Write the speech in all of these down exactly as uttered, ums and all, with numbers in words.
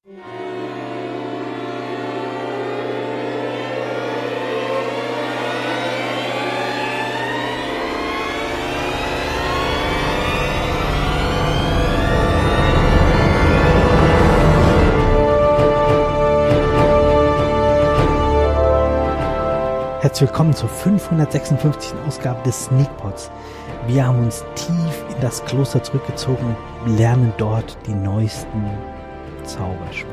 Herzlich willkommen zur fünfhundertsechsundfünfzigsten Ausgabe des Sneakpods. Wir haben uns tief in das Kloster zurückgezogen und lernen dort die neuesten Zaubersprüche.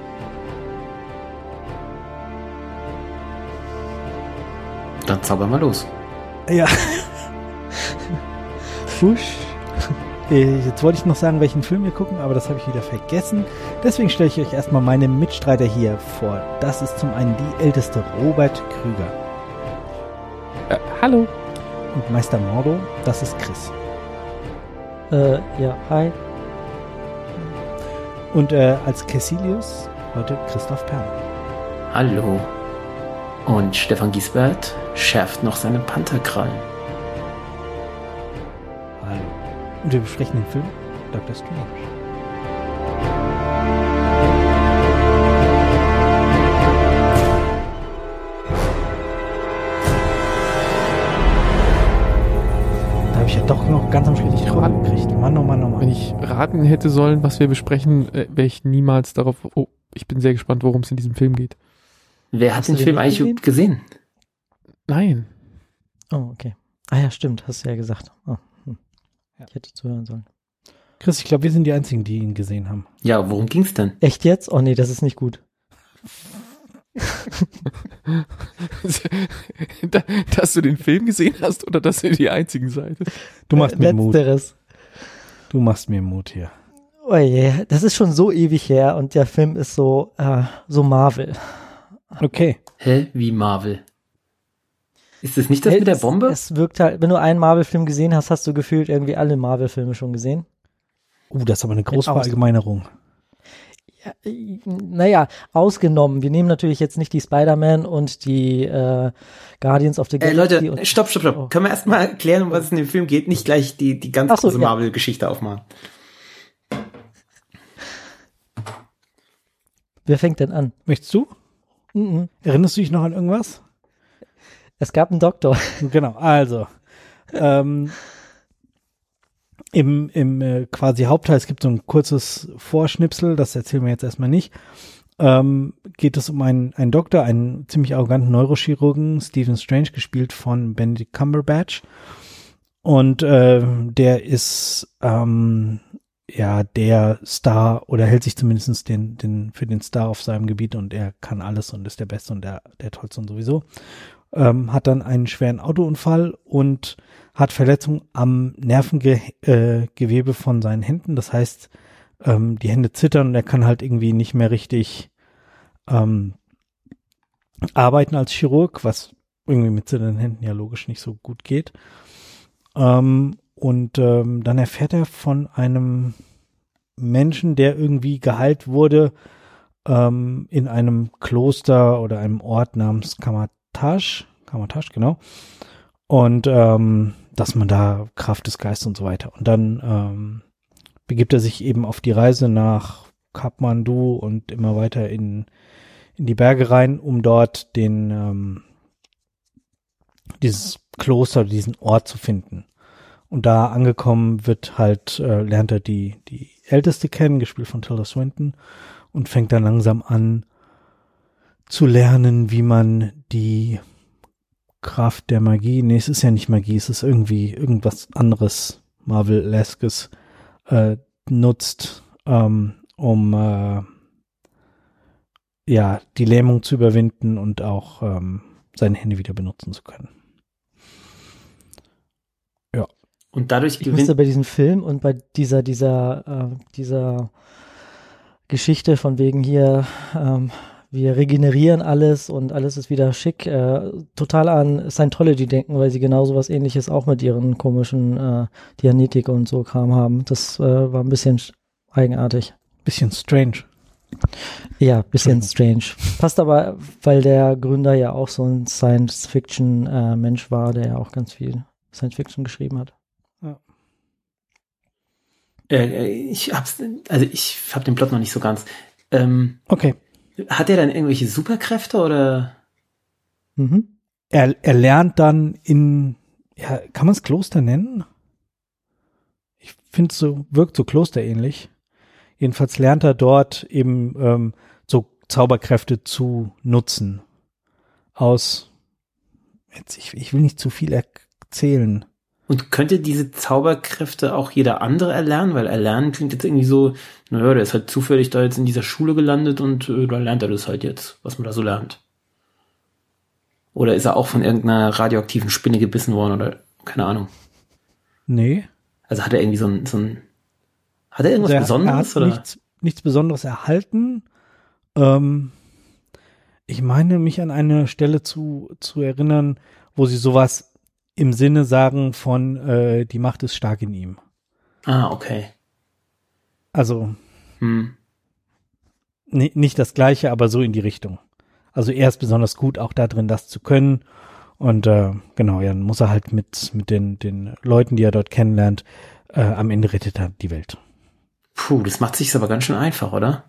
Dann zaubern wir los. Ja. Fusch. Jetzt wollte ich noch sagen, welchen Film wir gucken, aber das habe ich wieder vergessen. Deswegen stelle ich euch erstmal meine Mitstreiter hier vor. Das ist zum einen die älteste Robert Krüger. Äh, hallo. Und Meister Mordo, das ist Chris. Äh, ja, hi. Und äh, als Caecilius heute Christoph Perner. Hallo. Und Stefan Giesbert schärft noch seine Pantherkrallen. Hallo. Und wir besprechen den Film Doctor Strange. Ich ja doch noch ganz am Schluss nicht drauf gekriegt. Mann, oh Mann, oh Mann. Wenn ich raten hätte sollen, was wir besprechen, äh, wäre ich niemals darauf... Oh, ich bin sehr gespannt, worum es in diesem Film geht. Wer hat Hast den du Film den eigentlich gesehen? gesehen? Nein. Oh, okay. Ah ja, stimmt, hast du ja gesagt. Oh, hm. Ich hätte zuhören sollen. Chris, ich glaube, wir sind die Einzigen, die ihn gesehen haben. Ja, worum ging's denn? Echt jetzt? Oh nee, das ist nicht gut. Dass du den Film gesehen hast oder dass ihr die Einzigen seid? Du machst mir Mut. Letzteres. Du machst mir Mut hier. Oh je, das ist schon so ewig her und der Film ist so, äh, so Marvel. Okay. Hä? Wie Marvel? Ist das nicht das Hey, mit der es- Bombe? Es wirkt halt, wenn du einen Marvel-Film gesehen hast, hast du gefühlt irgendwie alle Marvel-Filme schon gesehen. Uh, das ist aber eine große Aus- Verallgemeinerung. Ja, äh, naja, ausgenommen. Wir nehmen natürlich jetzt nicht die Spider-Man und die äh, Guardians of the Äh, Galaxy. Leute, und, stopp, stopp, stopp. Oh. Können wir erstmal erklären, um was es in dem Film geht? Nicht gleich die, die ganz Ach so, große ja. Marvel-Geschichte aufmachen. Wer fängt denn an? Möchtest du? Mhm. Erinnerst du dich noch an irgendwas? Es gab einen Doktor. Genau, also. ähm, Im, im äh, quasi Hauptteil, es gibt so ein kurzes Vorschnipsel, das erzählen wir jetzt erstmal nicht, ähm, geht es um einen, einen Doktor, einen ziemlich arroganten Neurochirurgen, Stephen Strange, gespielt von Benedict Cumberbatch. Und äh, der ist ähm, ja der Star oder hält sich zumindest den, den, für den Star auf seinem Gebiet und er kann alles und ist der Beste und der, der Tollste und sowieso. Ähm, hat dann einen schweren Autounfall und hat Verletzungen am Nervengewebe äh, von seinen Händen. Das heißt, ähm, die Hände zittern und er kann halt irgendwie nicht mehr richtig ähm, arbeiten als Chirurg, was irgendwie mit zitternden Händen ja logisch nicht so gut geht. Ähm, und ähm, dann erfährt er von einem Menschen, der irgendwie geheilt wurde ähm, in einem Kloster oder einem Ort namens Kamatasch, Kamatasch, genau. Und ähm, dass man da Kraft des Geistes und so weiter. Und dann ähm, begibt er sich eben auf die Reise nach Kathmandu und immer weiter in in die Berge rein, um dort den ähm, dieses Kloster, diesen Ort zu finden. Und da angekommen wird halt, äh, lernt er die die Älteste kennen, gespielt von Tilda Swinton, und fängt dann langsam an zu lernen, wie man die Kraft der Magie, nee, es ist ja nicht Magie, es ist irgendwie irgendwas anderes, Marvel-eskes, äh, nutzt, ähm, um äh, ja, die Lähmung zu überwinden und auch ähm, seine Hände wieder benutzen zu können. Ja. Und dadurch Ich musste gewinnt... bei diesem Film und bei dieser, dieser, äh, dieser Geschichte von wegen hier, ähm, wir regenerieren alles und alles ist wieder schick, äh, total an Scientology denken, weil sie genau so was Ähnliches auch mit ihren komischen äh, Dianetik und so Kram haben. Das äh, war ein bisschen eigenartig. Bisschen strange. Ja, bisschen strange. Passt aber, weil der Gründer ja auch so ein Science-Fiction-Mensch war, der ja auch ganz viel Science-Fiction geschrieben hat. Äh, ich hab's, also ich hab den Plot noch nicht so ganz. Ähm, Okay. hat er dann irgendwelche Superkräfte oder? Mhm. Er, er lernt dann in, ja, kann man es Kloster nennen? Ich finde es so, wirkt so klosterähnlich. Jedenfalls lernt er dort eben ähm, so Zauberkräfte zu nutzen. Aus, jetzt, ich, ich will nicht zu viel erzählen. Und könnte diese Zauberkräfte auch jeder andere erlernen? Weil erlernen klingt jetzt irgendwie so, naja, der ist halt zufällig da jetzt in dieser Schule gelandet und äh, da lernt er das halt jetzt, was man da so lernt. Oder ist er auch von irgendeiner radioaktiven Spinne gebissen worden oder keine Ahnung. Nee. Also hat er irgendwie so ein, so ein hat er irgendwas Also er, Besonderes? er hat oder? Nichts, nichts Besonderes erhalten. Ähm, ich meine, mich an eine Stelle zu, zu erinnern, wo sie sowas im Sinne sagen von, äh, die Macht ist stark in ihm. Ah, okay. Also Hm. ni- nicht das Gleiche, aber so in die Richtung. Also er ist besonders gut auch da drin, das zu können. Und äh, genau, ja, dann muss er halt mit, mit den, den Leuten, die er dort kennenlernt, äh, am Ende rettet er die Welt. Puh, das macht sich's aber ganz schön einfach, oder?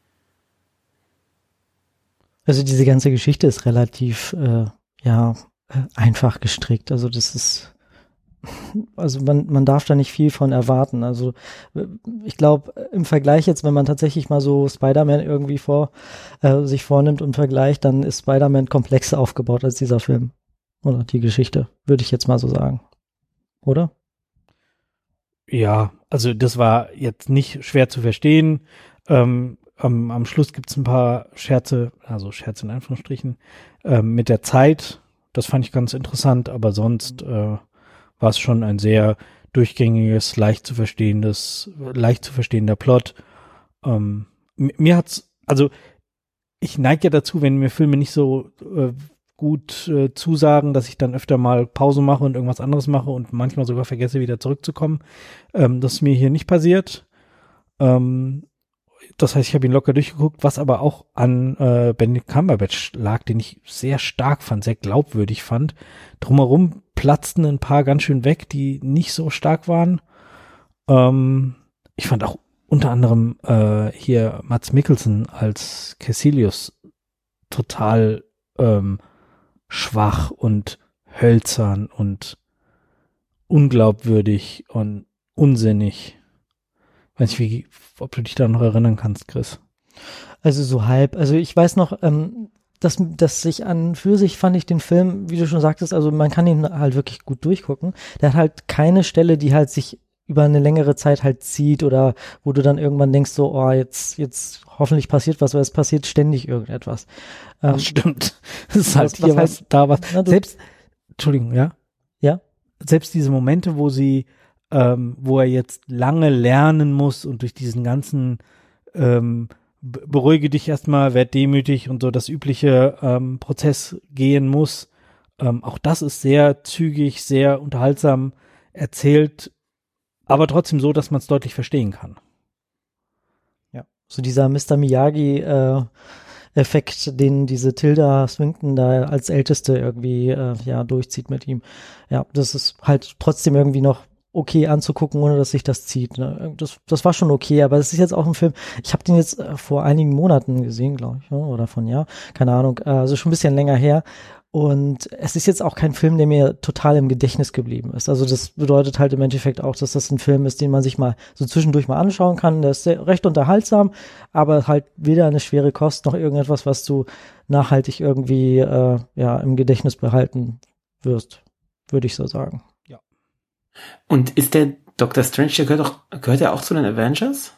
Also diese ganze Geschichte ist relativ, äh, ja, äh, einfach gestrickt. Also das ist, also man, man darf da nicht viel von erwarten. Also äh, ich glaube, im Vergleich jetzt, wenn man tatsächlich mal so Spider-Man irgendwie vor, äh, sich vornimmt und vergleicht, dann ist Spider-Man komplexer aufgebaut als dieser Film. Oder die Geschichte, würde ich jetzt mal so sagen. Oder? Ja, also das war jetzt nicht schwer zu verstehen. Ähm, am, am Schluss gibt's ein paar Scherze, also Scherze in Anführungsstrichen, ähm, mit der Zeit. Das fand ich ganz interessant, aber sonst äh, war es schon ein sehr durchgängiges, leicht zu verstehendes, leicht zu verstehender Plot. Ähm, m- mir hat's, also ich neige ja dazu, wenn mir Filme nicht so äh, gut äh, zusagen, dass ich dann öfter mal Pause mache und irgendwas anderes mache und manchmal sogar vergesse, wieder zurückzukommen. Ähm, das ist mir hier nicht passiert. Ähm, das heißt, ich habe ihn locker durchgeguckt, was aber auch an äh, Benedict Cumberbatch lag, den ich sehr stark fand, sehr glaubwürdig fand. Drumherum platzten ein paar ganz schön weg, die nicht so stark waren. Ähm, ich fand auch unter anderem äh, hier Mads Mikkelsen als Caecilius total ähm, schwach und hölzern und unglaubwürdig und unsinnig. Weiß nicht, wie, ob du dich da noch erinnern kannst, Chris. Also so halb. Also ich weiß noch, ähm, dass, dass sich an für sich fand ich den Film, wie du schon sagtest, also man kann ihn halt wirklich gut durchgucken. Der hat halt keine Stelle, die halt sich über eine längere Zeit halt zieht oder wo du dann irgendwann denkst so, oh, jetzt, jetzt hoffentlich passiert was, weil es passiert ständig irgendetwas. Ähm, Das stimmt. Das ist halt was hier was, halt- da was. na, du- Selbst, Entschuldigung, ja? Ja? Selbst diese Momente, wo sie, ähm, wo er jetzt lange lernen muss und durch diesen ganzen ähm, be- beruhige dich erstmal, werd demütig und so das übliche ähm, Prozess gehen muss. Ähm, auch das ist sehr zügig, sehr unterhaltsam erzählt, aber trotzdem so, dass man es deutlich verstehen kann. So dieser Mister Miyagi äh, Effekt, den diese Tilda Swinton da als Älteste irgendwie äh, ja durchzieht mit ihm. Ja, das ist halt trotzdem irgendwie noch okay anzugucken, ohne dass sich das zieht. Ne? Das, das war schon okay, aber es ist jetzt auch ein Film, ich habe den jetzt äh, vor einigen Monaten gesehen, glaube ich, ne? Oder von ja, keine Ahnung, äh, also schon ein bisschen länger her. Und es ist jetzt auch kein Film, der mir total im Gedächtnis geblieben ist. Also das bedeutet halt im Endeffekt auch, dass das ein Film ist, den man sich mal so zwischendurch mal anschauen kann. Der ist sehr, recht unterhaltsam, aber halt weder eine schwere Kost noch irgendetwas, was du nachhaltig irgendwie äh, ja im Gedächtnis behalten wirst, würde ich so sagen. Und ist der Doctor Strange, der gehört auch, gehört er auch zu den Avengers?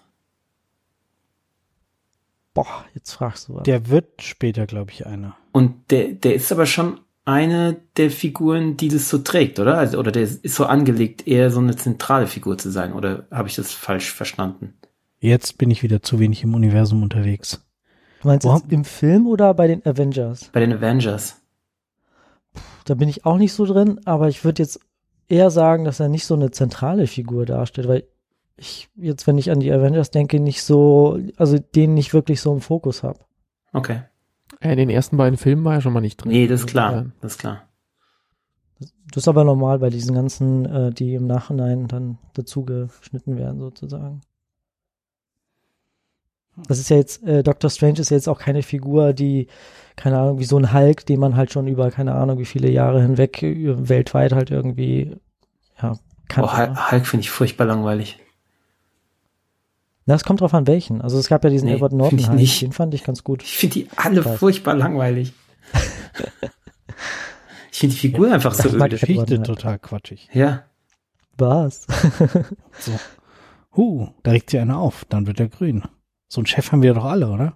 Boah, jetzt fragst du was. Der wird später, glaube ich, einer. Und der, der ist aber schon eine der Figuren, die das so trägt, oder? Also, oder der ist so angelegt, eher so eine zentrale Figur zu sein. Oder habe ich das falsch verstanden? Jetzt bin ich wieder zu wenig im Universum unterwegs. Du meinst Wo- jetzt im Film oder bei den Avengers? Bei den Avengers. Da bin ich auch nicht so drin, aber ich würde jetzt eher sagen, dass er nicht so eine zentrale Figur darstellt, weil ich jetzt, wenn ich an die Avengers denke, nicht so, also den nicht wirklich so im Fokus habe. Okay. Ja, in den ersten beiden Filmen war er schon mal nicht drin. Nee, das ist klar. Ja. Das ist klar. Das ist aber normal bei diesen ganzen, äh, die im Nachhinein dann dazu geschnitten werden, sozusagen. Das ist ja jetzt, äh, Doctor Strange ist ja jetzt auch keine Figur, die, keine Ahnung, wie so ein Hulk, den man halt schon über, keine Ahnung, wie viele Jahre hinweg äh, weltweit halt irgendwie, ja, kann. Oh, Hulk, Hulk finde ich furchtbar langweilig. Na, es kommt drauf an, welchen. Also es gab ja diesen Nee, Edward Norton find ich Hulk, nicht. den fand ich ganz gut. Ich finde die alle Weiß. furchtbar langweilig. Ich finde die Figur einfach so Das mag öde. ich. Geschichte Edward, total quatschig. Ja. Was? So. Huh, da regt sich einer auf, dann wird er grün. So einen Chef haben wir doch alle, oder?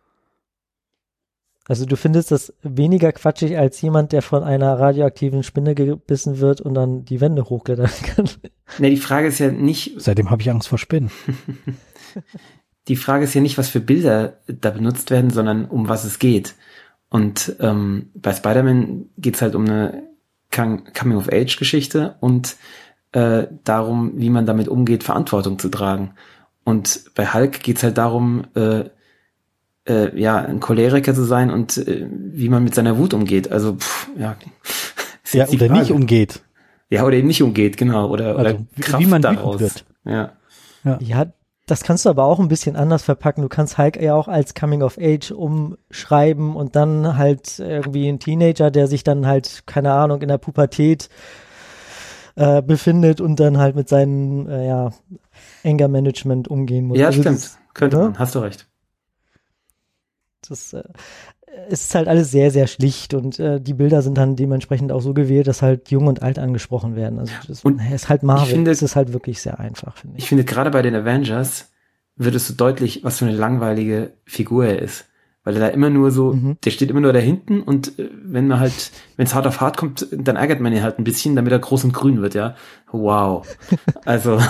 Also du findest das weniger quatschig als jemand, der von einer radioaktiven Spinne gebissen wird und dann die Wände hochklettern kann. Ne, die Frage ist ja nicht, Seitdem habe ich Angst vor Spinnen. die Frage ist ja nicht, was für Bilder da benutzt werden, sondern um was es geht. Und ähm, bei Spider-Man geht's halt um eine Coming-of-Age-Geschichte und äh, darum, wie man damit umgeht, Verantwortung zu tragen. Und bei Hulk geht's halt darum, äh, äh, ja, ein Choleriker zu sein und äh, wie man mit seiner Wut umgeht. Also, pff, ja. ist Ja, jetzt die oder Frage. nicht umgeht. Ja, oder eben nicht umgeht, genau. Oder, oder Also, wie- Kraft wie man daraus. wütend wird. Ja. Ja, das kannst du aber auch ein bisschen anders verpacken. Du kannst Hulk ja auch als Coming of Age umschreiben und dann halt irgendwie ein Teenager, der sich dann halt, keine Ahnung, in der Pubertät äh, befindet und dann halt mit seinem äh, ja, Anger-Management umgehen muss. Ja, Also stimmt. das, Könnte ne? man, hast du recht. das äh, es ist halt alles sehr, sehr schlicht und äh, die Bilder sind dann dementsprechend auch so gewählt, dass halt jung und alt angesprochen werden. Also das Und ist halt Marvel. ich finde- Es ist halt wirklich sehr einfach, finde ich. Ich finde, gerade bei den Avengers wird es so deutlich, was für eine langweilige Figur er ist. Weil er da immer nur so, Mhm. der steht immer nur da hinten und äh, wenn man halt, wenn es hart auf hart kommt, dann ärgert man ihn halt ein bisschen, damit er groß und grün wird, ja. Wow. Also,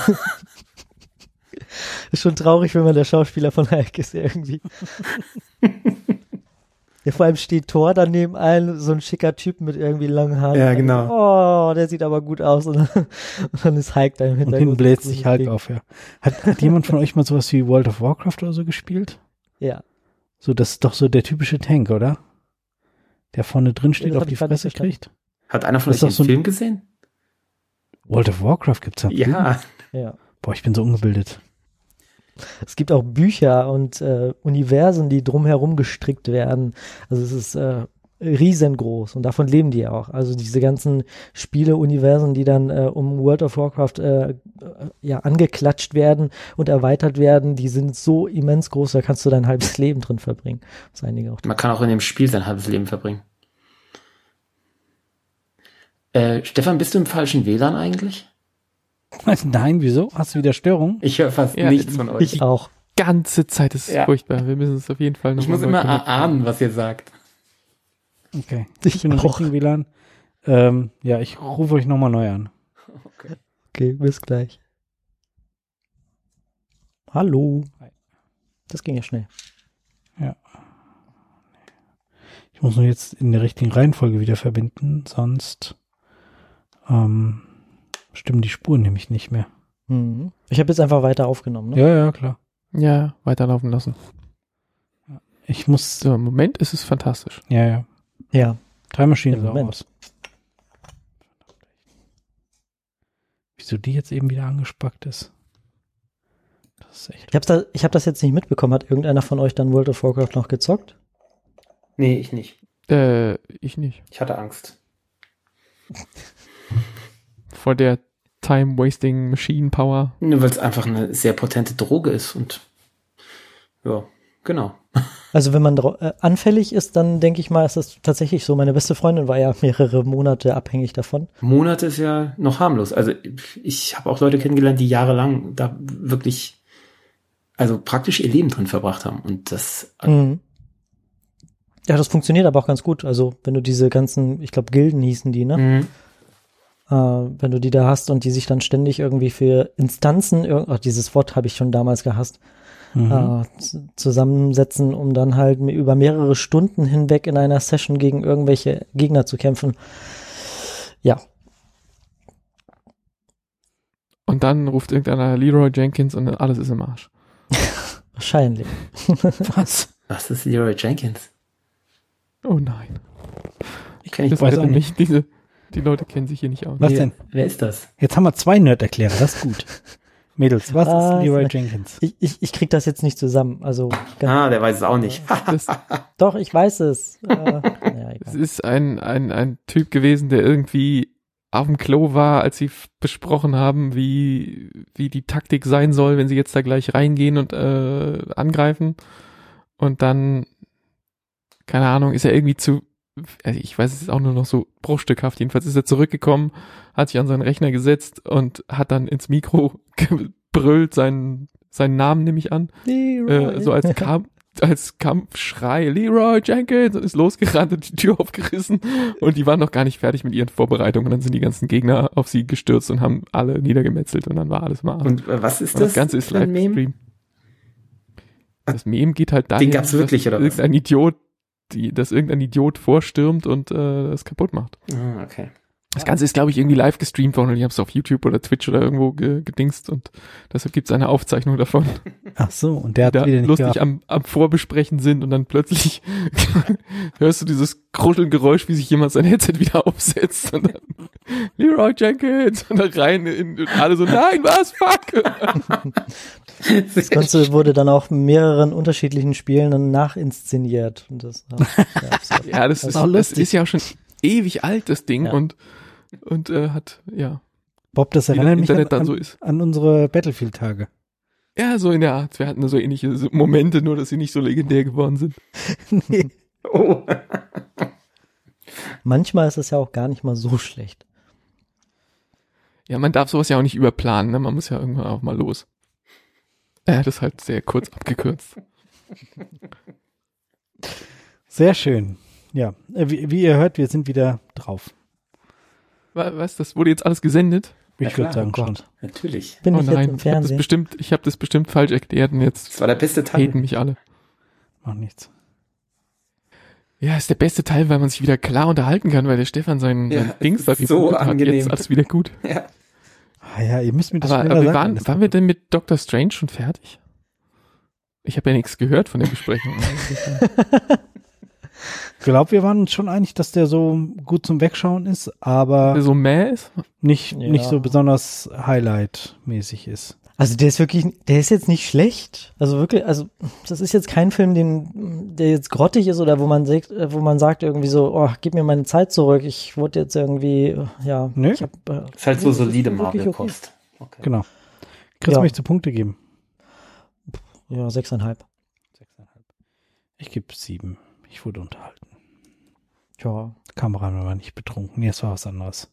Ist schon traurig, wenn man der Schauspieler von Hulk ist irgendwie. Ja, vor allem steht Thor daneben ein, so ein schicker Typ mit irgendwie langen Haaren. Ja, genau. Oh, der sieht aber gut aus. Und dann, und dann ist Hulk da im Und Hintergrund. hinten bläst sich Hulk auf, ja. Hat, hat jemand von euch mal sowas wie World of Warcraft oder so gespielt? Ja. So, das ist doch so der typische Tank, oder? Der vorne drin steht, Das auf hab die ich grad nicht Fresse verstanden. kriegt. hat einer von Das euch ist den doch so ein- Film gesehen? World of Warcraft gibt's da. Ja. Ja. Boah, ich bin so ungebildet. Es gibt auch Bücher und äh, Universen, die drumherum gestrickt werden. Also es ist äh, riesengroß und davon leben die auch. Also diese ganzen Spiele-Universen, die dann äh, um World of Warcraft äh, äh, ja angeklatscht werden und erweitert werden, die sind so immens groß, da kannst du dein halbes Leben drin verbringen. Was einige auch. Man kann auch in dem Spiel sein halbes Leben verbringen. Äh, Stefan, bist du im falschen W L A N eigentlich? Nein, wieso? Hast du wieder Störung? Ich höre fast Ja, nichts von euch. Ich auch. Ganze Zeit ist es Ja. furchtbar. Wir müssen es auf jeden Fall noch Ich muss immer erahnen, was ihr sagt. Okay. Ich Ich bin im auch. richtigen W L A N. Ähm, ja, ich rufe euch nochmal neu an. Okay. Okay, bis gleich. Hallo. Hi. Das ging ja schnell. Ich muss nur jetzt in der richtigen Reihenfolge wieder verbinden, sonst ähm, stimmen die Spuren nämlich nicht mehr. Mhm. Ich habe jetzt einfach weiter aufgenommen, ne? Ja, ja, klar. Ja, weiterlaufen lassen. Ich muss, So, im Moment ist es fantastisch. ja, ja. Ja. Drei Maschinen Im so Moment. aus. Wieso die jetzt eben wieder angespackt ist? Das ist echt. Ich habe da, ich hab das jetzt nicht mitbekommen. Hat irgendeiner von euch dann World of Warcraft noch gezockt? Nee, ich nicht. Äh, ich nicht. Ich hatte Angst. Vor der Time-Wasting Machine Power. Nur weil es einfach eine sehr potente Droge ist und ja, genau. Also wenn man drau- äh, anfällig ist, dann denke ich mal, ist das tatsächlich so. Meine beste Freundin war ja mehrere Monate abhängig davon. Monate ist ja noch harmlos. Also ich habe auch Leute kennengelernt, die jahrelang da wirklich, also praktisch ihr Leben drin verbracht haben. Und das, Mhm. Ja, das funktioniert aber auch ganz gut. Also wenn du diese ganzen, ich glaube Gilden hießen die, ne? Mhm. Äh, wenn du die da hast und die sich dann ständig irgendwie für Instanzen, irg- ach, dieses Wort habe ich schon damals gehasst, Mhm. äh, z- zusammensetzen, um dann halt me- über mehrere Stunden hinweg in einer Session gegen irgendwelche Gegner zu kämpfen. Ja, Und dann ruft irgendeiner Leroy Jenkins und dann alles ist im Arsch. wahrscheinlich. Was? Was ist Leroy Jenkins? Oh nein. Ich kenne Das nicht. weiß weiß auch ich nicht. Diese, die Leute kennen sich hier nicht aus. Was wer, denn? Wer ist das? Jetzt haben wir zwei Nerd-Erklärer, das ist gut. Mädels, was Ah, ist Leroy ich- Jenkins? Ich, ich, ich krieg das jetzt nicht zusammen. Also ganz, Ah, der weiß es auch nicht. Das, doch, ich weiß es. Äh, ja, es egal. ist ein, ein, ein Typ gewesen, der irgendwie auf dem Klo war, als sie f- besprochen haben, wie, wie die Taktik sein soll, wenn sie jetzt da gleich reingehen und äh, angreifen. Und dann, keine Ahnung, ist er irgendwie zu, also ich weiß es ist auch nur noch so bruchstückhaft, jedenfalls ist er zurückgekommen, hat sich an seinen Rechner gesetzt und hat dann ins Mikro gebrüllt, seinen, seinen Namen nehme ich an, Leroy. äh, so als Kampf, als Kampfschrei, Leroy Jenkins, und ist losgerannt und die Tür aufgerissen und die waren noch gar nicht fertig mit ihren Vorbereitungen und dann sind die ganzen Gegner auf sie gestürzt und haben alle niedergemetzelt und dann war alles mal. Und äh, was ist Und das? das Ganze ist für ein Meme? Livestream. Das Meme geht halt dahin, gab's wirklich, dass oder was? irgendein Idiot, die, dass irgendein Idiot vorstürmt und äh, es kaputt macht. Ah, okay. Das Ganze ist, glaube ich, irgendwie live gestreamt worden und ich habe es auf YouTube oder Twitch oder irgendwo ge gedingst und deshalb gibt es eine Aufzeichnung davon, Ach so, und der hat die da wieder nicht lustig gehabt. am, am Vorbesprechen sind und dann plötzlich hörst du dieses Kruschelgeräusch, wie sich jemand sein Headset wieder aufsetzt und dann Leroy Jenkins und dann rein in, und alle so, nein, was, fuck! Das Ganze wurde dann auch in mehreren unterschiedlichen Spielen dann nachinszeniert. Und das, ja, ja, absurd. Ja, das, Das ist, ist auch das lustig. ist ja auch schon ewig alt, das Ding Ja. und und äh, hat, ja, Bob, das wie das erinnert mich an, Internet dann an, so ist. an unsere Battlefield-Tage. Ja, so in der Art. Wir hatten so ähnliche Momente, nur dass sie nicht so legendär geworden sind. Nee. Oh. Manchmal ist es ja auch gar nicht mal so schlecht. Ja, man darf sowas ja auch nicht überplanen, ne? Man muss ja irgendwann auch mal los. Er hat es halt sehr kurz abgekürzt. Sehr schön. Ja, äh, wie, wie ihr hört, wir sind wieder drauf. Wa- Was, das wurde jetzt alles gesendet? Ich Ja, würde klar, sagen oh schon. Gott. Natürlich. Bin Oh ich jetzt nein, im ich habe das Fernsehen? bestimmt, ich habe das bestimmt falsch erklärt und jetzt Das war der beste Teil. haten mich alle. Macht nichts. Ja, ist der beste Teil, weil man sich wieder klar unterhalten kann, weil der Stefan sein, Ja, sein Dings es da ist so rebootet hat. angenehm. Jetzt ist alles wieder gut. Ja. Ah ja, ihr müsst mir das Aber, schneller aber wir sagen, waren, das waren wir denn mit Doctor Strange schon fertig? Ich habe ja nichts gehört von der Besprechung. Ich glaube, wir waren uns schon einig, dass der so gut zum Wegschauen ist, aber Der so mäh ist? nicht, Ja. nicht so besonders Highlight-mäßig ist. Also der ist wirklich, der ist jetzt nicht schlecht. Also wirklich, also das ist jetzt kein Film, den, der jetzt grottig ist oder wo man sagt, äh, wo man sagt irgendwie so, oh, gib mir meine Zeit zurück. Ich wurde jetzt irgendwie, äh, ja, Nö. ich hab, äh, Ist halt so das ist solide wirklich okay. Marvel-Kost. Okay. Genau. Chris, Ja. möchtest du Punkte geben? Ja, sechseinhalb. Sechseinhalb. Ich gebe sieben. Ich wurde unterhalten. Ja. Kameramann war nicht betrunken. Nee, es war was anderes.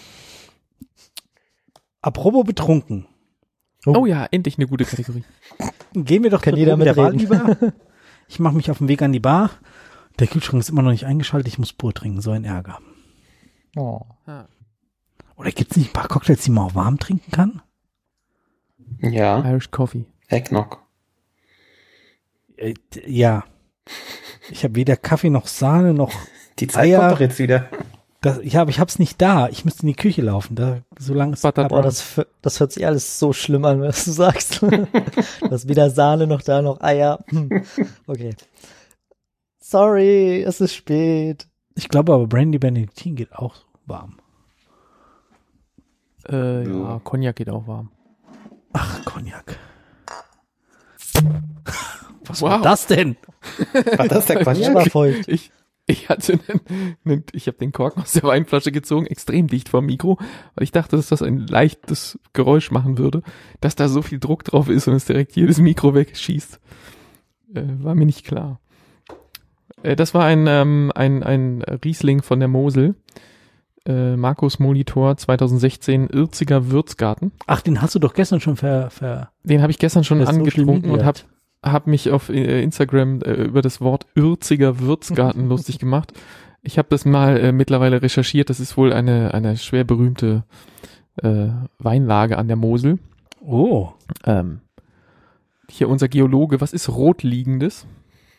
Apropos betrunken. Oh ja, endlich eine gute Kategorie. Gehen wir doch Kann zur jeder Probe der Wahl mitreden. über. Ich mache mich auf den Weg an die Bar. Der Kühlschrank ist immer noch nicht eingeschaltet. Ich muss pur trinken. So ein Ärger. Oh. Oder gibt es nicht ein paar Cocktails, die man auch warm trinken kann? Ja, Irish Coffee. Eggnog. Äh, d- ja. Ich habe weder Kaffee noch Sahne noch Die Zeit Eier. kommt doch jetzt wieder. das. Ja, aber ich habe es nicht da. Ich müsste in die Küche laufen. Da, solange es Butter Boah, das, f- das hört sich alles so schlimm an, was du sagst. Du hast weder Sahne noch da noch Eier. Hm. Okay. Sorry, es ist spät. Ich glaube aber Brandy Benedictine geht auch warm. Äh, ja, Ja. Cognac geht auch warm. Ach, Cognac. Was Wow. war das denn? War das der Das war Cognac? feucht. Ich, ich hatte einen, einen, ich habe den Korken aus der Weinflasche gezogen, extrem dicht vor dem Mikro, weil ich dachte, dass das ein leichtes Geräusch machen würde, dass da so viel Druck drauf ist und es direkt jedes Mikro wegschießt. Äh, war mir nicht klar. Äh, das war ein, ähm, ein, ein Riesling von der Mosel. Äh, Markus Molitor zwanzig sechzehn, Irziger Würzgarten. Ach, den hast du doch gestern schon ver... ver Den habe ich gestern schon Per Social angetrunken und Media. habe hab mich auf äh, Instagram äh, über das Wort Irziger Würzgarten lustig gemacht. Ich habe das mal äh, mittlerweile recherchiert. Das ist wohl eine, eine schwer berühmte äh, Weinlage an der Mosel. oh. Ähm, hier unser Geologe. Was ist Rotliegendes?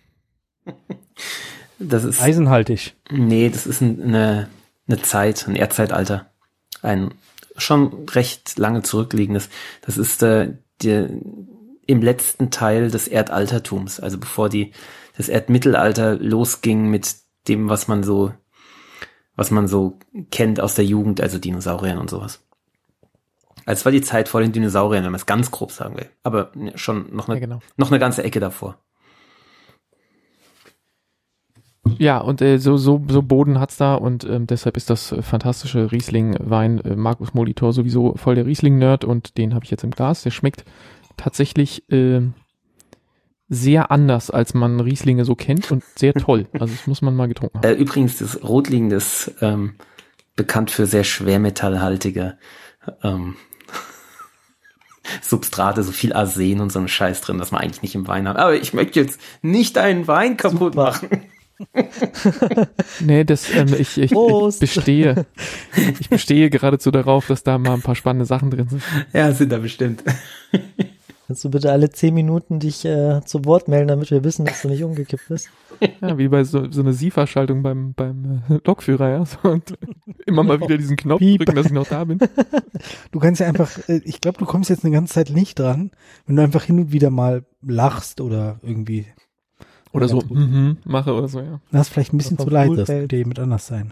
Das ist, Eisenhaltig. nee, das ist ein, eine, eine Zeit, ein Erdzeitalter. Ein schon recht lange zurückliegendes. Das ist äh, der, im letzten Teil des Erdaltertums, also bevor die, das Erdmittelalter losging mit dem, was man so, was man so kennt aus der Jugend, also Dinosauriern und sowas. Also es war die Zeit vor den Dinosauriern, wenn man es ganz grob sagen will. Aber schon noch eine, Ja, genau. noch eine ganze Ecke davor. Ja, und äh, so, so, so Boden hat's da und ähm, deshalb ist das äh, fantastische Riesling-Wein äh, Markus Molitor sowieso voll der Riesling-Nerd und den habe ich jetzt im Glas. Der schmeckt tatsächlich äh, sehr anders, als man Rieslinge so kennt und sehr toll. Also das muss man mal getrunken haben. Äh, übrigens, das Rotling, das ähm, bekannt für sehr schwermetallhaltige ähm, Substrate, so viel Arsen und so ein Scheiß drin, dass man eigentlich nicht im Wein hat. Aber ich möchte jetzt nicht deinen Wein kaputt Super. machen. Nee, das, ähm, ich, ich, ich Prost. bestehe, ich bestehe geradezu darauf, dass da mal ein paar spannende Sachen drin sind. Ja, sind da bestimmt. Kannst du bitte alle zehn Minuten dich äh, zu Wort melden, damit wir wissen, dass du nicht umgekippt bist? Ja, wie bei so, so einer SIFA-Schaltung beim, beim äh, Lokführer, ja. So, und immer mal wieder diesen Knopf Piep. drücken, dass ich noch da bin. Du kannst ja einfach, äh, ich glaube, du kommst jetzt eine ganze Zeit nicht dran, wenn du einfach hin und wieder mal lachst oder irgendwie, Oder so, Ganz gut. mhm, mache oder so, ja. das ist vielleicht ein bisschen Vom zu leid, das Poolfeld. könnte jemand anders sein.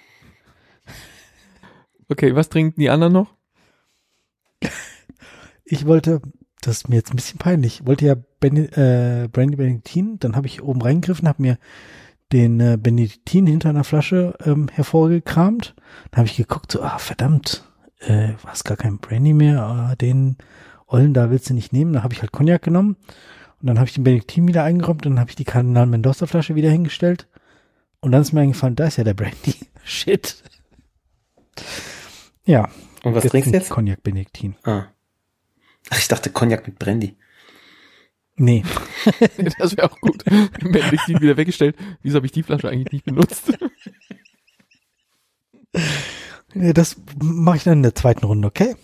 Okay, was trinken die anderen noch? Ich wollte, das ist mir jetzt ein bisschen peinlich, wollte ja ben, äh, Brandy Benediktin, dann habe ich oben reingegriffen, habe mir den äh, Benediktin hinter einer Flasche ähm, hervorgekramt. Dann habe ich geguckt, so, ah, verdammt, äh, du hast gar keinen Brandy mehr, ah, den Ollen da willst du nicht nehmen. Dann habe ich halt Cognac genommen und dann habe ich den Benediktin wieder eingeräumt und dann habe ich die Kardinal Mendoza Flasche wieder hingestellt und dann ist mir eingefallen, da ist ja der Brandy. Shit. Ja. Und was trinkst du jetzt? Cognac Benediktin. Ah. Ach, ich dachte Cognac mit Brandy. Nee. Das wäre auch gut. Wenn ich die wieder weggestellt. Wieso habe ich die Flasche eigentlich nicht benutzt? Ja, das mache ich dann in der zweiten Runde, okay?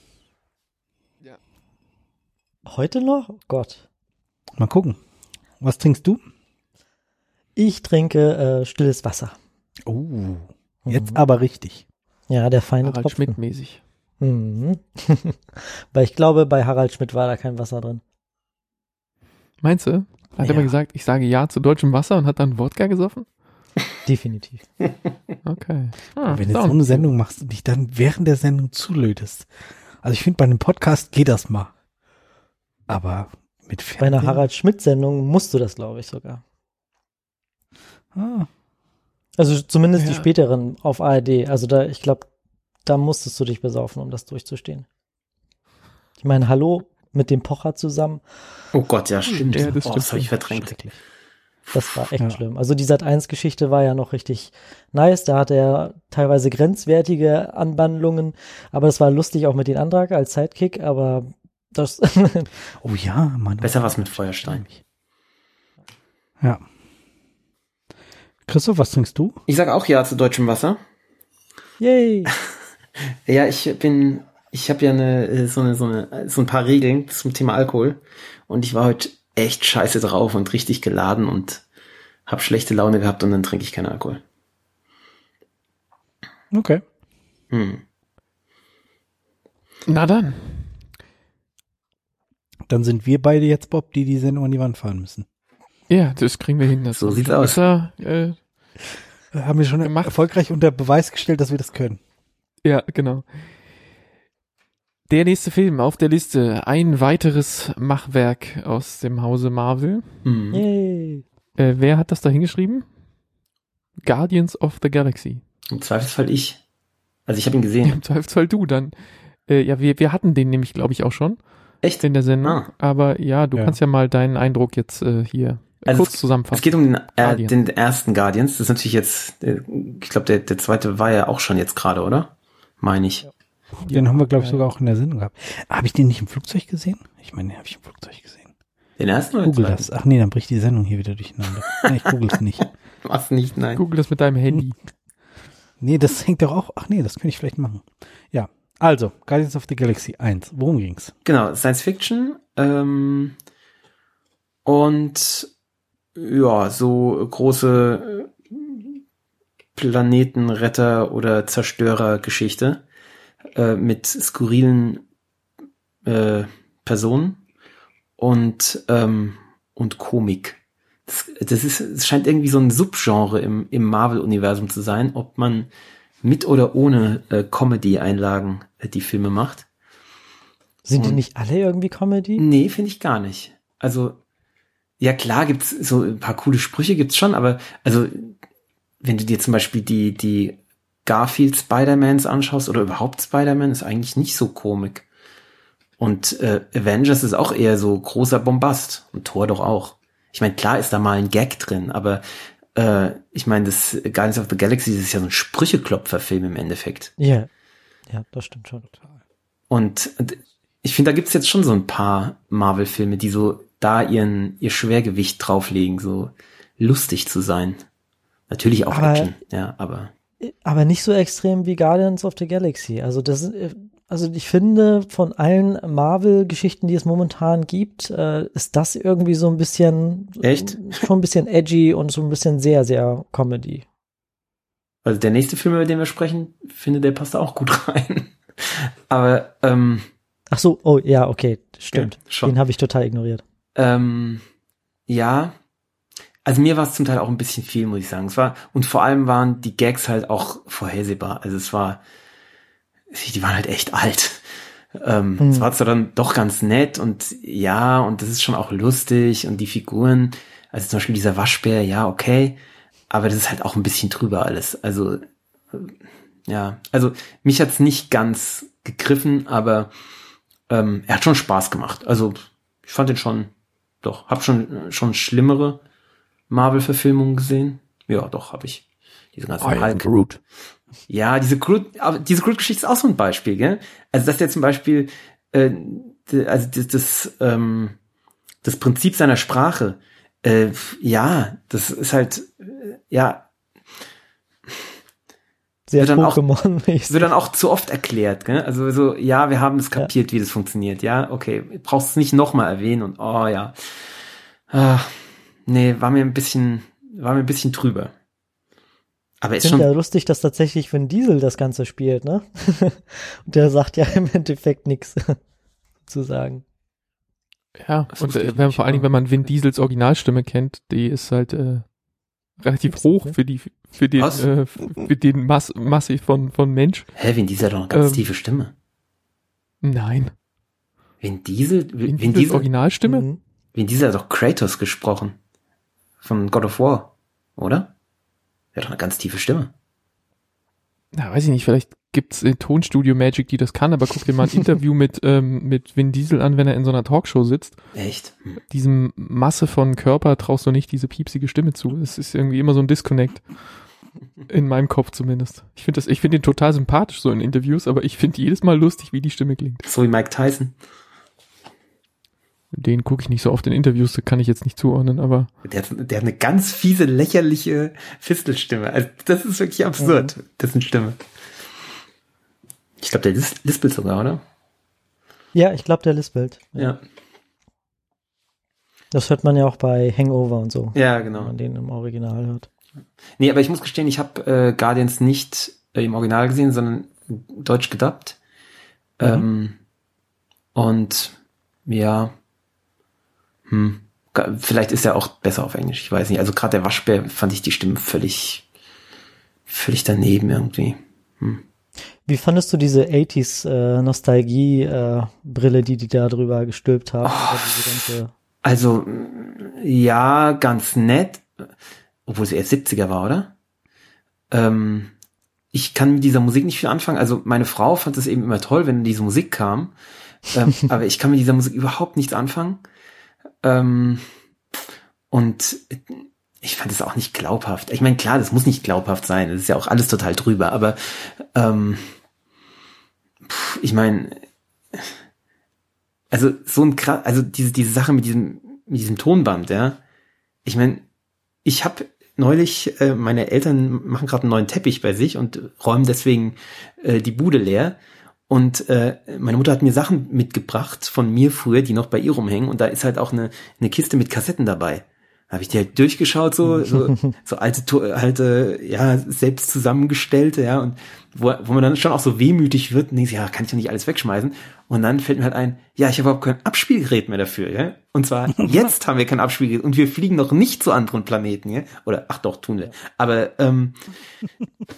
Heute noch? Oh Gott. Mal gucken. Was trinkst du? Ich trinke äh, stilles Wasser. Oh, jetzt Mhm. aber richtig. Ja, der feine Harald Tropfen. Schmidt mäßig. Mhm. Weil ich glaube, bei Harald Schmidt war da kein Wasser drin. Meinst du? Hat Ja. er mal gesagt, ich sage ja zu deutschem Wasser und hat dann Wodka gesoffen? Definitiv. Okay. Ah, Wenn du ist so auch- eine Sendung machst und dich dann während der Sendung zulötest. Also ich finde, bei einem Podcast geht das mal. Aber mit Bei Fernsehen? einer Harald Schmidt-Sendung musst du das, glaube ich, sogar. Ah, Also zumindest die Ja. späteren auf A R D. Also da, ich glaube, da musstest du dich besaufen, um das durchzustehen. Ich meine, hallo, mit dem Pocher zusammen, Oh Gott, ja, stimmt. Ja, das oh, stimmt. das habe ich verdrängt. schrecklich. das war echt Ja. schlimm. Also die Sat eins Geschichte war ja noch richtig nice. Da hatte er teilweise grenzwertige Anwandlungen, aber es war lustig auch mit den Antrag als Sidekick, aber das Oh ja, Mann. Besser was mit Feuerstein. Ja. Christoph, was trinkst du? Ich sage auch ja zu deutschem Wasser. yay. Ja, ich bin, ich habe ja eine, äh, so eine, so eine, so ein paar Regeln zum Thema Alkohol und ich war heute echt scheiße drauf und richtig geladen und habe schlechte Laune gehabt und dann trinke ich keinen Alkohol. Okay. Hm. Na dann. Dann sind wir beide jetzt, Bob, die die Sendung an die Wand fahren müssen. Ja, das kriegen wir hin. Das So ist sieht's aus. besser, äh, Äh, Haben wir schon Gemacht. erfolgreich unter Beweis gestellt, dass wir das können. ja, genau. Der nächste Film auf der Liste. Ein weiteres Machwerk aus dem Hause Marvel. Hm. Yay. Äh, wer hat das da hingeschrieben? Guardians of the Galaxy. Im Zweifelsfall ich. Also ich habe ihn gesehen. Ja, im Zweifelsfall du dann. Äh, ja, wir, wir hatten den nämlich, glaube ich, auch schon Echt? in der Sendung. Ah. Aber ja, du Ja. kannst ja mal deinen Eindruck jetzt äh, hier Also kurz Es zusammenfassen. geht um den, äh, Guardian. den ersten Guardians. Das ist natürlich jetzt, äh, ich glaube, der, der zweite war ja auch schon jetzt gerade, oder? Meine ich. Den haben wir, glaube ich, ja, sogar auch in der Sendung gehabt. Habe ich den nicht im Flugzeug gesehen? Ich meine, den habe ich im Flugzeug gesehen. Den ersten oder den Google zweiten? das. Ach nee, dann bricht die Sendung hier wieder durcheinander. Nein, ich google es nicht. Was nicht, nein. Google das mit deinem Handy. Nee, das hängt doch auch. Ach nee, das könnte ich vielleicht machen. Ja. Also, Guardians of the Galaxy eins. Worum ging's? Genau, Science Fiction. Ähm, und ja, so große äh, Planetenretter- oder Zerstörer-Geschichte äh, mit skurrilen äh, Personen und ähm, und Komik. Das, das ist, es scheint irgendwie so ein Subgenre im, im Marvel-Universum zu sein, ob man mit oder ohne äh, Comedy-Einlagen äh, die Filme macht. Sind die nicht alle irgendwie Comedy? Nee, finde ich gar nicht. Also, ja klar gibt's so ein paar coole Sprüche gibt's schon, aber also, wenn du dir zum Beispiel die, die Garfield Spider-Mans anschaust oder überhaupt Spider-Man, ist eigentlich nicht so Komik. Und äh, Avengers ist auch eher so großer Bombast. Und Thor doch auch. Ich meine, klar ist da mal ein Gag drin, aber äh, ich meine, das Guardians of the Galaxy das ist ja so ein Sprücheklopfer-Film im Endeffekt. Ja, yeah. Ja, das stimmt schon. Und, und ich finde, da gibt's jetzt schon so ein paar Marvel-Filme, die so da ihren ihr Schwergewicht drauflegen, so lustig zu sein. Natürlich auch aber, Action, ja, aber aber nicht so extrem wie Guardians of the Galaxy. Also das ist, also ich finde, von allen Marvel-Geschichten, die es momentan gibt, äh, ist das irgendwie so ein bisschen echt schon ein bisschen edgy und so ein bisschen sehr, sehr Comedy. Also der nächste Film, über den wir sprechen, finde, der passt auch gut rein. Aber ähm, ach so, oh ja, okay, stimmt. Ja, schon. Den habe ich total ignoriert. Ähm, ja, also mir war es zum Teil auch ein bisschen viel, muss ich sagen. Es war und vor allem waren die Gags halt auch vorhersehbar. Also es war, die waren halt echt alt. Ähm, hm. Es war zwar dann doch ganz nett und ja, und das ist schon auch lustig und die Figuren, also zum Beispiel dieser Waschbär, ja, okay, aber das ist halt auch ein bisschen drüber alles. Also ja, also mich hat's nicht ganz gegriffen, aber ähm, er hat schon Spaß gemacht. Also ich fand den schon, doch, hab schon schon schlimmere Marvel-Verfilmungen gesehen. Ja, doch, habe ich. Diese ganzen Hulk. Groot. Ja, diese Groot, aber diese Groot-Geschichte ist auch so ein Beispiel, gell? Also dass der zum Beispiel, äh, also das, das, ähm, das Prinzip seiner Sprache, äh, ja, das ist halt, äh, ja, sehr wird dann auch, Pokémon-mäßig. wird dann auch zu oft erklärt, gell? Also so, ja, wir haben es kapiert, ja. Wie das funktioniert, ja, okay, brauchst es nicht nochmal erwähnen und oh ja, ah, nee, war mir ein bisschen, war mir ein bisschen drüber. Aber ist ich schon finde ja lustig, dass tatsächlich Vin Diesel das Ganze spielt, ne? Und der sagt ja im Endeffekt nichts zu sagen. Ja, das und äh, wenn, vor allen Dingen, wenn man Vin Diesels Originalstimme kennt, die ist halt äh, relativ Gibt's hoch nicht, ne? für die für den äh, für den Mass, Masse von von Mensch. Hä, Vin Diesel hat doch eine ganz ähm, tiefe Stimme. Nein. Vin Diesel, Vin, Vin Diesel Originalstimme? Mhm. Vin Diesel hat doch Kratos gesprochen von God of War, oder? Er hat doch eine ganz tiefe Stimme. Na, weiß ich nicht, vielleicht gibt's in Tonstudio Magic, die das kann, aber guck dir mal ein Interview mit ähm, mit Vin Diesel an, wenn er in so einer Talkshow sitzt. Echt? Hm. Diesem Masse von Körper traust du nicht diese piepsige Stimme zu. Es ist irgendwie immer so ein Disconnect. In meinem Kopf zumindest. Ich finde das, ich finde ihn total sympathisch so in Interviews, aber ich finde jedes Mal lustig, wie die Stimme klingt. So wie Mike Tyson. Den gucke ich nicht so oft in Interviews, da kann ich jetzt nicht zuordnen, aber. Der hat, der hat eine ganz fiese, lächerliche Fistelstimme. Also das ist wirklich absurd, mhm. Dessen Stimme. Ich glaube, der lis- lispelt sogar, oder? Ja, ich glaube, der lispelt. Ja. ja. Das hört man ja auch bei Hangover und so. Ja, genau. Wenn man den im Original hört. Nee, aber ich muss gestehen, ich habe äh, Guardians nicht äh, im Original gesehen, sondern deutsch gedubbt. Mhm. Ähm, und ja, hm, vielleicht ist er auch besser auf Englisch, ich weiß nicht. Also gerade der Waschbär fand ich die Stimme völlig, völlig daneben irgendwie. Hm. Wie fandest du diese achtziger äh, Nostalgie-Brille, äh, die die da drüber gestülpt haben? Oh, diese ganze also, ja, ganz nett. Obwohl es eher siebziger war, oder? Ähm, ich kann mit dieser Musik nicht viel anfangen. Also meine Frau fand es eben immer toll, wenn diese Musik kam. Ähm, aber ich kann mit dieser Musik überhaupt nichts anfangen. Ähm, und ich fand es auch nicht glaubhaft. Ich meine, klar, das muss nicht glaubhaft sein. Das ist ja auch alles total drüber. Aber ähm, pff, ich meine, also so ein krass, also diese diese Sache mit diesem mit diesem Tonband, ja. Ich meine, ich habe neulich, äh, meine Eltern machen gerade einen neuen Teppich bei sich und räumen deswegen äh, die Bude leer. Und äh, meine Mutter hat mir Sachen mitgebracht von mir früher, die noch bei ihr rumhängen. Und da ist halt auch eine, eine Kiste mit Kassetten dabei. Da habe ich die halt durchgeschaut, so, so, so alte, alte, ja, selbst zusammengestellte, ja, und wo, wo man dann schon auch so wehmütig wird und denkt, ja, kann ich doch nicht alles wegschmeißen. Und dann fällt mir halt ein, ja, ich habe überhaupt kein Abspielgerät mehr dafür, ja. Und zwar, jetzt haben wir kein Abspielgerät und wir fliegen noch nicht zu anderen Planeten, ja. Oder, ach doch, tun wir. Aber, ähm,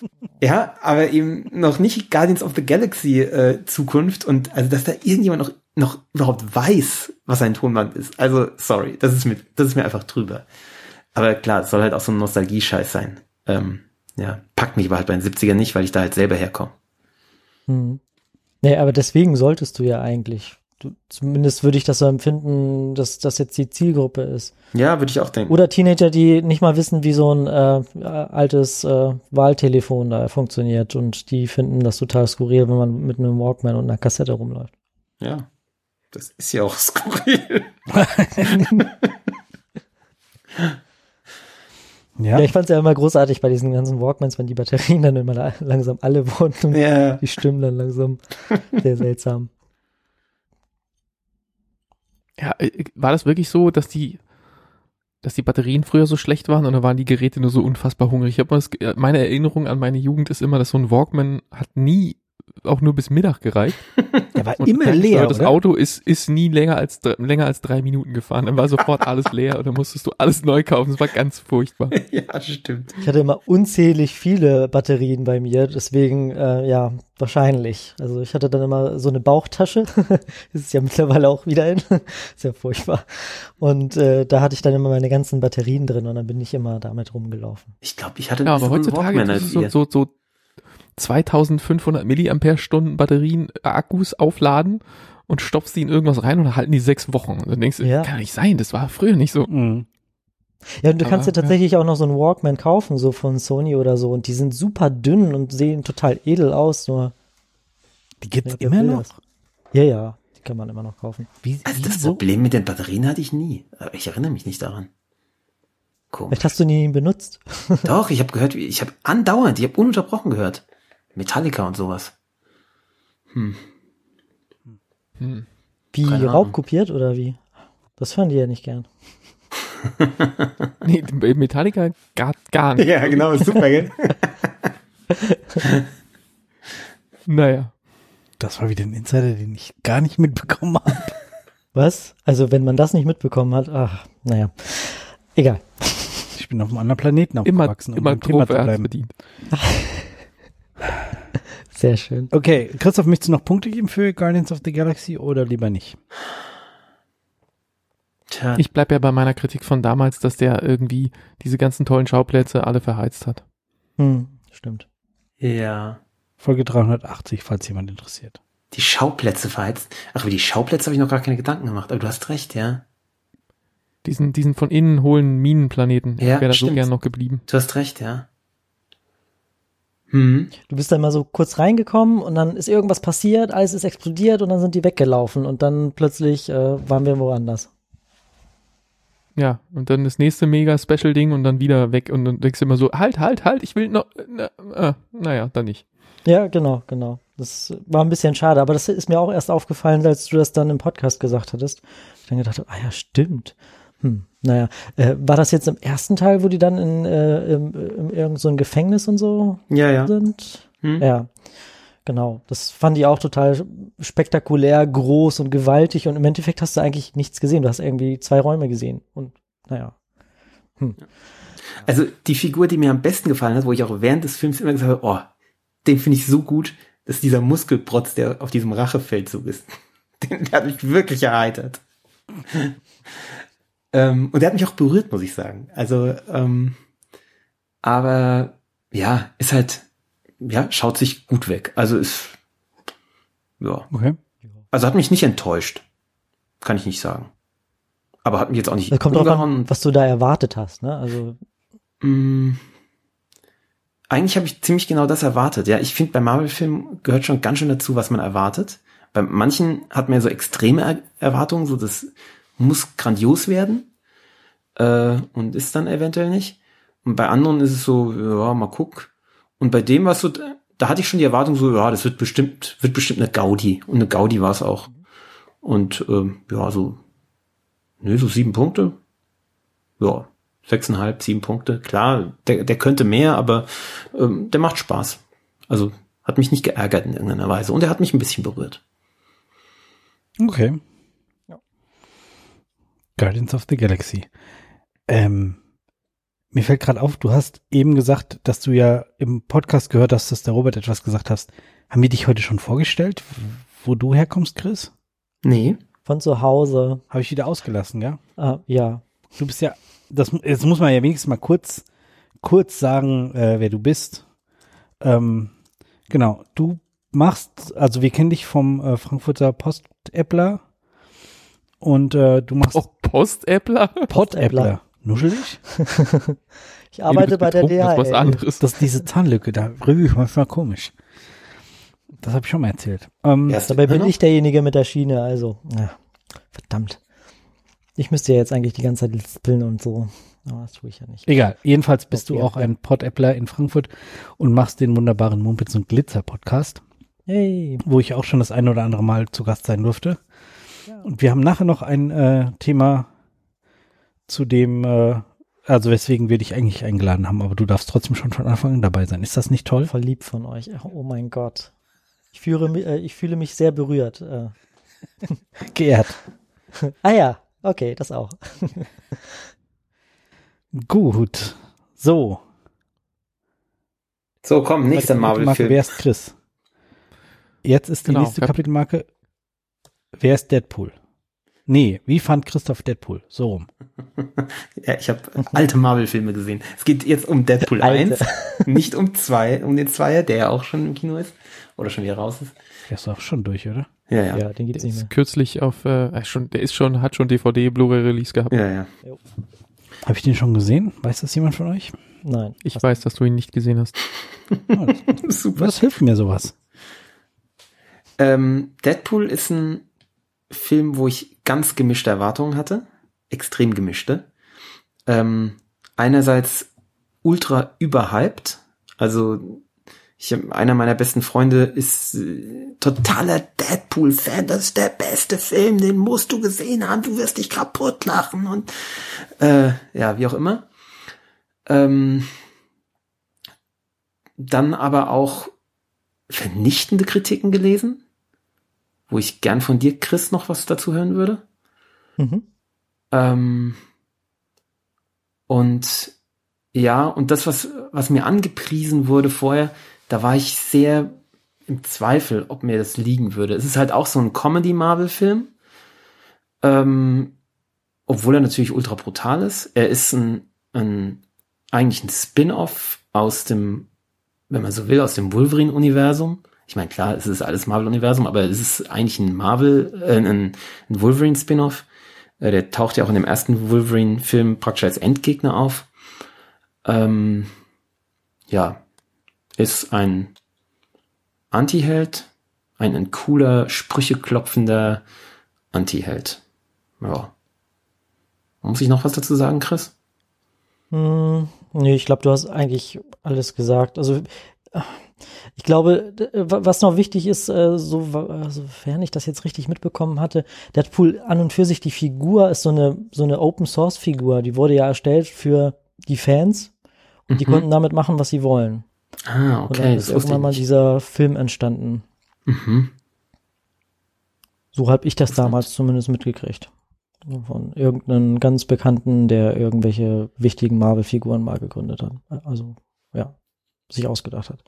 ja, aber eben noch nicht Guardians of the Galaxy äh, Zukunft und also, dass da irgendjemand noch noch überhaupt weiß, was ein Tonband ist. Also, sorry, das ist mir, das ist mir einfach drüber. Aber klar, es soll halt auch so ein Nostalgie-Scheiß sein. Ähm, ja, packt mich aber halt bei den siebzigern nicht, weil ich da halt selber herkomme. Hm. Nee, aber deswegen solltest du ja eigentlich. Du, zumindest würde ich das so empfinden, dass das jetzt die Zielgruppe ist. Ja, würde ich auch denken. Oder Teenager, die nicht mal wissen, wie so ein äh, altes äh, Wahltelefon da funktioniert und die finden das total skurril, wenn man mit einem Walkman und einer Kassette rumläuft. Ja, das ist ja auch skurril. Ja. ja, ich fand es ja immer großartig bei diesen ganzen Walkmans, wenn die Batterien dann immer la- langsam alle wurden und ja. die Stimmen dann langsam sehr seltsam. Ja, war das wirklich so, dass die, dass die Batterien früher so schlecht waren oder waren die Geräte nur so unfassbar hungrig? Ich habe das, meine Erinnerung an meine Jugend ist immer, dass so ein Walkman hat nie auch nur bis Mittag gereicht. Der war und immer leer, Das oder? Auto ist, ist nie länger als, länger als drei Minuten gefahren. Dann war sofort alles leer und dann musstest du alles neu kaufen. Das war ganz furchtbar. Ja, stimmt. Ich hatte immer unzählig viele Batterien bei mir, deswegen, äh, ja, wahrscheinlich. Also ich hatte dann immer so eine Bauchtasche. Das ist ja mittlerweile auch wieder in. Ist ja furchtbar. Und äh, da hatte ich dann immer meine ganzen Batterien drin und dann bin ich immer damit rumgelaufen. Ich glaube, ich hatte ja, aber so einen heutzutage Walkman ist als es so, ihr. so, so zweitausendfünfhundert Milliampere-Stunden Batterien, äh, Akkus aufladen und stopfst die in irgendwas rein und dann halten die sechs Wochen. Und dann denkst du, Ja. kann nicht sein, das war früher nicht so. Mhm. Ja, und du Aber, kannst dir tatsächlich auch noch so einen Walkman kaufen, so von Sony oder so. Und die sind super dünn und sehen total edel aus. Nur Die gibt's Ja, wer immer will noch? das? Ja, ja, die kann man immer noch kaufen. Wie, Also das wieso? Problem mit den Batterien hatte ich nie. Aber ich erinnere mich nicht daran. Komisch. Vielleicht hast du nie benutzt. Doch, ich habe gehört, wie- ich habe andauernd, ich habe ununterbrochen gehört. Metallica und sowas. Hm. Hm. Wie Keine Ahnung. raubkopiert oder wie? Das hören die ja nicht gern. Nee, Metallica gar, gar nicht. Ja, genau, ist super, gell? Naja. Das war wieder ein Insider, den ich gar nicht mitbekommen habe. Was? Also wenn man das nicht mitbekommen hat, ach, naja. Egal. Ich bin auf einem anderen Planeten Immer, aufgewachsen, immer beim Thema zu Trophäe bleiben. bedient. Sehr schön. Okay, Christoph, möchtest du noch Punkte geben für Guardians of the Galaxy oder lieber nicht? Tja, Ich bleib ja bei meiner Kritik von damals, dass der irgendwie diese ganzen tollen Schauplätze alle verheizt hat. Hm, stimmt. ja. Folge dreihundertachtzig, falls jemand interessiert. Die Schauplätze verheizt. Ach, über die Schauplätze habe ich noch gar keine Gedanken gemacht. Aber du hast recht, ja. Diesen, diesen von innen hohlen Minenplaneten. Ja, ich wäre da so stimmt. gern noch geblieben. Du hast recht, ja. Hm. Du bist da mal so kurz reingekommen und dann ist irgendwas passiert, alles ist explodiert und dann sind die weggelaufen und dann plötzlich äh, waren wir woanders. Ja, und dann das nächste Mega-Special-Ding und dann wieder weg und dann denkst du immer so, halt, halt, halt, ich will noch, na, äh, naja, dann nicht. Ja, genau, genau. Das war ein bisschen schade, aber das ist mir auch erst aufgefallen, als du das dann im Podcast gesagt hattest. Ich dann gedacht habe, ah ja, stimmt. Hm, naja, äh, war das jetzt im ersten Teil, wo die dann in, äh, im, in irgend so ein Gefängnis und so Ja, ja. sind? Hm. Ja, genau. Das fand ich auch total spektakulär, groß und gewaltig und im Endeffekt hast du eigentlich nichts gesehen. Du hast irgendwie zwei Räume gesehen und naja. Hm. Also die Figur, die mir am besten gefallen hat, wo ich auch während des Films immer gesagt habe, oh, den finde ich so gut, dass dieser Muskelprotz, der auf diesem Rachefeldzug ist. Den, der hat mich wirklich erheitert. ähm, und der hat mich auch berührt, muss ich sagen. Also, ähm, aber ja, ist halt, ja, schaut sich gut weg. Also ist, ja. Okay. Also hat mich nicht enttäuscht. Kann ich nicht sagen. Aber hat mich jetzt auch nicht Das kommt drauf umgehauen. an, was du da erwartet hast, ne? Also, Mm, Eigentlich habe ich ziemlich genau das erwartet. Ja, ich finde, bei Marvel-Filmen gehört schon ganz schön dazu, was man erwartet. Bei manchen hat man ja so extreme er Erwartungen, so das muss grandios werden äh, und ist dann eventuell nicht. Und bei anderen ist es so, ja, mal guck. Und bei dem war es so, da hatte ich schon die Erwartung so, ja, das wird bestimmt, wird bestimmt eine Gaudi. Und eine Gaudi war es auch. Und ähm, ja, so, nö, so sieben Punkte. Ja. Sechseinhalb, sieben Punkte. Klar, der, der könnte mehr, aber ähm, der macht Spaß. Also hat mich nicht geärgert in irgendeiner Weise. Und er hat mich ein bisschen berührt. Okay. Ja. Guardians of the Galaxy. Ähm, mir fällt gerade auf, du hast eben gesagt, dass du ja im Podcast gehört hast, dass der Robert etwas gesagt hast. Haben wir dich heute schon vorgestellt, wo du herkommst, Chris? Nee. Von zu Hause. Habe ich wieder ausgelassen, ja? Ah, ja. Du bist ja, das, jetzt muss man ja wenigstens mal kurz, kurz sagen, äh, wer du bist. Ähm, genau, du machst, also wir kennen dich vom äh, Frankfurter Postäppler und äh, du machst Oh, Postäppler? Pottäppler. Nuschel dich? Ich arbeite bei der D H L. Das ist was anderes. Das ist diese Zahnlücke, da rüge ich manchmal komisch. Das habe ich schon mal erzählt. Ähm, Erst Dabei bin immer noch? ich derjenige mit der Schiene, also, ja, verdammt. Ich müsste ja jetzt eigentlich die ganze Zeit lispeln und so, aber das tue ich ja nicht. Egal, jedenfalls bist Okay. du auch ein Pottäppler in Frankfurt und machst den wunderbaren Mumpitz und Glitzer Podcast, Hey, wo ich auch schon das ein oder andere Mal zu Gast sein durfte. Und wir haben nachher noch ein äh, Thema, zu dem, äh, also weswegen wir dich eigentlich eingeladen haben, aber du darfst trotzdem schon von Anfang an dabei sein. Ist das nicht toll? voll lieb von euch. Oh mein Gott. Ich fühle, mi- äh, ich fühle mich sehr berührt. Äh. Geehrt. Ah ja, okay, das auch. Gut. So. So, komm, nächster Kapitelmarke, Marvel-Film. wer ist Chris? Jetzt ist die Genau, nächste Kap- Kapitelmarke. Wer ist Deadpool? Nee, wie fand Christoph Deadpool? So rum. Ja, ich habe alte Marvel-Filme gesehen. Es geht jetzt um Deadpool Alte. eins, nicht um zwei, um den Zweier, der ja auch schon im Kino ist. Oder schon wieder raus ist. Der ist doch schon durch, oder? Ja, ja. Ja, den gibt's Der nicht mehr. ist kürzlich auf, äh, äh, schon, der ist schon, hat schon D V D, Blu-ray-Release gehabt. Ja, ja. Habe ich den schon gesehen? Weiß das jemand von euch? Nein. Ich weiß, dass du ihn nicht gesehen hast. Oh, das, Super. das hilft mir sowas. Ähm, Deadpool ist ein Film, wo ich ganz gemischte Erwartungen hatte. Extrem gemischte. Ähm, einerseits ultra überhyped. Also ich hab, einer meiner besten Freunde ist äh, totaler Deadpool-Fan. Das ist der beste Film, den musst du gesehen haben. Du wirst dich kaputt lachen und äh, ja, wie auch immer. Ähm, dann aber auch vernichtende Kritiken gelesen, wo ich gern von dir, Chris, noch was dazu hören würde. Mhm. Ähm, und ja, und das, was, was mir angepriesen wurde vorher, da war ich sehr im Zweifel, ob mir das liegen würde. Es ist halt auch so ein Comedy-Marvel-Film, ähm, obwohl er natürlich ultra brutal ist. Er ist ein, ein eigentlich ein Spin-off aus dem, wenn man so will, aus dem Wolverine-Universum. Ich meine, klar, es ist alles Marvel-Universum, aber es ist eigentlich ein Marvel, äh, ein, ein Wolverine-Spin-off. Äh, der taucht ja auch in dem ersten Wolverine-Film praktisch als Endgegner auf. Ähm, ja, ist ein Anti-Held, ein, ein cooler, sprücheklopfender Anti-Held. Ja. Muss ich noch was dazu sagen, Chris? Hm, nee, ich glaube, du hast eigentlich alles gesagt. Also ich glaube, d- was noch wichtig ist, äh, so, äh, sofern ich das jetzt richtig mitbekommen hatte, Deadpool an und für sich, die Figur ist so eine so eine Open-Source-Figur. Die wurde ja erstellt für die Fans und die Mhm. konnten damit machen, was sie wollen. Ah, Und okay, dann das ist wusste ich irgendwann mal nicht. dieser Film entstanden. Mhm. So habe ich das Interessant. damals zumindest mitgekriegt. Von irgendeinem ganz Bekannten, der irgendwelche wichtigen Marvel-Figuren mal gegründet hat. Also, ja, sich ausgedacht hat.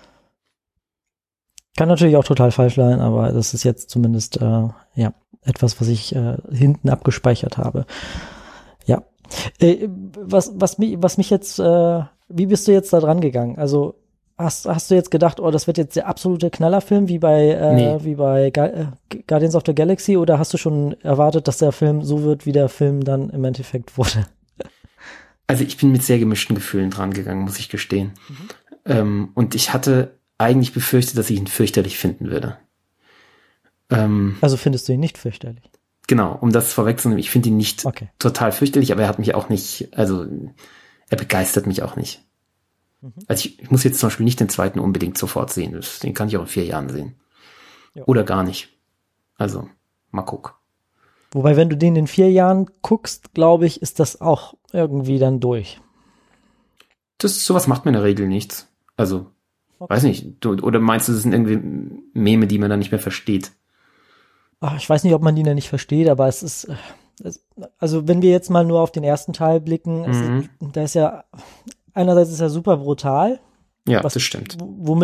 Kann natürlich auch total falsch sein, aber das ist jetzt zumindest, äh, ja, etwas, was ich äh, hinten abgespeichert habe. Ja. Äh, was, was mich, was mich jetzt, äh, wie bist du jetzt da dran gegangen? Also, Hast, hast du jetzt gedacht, oh, das wird jetzt der absolute Knallerfilm wie bei, äh, Nee. wie bei Gu- äh, Guardians of the Galaxy, oder hast du schon erwartet, dass der Film so wird, wie der Film dann im Endeffekt wurde? Also ich bin mit sehr gemischten Gefühlen dran gegangen, muss ich gestehen. Ähm, und ich hatte eigentlich befürchtet, dass ich ihn fürchterlich finden würde. Ähm, Also findest du ihn nicht fürchterlich? genau, um das vorwegzunehmen, ich finde ihn nicht Okay. total fürchterlich, aber er hat mich auch nicht, also er begeistert mich auch nicht. Mhm. Also ich, ich muss jetzt zum Beispiel nicht den zweiten unbedingt sofort sehen. Das, den kann ich auch in vier Jahren sehen. Ja. Oder gar nicht. Also, mal gucken. Wobei, wenn du den in vier Jahren guckst, glaube ich, ist das auch irgendwie dann durch. Das, sowas macht mir in der Regel nichts. Also, Okay. weiß nicht. Du, oder meinst du, das sind irgendwie Meme, die man dann nicht mehr versteht? Ach, ich weiß nicht, ob man die dann nicht versteht, aber es ist, äh, es, also wenn wir jetzt mal nur auf den ersten Teil blicken, es Mhm. ist, da ist ja, einerseits ist er super brutal, Ja, Was- das stimmt. w- womit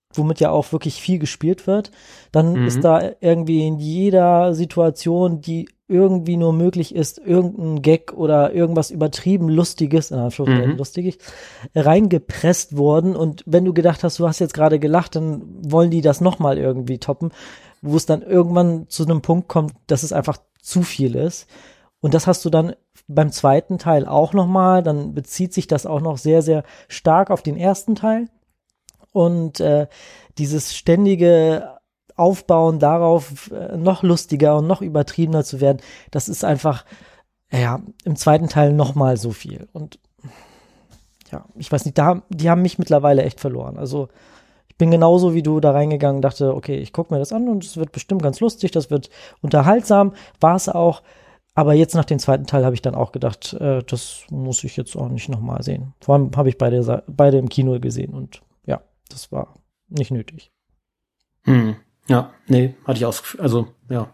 womit ja auch wirklich viel gespielt wird, dann Mhm. ist da irgendwie in jeder Situation, die irgendwie nur möglich ist, irgendein Gag oder irgendwas übertrieben Lustiges, in Anführungszeichen Mhm. lustig, reingepresst worden. Und wenn du gedacht hast, du hast jetzt gerade gelacht, dann wollen die das nochmal irgendwie toppen, wo es dann irgendwann zu einem Punkt kommt, dass es einfach zu viel ist. Und das hast du dann beim zweiten Teil auch nochmal. Dann bezieht sich das auch noch sehr, sehr stark auf den ersten Teil. Und äh, dieses ständige Aufbauen darauf, äh, noch lustiger und noch übertriebener zu werden, das ist einfach, ja, im zweiten Teil nochmal so viel. Und ja, ich weiß nicht, da, die haben mich mittlerweile echt verloren. Also ich bin genauso wie du da reingegangen und dachte, okay, ich gucke mir das an und es wird bestimmt ganz lustig, das wird unterhaltsam, war es auch. Aber jetzt nach dem zweiten Teil habe ich dann auch gedacht, äh, das muss ich jetzt auch nicht nochmal sehen. Vor allem habe ich beide, beide im Kino gesehen und ja, das war nicht nötig. Hm. Ja, nee, hatte ich auch das Gefühl, also, ja.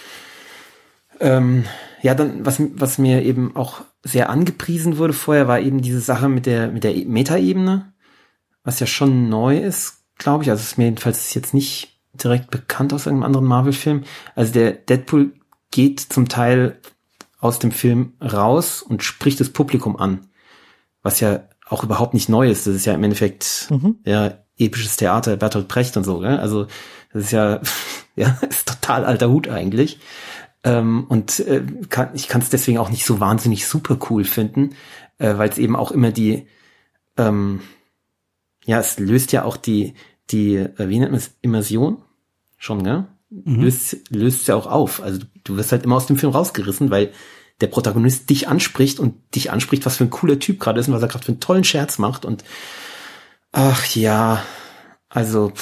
Ähm, ja, dann, was, was mir eben auch sehr angepriesen wurde vorher, war eben diese Sache mit der, mit der Metaebene, was ja schon neu ist, glaube ich. Also, es ist mir jedenfalls jetzt nicht direkt bekannt aus irgendeinem anderen Marvel-Film. Also, der Deadpool geht zum Teil aus dem Film raus und spricht das Publikum an, was ja auch überhaupt nicht neu ist. Das ist ja im Endeffekt, Mhm. ja, episches Theater, Bertolt Brecht und so, gell? Also, das ist ja, ja, ist total alter Hut eigentlich. Ähm, und äh, kann, ich kann es deswegen auch nicht so wahnsinnig super cool finden, äh, weil es eben auch immer die, ähm, ja, es löst ja auch die, die, äh, wie nennt man es, Immersion schon, gell? Mhm. Löst, löst ja auch auf. Also du, du wirst halt immer aus dem Film rausgerissen, weil der Protagonist dich anspricht und dich anspricht, was für ein cooler Typ gerade ist und was er gerade für einen tollen Scherz macht und ach ja, also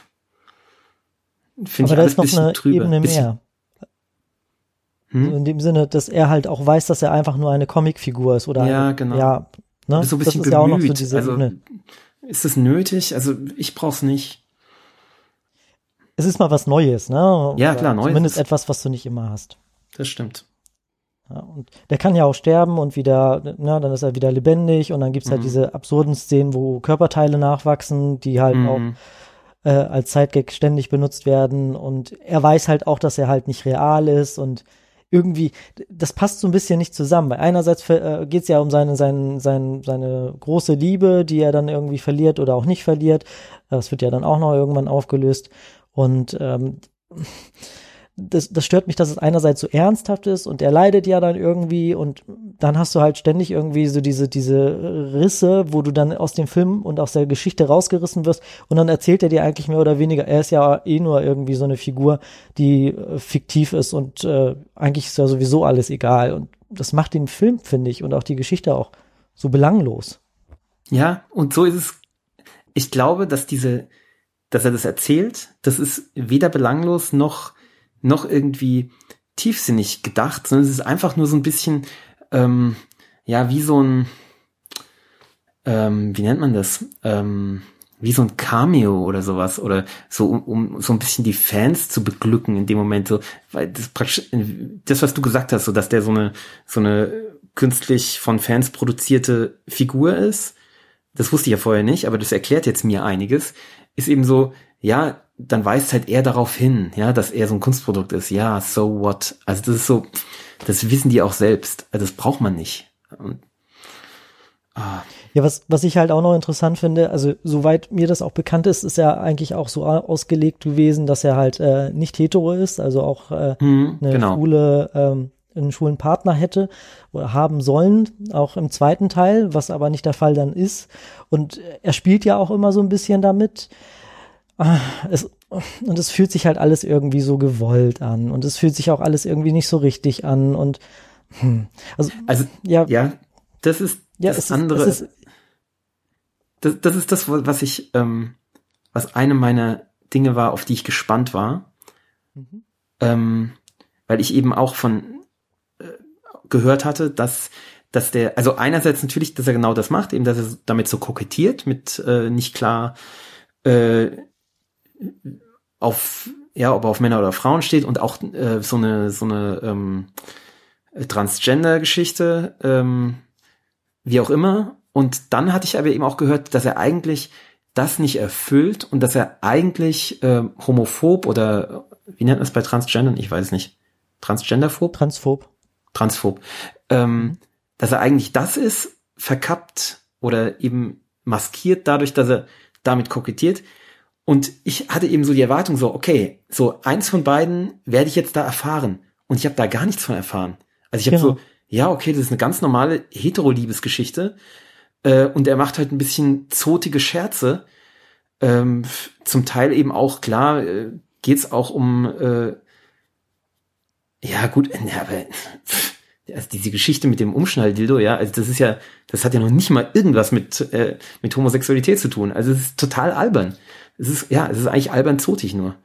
finde Aber ich da alles ist noch bisschen eine trüber. Ebene Bisschen, mehr. hm? So in dem Sinne, dass er halt auch weiß, dass er einfach nur eine Comicfigur ist oder Ja, eine, genau. Ja, ne? Du bist so ein Das bisschen ist ja auch noch so bemüht. diese Also Ebene. ist es nötig? Also ich brauch's nicht. Es ist mal was Neues, ne? Ja, Oder klar, Neues Zumindest ist- etwas, was du nicht immer hast. Das stimmt. Ja, und der kann ja auch sterben und wieder, na, dann ist er wieder lebendig und dann gibt's halt Mhm. diese absurden Szenen, wo Körperteile nachwachsen, die halt auch Mhm. äh, als Sidegag ständig benutzt werden und er weiß halt auch, dass er halt nicht real ist und irgendwie, das passt so ein bisschen nicht zusammen, weil einerseits äh, geht's ja um seine, seine, seine, seine große Liebe, die er dann irgendwie verliert oder auch nicht verliert, das wird ja dann auch noch irgendwann aufgelöst und ähm, das, das stört mich, dass es einerseits so ernsthaft ist und er leidet ja dann irgendwie und dann hast du halt ständig irgendwie so diese, diese Risse, wo du dann aus dem Film und aus der Geschichte rausgerissen wirst und dann erzählt er dir eigentlich mehr oder weniger, er ist ja eh nur irgendwie so eine Figur, die äh, fiktiv ist und äh, eigentlich ist ja sowieso alles egal und das macht den Film, finde ich, und auch die Geschichte auch so belanglos. Ja, und so ist es. Ich glaube, dass diese, dass er das erzählt, das ist weder belanglos noch noch irgendwie tiefsinnig gedacht, sondern es ist einfach nur so ein bisschen, ähm, ja, wie so ein, ähm, wie nennt man das, ähm, wie so ein Cameo oder sowas oder so, um, um so ein bisschen die Fans zu beglücken in dem Moment, so, weil das praktisch, das, was du gesagt hast, so, dass der so eine, so eine künstlich von Fans produzierte Figur ist, das wusste ich ja vorher nicht, aber das erklärt jetzt mir einiges, ist eben so, ja, dann weist halt er darauf hin, ja, dass er so ein Kunstprodukt ist. Ja, so what? Also das ist so, das wissen die auch selbst. Also das braucht man nicht. Und, ah. Ja, was, was ich halt auch noch interessant finde, also soweit mir das auch bekannt ist, ist er eigentlich auch so ausgelegt gewesen, dass er halt äh, nicht hetero ist, also auch äh, hm, eine genau. schwule, ähm, einen schwulen Partner hätte oder haben sollen, auch im zweiten Teil, was aber nicht der Fall dann ist. Und er spielt ja auch immer so ein bisschen damit. Ah, es, und es fühlt sich halt alles irgendwie so gewollt an und es fühlt sich auch alles irgendwie nicht so richtig an und hm, also, Also ja, ja, das ist ja, das es ist, andere. es ist, das, das ist das, was ich, ähm, was eine meiner Dinge war, auf die ich gespannt war, mhm. ähm, weil ich eben auch von äh, gehört hatte, dass dass der, also einerseits natürlich, dass er genau das macht, eben, dass er damit so kokettiert, mit äh, nicht klar äh, auf, ja, ob er auf Männer oder Frauen steht und auch äh, so eine so eine ähm, Transgender-Geschichte, ähm, wie auch immer. Und dann hatte ich aber eben auch gehört, dass er eigentlich das nicht erfüllt und dass er eigentlich äh, homophob oder wie nennt man es bei Transgendern? Ich weiß nicht. Transgenderphob? Transphob. Transphob. Ähm, dass er eigentlich das ist, verkappt oder eben maskiert dadurch, dass er damit kokettiert. Und ich hatte eben so die Erwartung so, okay, so eins von beiden werde ich jetzt da erfahren. Und ich habe da gar nichts von erfahren. Also ich habe Genau. so, ja, okay, das ist eine ganz normale Hetero-Liebesgeschichte. Äh, und er macht halt ein bisschen zotige Scherze. Ähm, zum Teil eben auch, klar, äh, geht's auch um, äh, ja gut, äh, ja, aber also diese Geschichte mit dem Umschnalldildo, ja, also das ist ja, das hat ja noch nicht mal irgendwas mit äh, mit Homosexualität zu tun. Also es ist total albern. Es ist, ja, es ist eigentlich albern zotig nur.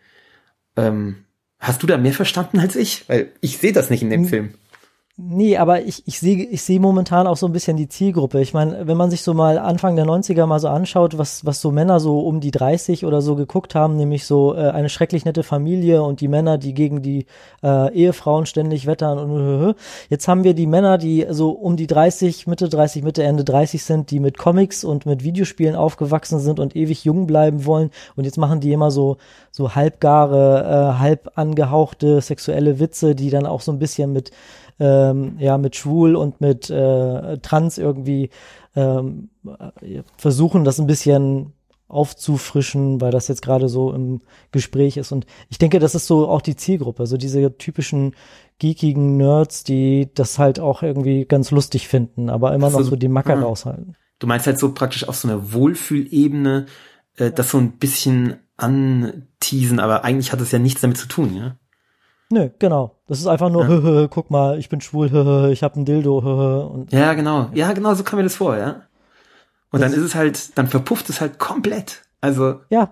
Ähm, hast du da mehr verstanden als ich? Weil ich sehe das nicht in dem Hm. Film. Nee, aber ich, ich sehe ich sehe momentan auch so ein bisschen die Zielgruppe. Ich meine, wenn man sich so mal Anfang der neunziger mal so anschaut, was was so Männer so um die dreißig oder so geguckt haben, nämlich so äh, eine schrecklich nette Familie und die Männer, die gegen die äh, Ehefrauen ständig wettern und jetzt haben wir die Männer, die so um die dreißig, Mitte dreißig, Mitte, Ende dreißig sind, die mit Comics und mit Videospielen aufgewachsen sind und ewig jung bleiben wollen und jetzt machen die immer so so halbgare, äh, halb angehauchte sexuelle Witze, die dann auch so ein bisschen mit Ähm, ja, mit schwul und mit äh, trans irgendwie ähm, äh, versuchen, das ein bisschen aufzufrischen, weil das jetzt gerade so im Gespräch ist. Und ich denke, das ist so auch die Zielgruppe, so diese typischen geekigen Nerds, die das halt auch irgendwie ganz lustig finden, aber immer Also, noch so die Macker ah. raushalten. Du meinst halt so praktisch auf so einer Wohlfühlebene, äh, das so ein bisschen anteasen, aber eigentlich hat es ja nichts damit zu tun, ja? Nö, genau. Das ist einfach nur, Ja. hö, hö, guck mal, ich bin schwul, hö, hö, ich hab ein Dildo, hö, hö, und Ja, genau. Ja, genau, so kam mir das vor, ja. Und Das- dann ist es halt, dann verpufft es halt komplett. Also, ja.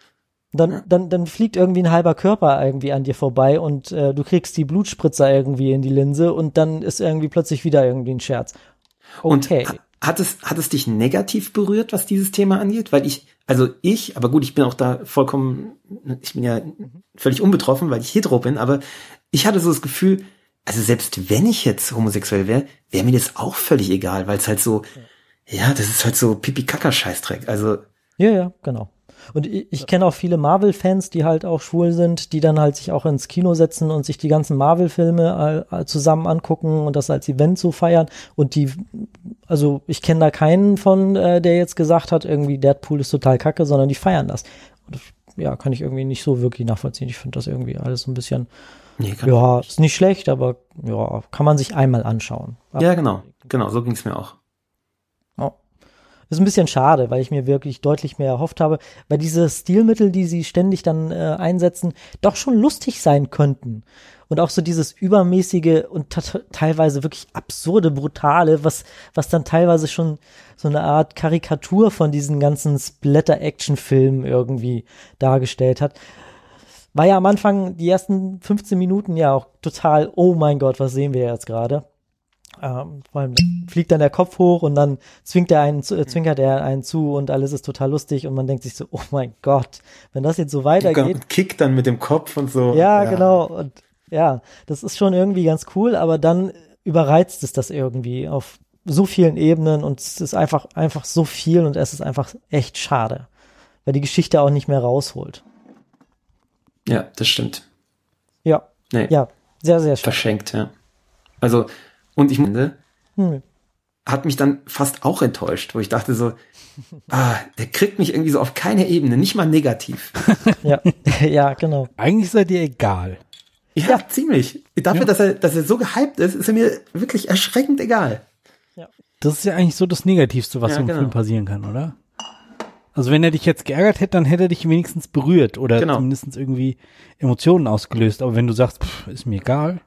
Dann, dann, dann fliegt irgendwie ein halber Körper irgendwie an dir vorbei und äh, du kriegst die Blutspritzer irgendwie in die Linse und dann ist irgendwie plötzlich wieder irgendwie ein Scherz. Okay. und ha- hat es, hat es dich negativ berührt, was dieses Thema angeht? Weil ich, also ich, aber gut, ich bin auch da vollkommen, ich bin ja völlig unbetroffen, weil ich hetero bin, aber ich hatte so das Gefühl, also selbst wenn ich jetzt homosexuell wäre, wäre mir das auch völlig egal, weil es halt so, ja, das ist halt so Pipi-Kaka-Scheißdreck. Also, Ja, ja, genau. Und ich, ich kenne auch viele Marvel-Fans, die halt auch schwul sind, die dann halt sich auch ins Kino setzen und sich die ganzen Marvel-Filme äh, zusammen angucken und das als Event so feiern. Und die, also ich kenne da keinen von, äh, der jetzt gesagt hat, irgendwie Deadpool ist total kacke, sondern die feiern das. Und das, ja, kann ich irgendwie nicht so wirklich nachvollziehen. Ich finde das irgendwie alles so ein bisschen, nee, kann ja, ist nicht schlecht, aber ja, kann man sich einmal anschauen. ja, genau, genau, so ging es mir auch. Ja. Ist ein bisschen schade, weil ich mir wirklich deutlich mehr erhofft habe, weil diese Stilmittel, die sie ständig dann äh, einsetzen, doch schon lustig sein könnten. Und auch so dieses übermäßige und ta- teilweise wirklich absurde, brutale, was, was dann teilweise schon so eine Art Karikatur von diesen ganzen Splatter-Action-Filmen irgendwie dargestellt hat. War ja am Anfang die ersten fünfzehn Minuten ja auch total, oh mein Gott, was sehen wir jetzt gerade? Ähm, vor allem fliegt dann der Kopf hoch und dann zwingt er einen, zu- äh, zwinkert er einen zu und alles ist total lustig und man denkt sich so, oh mein Gott, wenn das jetzt so weitergeht. Und kickt dann mit dem Kopf und so. Ja, genau. Und ja, das ist schon irgendwie ganz cool, aber dann überreizt es das irgendwie auf so vielen Ebenen und es ist einfach, einfach so viel und es ist einfach echt schade, weil die Geschichte auch nicht mehr rausholt. Ja, das stimmt. Ja, Nee, ja, sehr, sehr schade. verschenkt, ja. Also, und ich meine, Hm. hat mich dann fast auch enttäuscht, wo ich dachte so, ah, der kriegt mich irgendwie so auf keine Ebene, nicht mal negativ. Ja, ja, genau. Eigentlich seid ihr egal. Ja, ziemlich. Dafür, Ja. dass er, dass er so gehypt ist, ist er mir wirklich erschreckend egal. Das ist ja eigentlich so das Negativste, was Ja, so im genau. Film passieren kann, oder? Also wenn er dich jetzt geärgert hätte, dann hätte er dich wenigstens berührt oder Genau. zumindest irgendwie Emotionen ausgelöst. Aber wenn du sagst, pff, ist mir egal.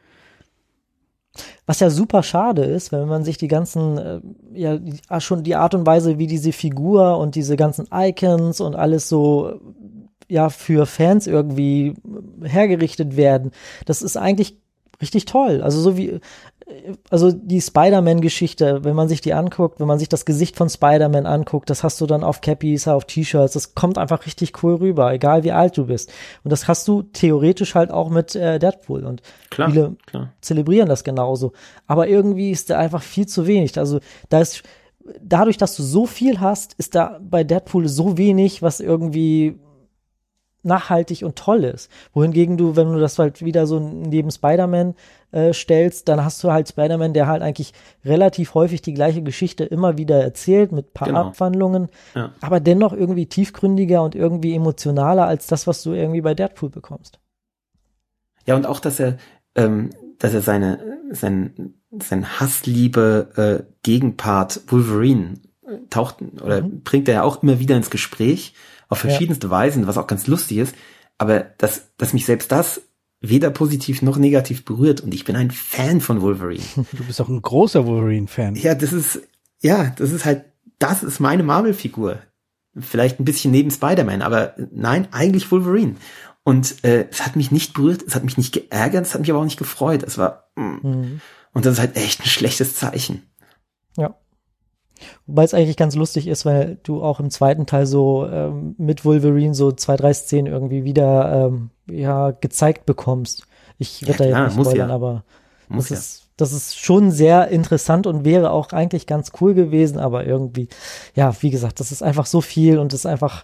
Was ja super schade ist, wenn man sich die ganzen, äh, ja, die, ah, schon die Art und Weise, wie diese Figur und diese ganzen Icons und alles so, äh, ja, für Fans irgendwie äh, hergerichtet werden, das ist eigentlich richtig toll. Also so wie, äh, also die Spider-Man-Geschichte, wenn man sich die anguckt, wenn man sich das Gesicht von Spider-Man anguckt, das hast du dann auf Cappies, auf T-Shirts, das kommt einfach richtig cool rüber, egal wie alt du bist. Und das hast du theoretisch halt auch mit äh, Deadpool und Klar, viele klar. zelebrieren das genauso. Aber irgendwie ist da einfach viel zu wenig. Also da ist dadurch, dass du so viel hast, ist da bei Deadpool so wenig, was irgendwie nachhaltig und toll ist. Wohingegen du, wenn du das halt wieder so neben Spider-Man äh, stellst, dann hast du halt Spider-Man, der halt eigentlich relativ häufig die gleiche Geschichte immer wieder erzählt, mit paar Genau. Abwandlungen, Ja. aber dennoch irgendwie tiefgründiger und irgendwie emotionaler als das, was du irgendwie bei Deadpool bekommst. Ja, und auch, dass er, ähm, dass er seine, sein, sein Hassliebe äh, Gegenpart Wolverine äh, taucht oder Mhm. bringt er ja auch immer wieder ins Gespräch auf Ja. verschiedenste Weisen, was auch ganz lustig ist. Aber dass, dass mich selbst das weder positiv noch negativ berührt und ich bin ein Fan von Wolverine. Du bist auch ein großer Wolverine-Fan. Ja, das ist, ja, das ist halt, das ist meine Marvel-Figur. Vielleicht ein bisschen neben Spider-Man, aber nein, eigentlich Wolverine. Und äh, es hat mich nicht berührt, es hat mich nicht geärgert, es hat mich aber auch nicht gefreut. Es war, mm. Mhm. Und das ist halt echt ein schlechtes Zeichen. Ja. Wobei es eigentlich ganz lustig ist, weil du auch im zweiten Teil so ähm, mit Wolverine so zwei, drei Szenen irgendwie wieder ähm, ja gezeigt bekommst. Ich Ja, werde da klar, jetzt nicht muss spoilern, ja. aber Muss das ja. ist das ist schon sehr interessant und wäre auch eigentlich ganz cool gewesen, aber irgendwie, ja, wie gesagt, das ist einfach so viel und ist einfach,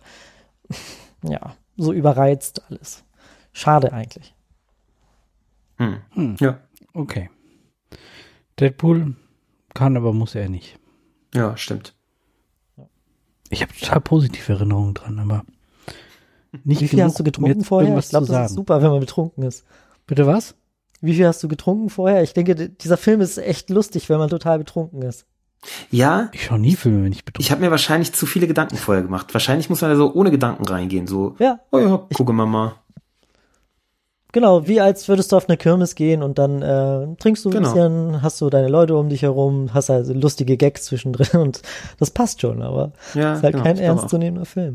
ja, so überreizt alles. Schade eigentlich. Hm. Hm. Ja, Okay. Deadpool kann, aber muss er nicht. ja, stimmt. Ich habe total positive Erinnerungen dran, aber nicht Wie viel genug, hast du um getrunken jetzt vorher? irgendwas Ich glaube, zu das sagen. ist super, wenn man betrunken ist. Bitte was? Wie viel hast du getrunken vorher? Ich denke, d- dieser Film ist echt lustig, wenn man total betrunken ist. Ja, Ich schaue nie Filme, wenn ich betrunken ich habe mir wahrscheinlich zu viele Gedanken vorher gemacht. Wahrscheinlich muss man da so ohne Gedanken reingehen. So, Ja, oh ja, gucke mal mal. genau, wie als würdest du auf eine Kirmes gehen und dann äh, trinkst du ein Genau. bisschen, hast du deine Leute um dich herum, hast also lustige Gags zwischendrin und das passt schon, aber Ja, es ist halt genau, kein ich glaube auch. ernstzunehmender Film.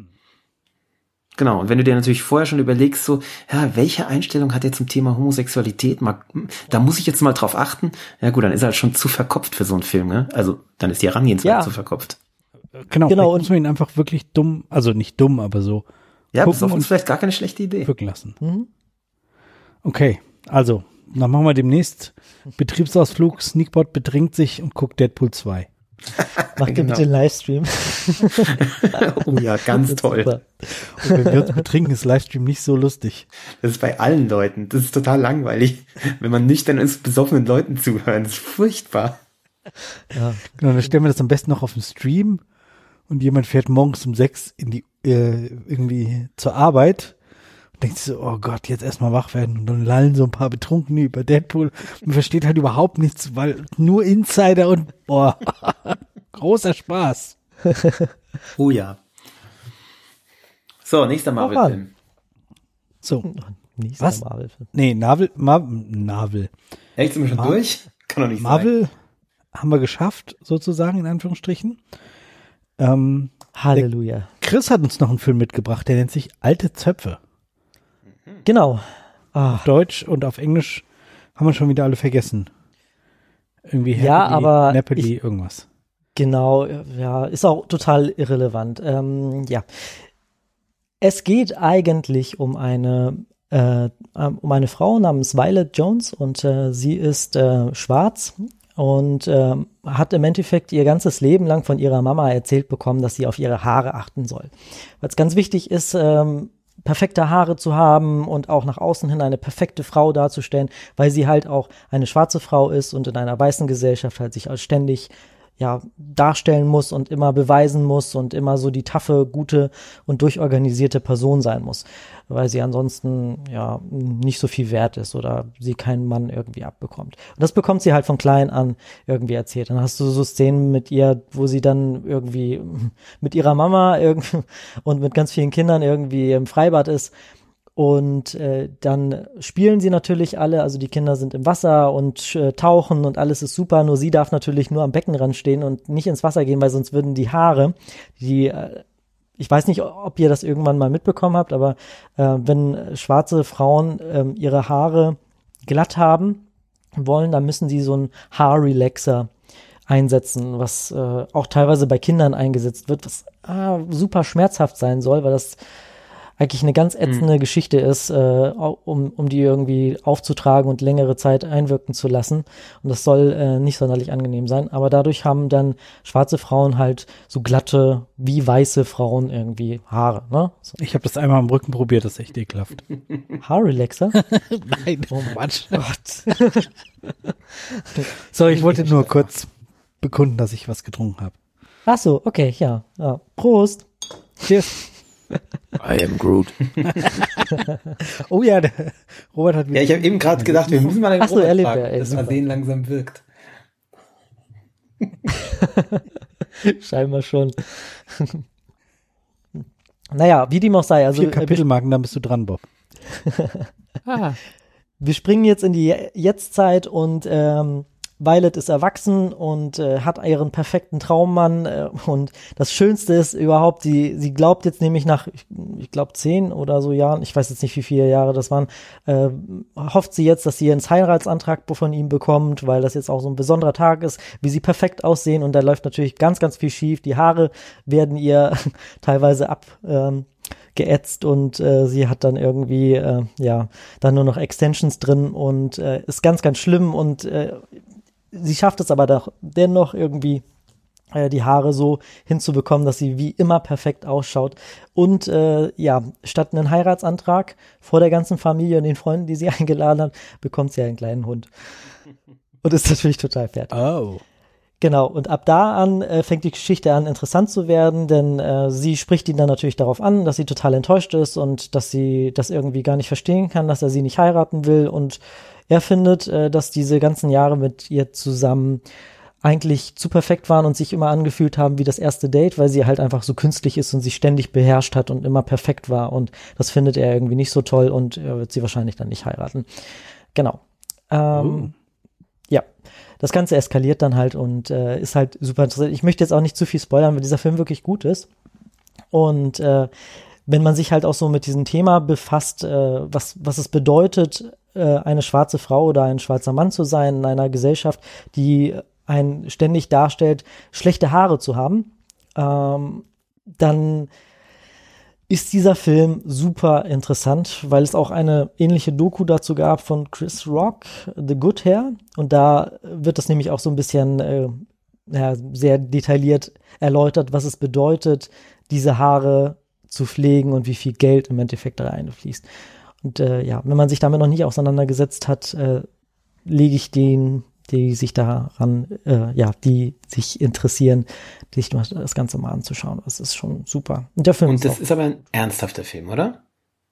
Genau, und wenn du dir natürlich vorher schon überlegst, so, ja, welche Einstellung hat er zum Thema Homosexualität? Mal, da muss ich jetzt mal drauf achten. Ja gut, dann ist er halt schon zu verkopft für so einen Film, ne? Also, dann ist die Herangehensweise Ja. zu verkopft. Genau, Genau, genau und- muss man ihn einfach wirklich dumm, also nicht dumm, aber so Ja, Gucken besoffen und- ist vielleicht gar keine schlechte Idee. wirken lassen. Mhm. Okay, also, dann machen wir demnächst Betriebsausflug, Sneakbot bedrängt sich und guckt Deadpool zwei. Mach dir Genau. bitte einen Livestream. Oh ja, ganz Das ist toll. super. Und wenn wir uns betrinken, ist Livestream nicht so lustig. Das ist bei allen Leuten. Das ist total langweilig. Wenn man nüchtern ist, besoffenen Leuten zuhören. Das ist furchtbar. Ja. Genau, dann stellen wir das am besten noch auf den Stream und jemand fährt morgens um sechs in die, äh, irgendwie zur Arbeit und denkt sich so, oh Gott, jetzt erstmal wach werden und dann lallen so ein paar Betrunkene über Deadpool und versteht halt überhaupt nichts, weil nur Insider und, boah, großer Spaß. Oh ja. So, nächster Marvel-Film. So, Nächster Was? Marvel-Film. nee, Marvel, Mar Marvel, Echt, sind wir schon Mar- durch? Kann doch nicht sein. Marvel haben wir geschafft, sozusagen, in Anführungsstrichen. Ähm, Halleluja. Chris hat uns noch einen Film mitgebracht, der nennt sich Alte Zöpfe. Genau. Ah, Auf Deutsch und auf Englisch haben wir schon wieder alle vergessen. Irgendwie Ja, Happily, aber Napoli, irgendwas. genau, ja, ist auch total irrelevant. Ähm, ja. Es geht eigentlich um eine äh, ähm, um eine Frau namens Violet Jones und äh, sie ist äh, schwarz und äh, hat im Endeffekt ihr ganzes Leben lang von ihrer Mama erzählt bekommen, dass sie auf ihre Haare achten soll. Weil es ganz wichtig ist, ähm, perfekte Haare zu haben und auch nach außen hin eine perfekte Frau darzustellen, weil sie halt auch eine schwarze Frau ist und in einer weißen Gesellschaft halt sich als ständig ja darstellen muss und immer beweisen muss und immer so die taffe, gute und durchorganisierte Person sein muss, weil sie ansonsten ja nicht so viel wert ist oder sie keinen Mann irgendwie abbekommt. Und das bekommt sie halt von klein an irgendwie erzählt. Dann hast du so Szenen mit ihr, wo sie dann irgendwie mit ihrer Mama irgendwie und mit ganz vielen Kindern irgendwie im Freibad ist. Und äh, dann spielen sie natürlich alle, also die Kinder sind im Wasser und äh, tauchen und alles ist super, nur sie darf natürlich nur am Beckenrand stehen und nicht ins Wasser gehen, weil sonst würden die Haare, die, äh, ich weiß nicht, ob ihr das irgendwann mal mitbekommen habt, aber äh, wenn schwarze Frauen äh, ihre Haare glatt haben wollen, dann müssen sie so einen Haarrelaxer einsetzen, was äh, auch teilweise bei Kindern eingesetzt wird, was äh, super schmerzhaft sein soll, weil das eigentlich eine ganz ätzende mhm. Geschichte ist, äh, um, um die irgendwie aufzutragen und längere Zeit einwirken zu lassen. Und das soll äh, nicht sonderlich angenehm sein. Aber dadurch haben dann schwarze Frauen halt so glatte, wie weiße Frauen irgendwie Haare. Ne? So. Ich habe das einmal am Rücken probiert, das ist echt ekelhaft. Haarrelaxer? Nein, oh Quatsch. Gott. Sorry, ich wollte nur kurz bekunden, dass ich was getrunken habe. Ach so, okay, ja. ja. Prost. Cheers. I am Groot. Oh ja, der Robert hat wieder. Ja, ich habe eben gerade gedacht, wir müssen mal den Ach so, Robert er fragen, lebt ja, dass Arsen langsam wirkt. Scheinbar schon. Naja, wie dem auch sei. Also, Vier Kapitelmarken, dann bist du dran, Bob. ah. Wir springen jetzt in die Jetztzeit und ähm, Violet ist erwachsen und äh, hat ihren perfekten Traummann äh, und das Schönste ist überhaupt, die, sie glaubt jetzt nämlich nach, ich, ich glaube zehn oder so Jahren, ich weiß jetzt nicht, wie viele Jahre das waren, äh, hofft sie jetzt, dass sie einen Heiratsantrag von ihm bekommt, weil das jetzt auch so ein besonderer Tag ist, wie sie perfekt aussehen und da läuft natürlich ganz, ganz viel schief. Die Haare werden ihr teilweise ab ähm, geätzt und äh, sie hat dann irgendwie, äh, ja, dann nur noch Extensions drin und äh, ist ganz, ganz schlimm und äh, sie schafft es aber doch dennoch irgendwie äh, die Haare so hinzubekommen, dass sie wie immer perfekt ausschaut. Und äh, ja, statt einen Heiratsantrag vor der ganzen Familie und den Freunden, die sie eingeladen hat, bekommt sie einen kleinen Hund. Und ist natürlich total fertig. Oh. Genau, und ab da an äh, fängt die Geschichte an, interessant zu werden, denn äh, sie spricht ihn dann natürlich darauf an, dass sie total enttäuscht ist und dass sie das irgendwie gar nicht verstehen kann, dass er sie nicht heiraten will und er findet, äh, dass diese ganzen Jahre mit ihr zusammen eigentlich zu perfekt waren und sich immer angefühlt haben wie das erste Date, weil sie halt einfach so künstlich ist und sich ständig beherrscht hat und immer perfekt war und das findet er irgendwie nicht so toll und er wird sie wahrscheinlich dann nicht heiraten. Genau. Ähm, uh. Ja, das Ganze eskaliert dann halt und äh, ist halt super interessant. Ich möchte jetzt auch nicht zu viel spoilern, weil dieser Film wirklich gut ist und äh, wenn man sich halt auch so mit diesem Thema befasst, äh, was, was es bedeutet, äh, eine schwarze Frau oder ein schwarzer Mann zu sein in einer Gesellschaft, die einen ständig darstellt, schlechte Haare zu haben, ähm, dann ist dieser Film super interessant, weil es auch eine ähnliche Doku dazu gab von Chris Rock, The Good Hair. Und da wird das nämlich auch so ein bisschen äh, ja, sehr detailliert erläutert, was es bedeutet, diese Haare zu pflegen und wie viel Geld im Endeffekt da reinfließt. Und äh, ja, wenn man sich damit noch nicht auseinandergesetzt hat, äh, lege ich den, die sich daran, äh, ja, die sich interessieren, sich das Ganze mal anzuschauen. Das ist schon super. Und der Film Und das ist, ist aber ein ernsthafter Film, oder?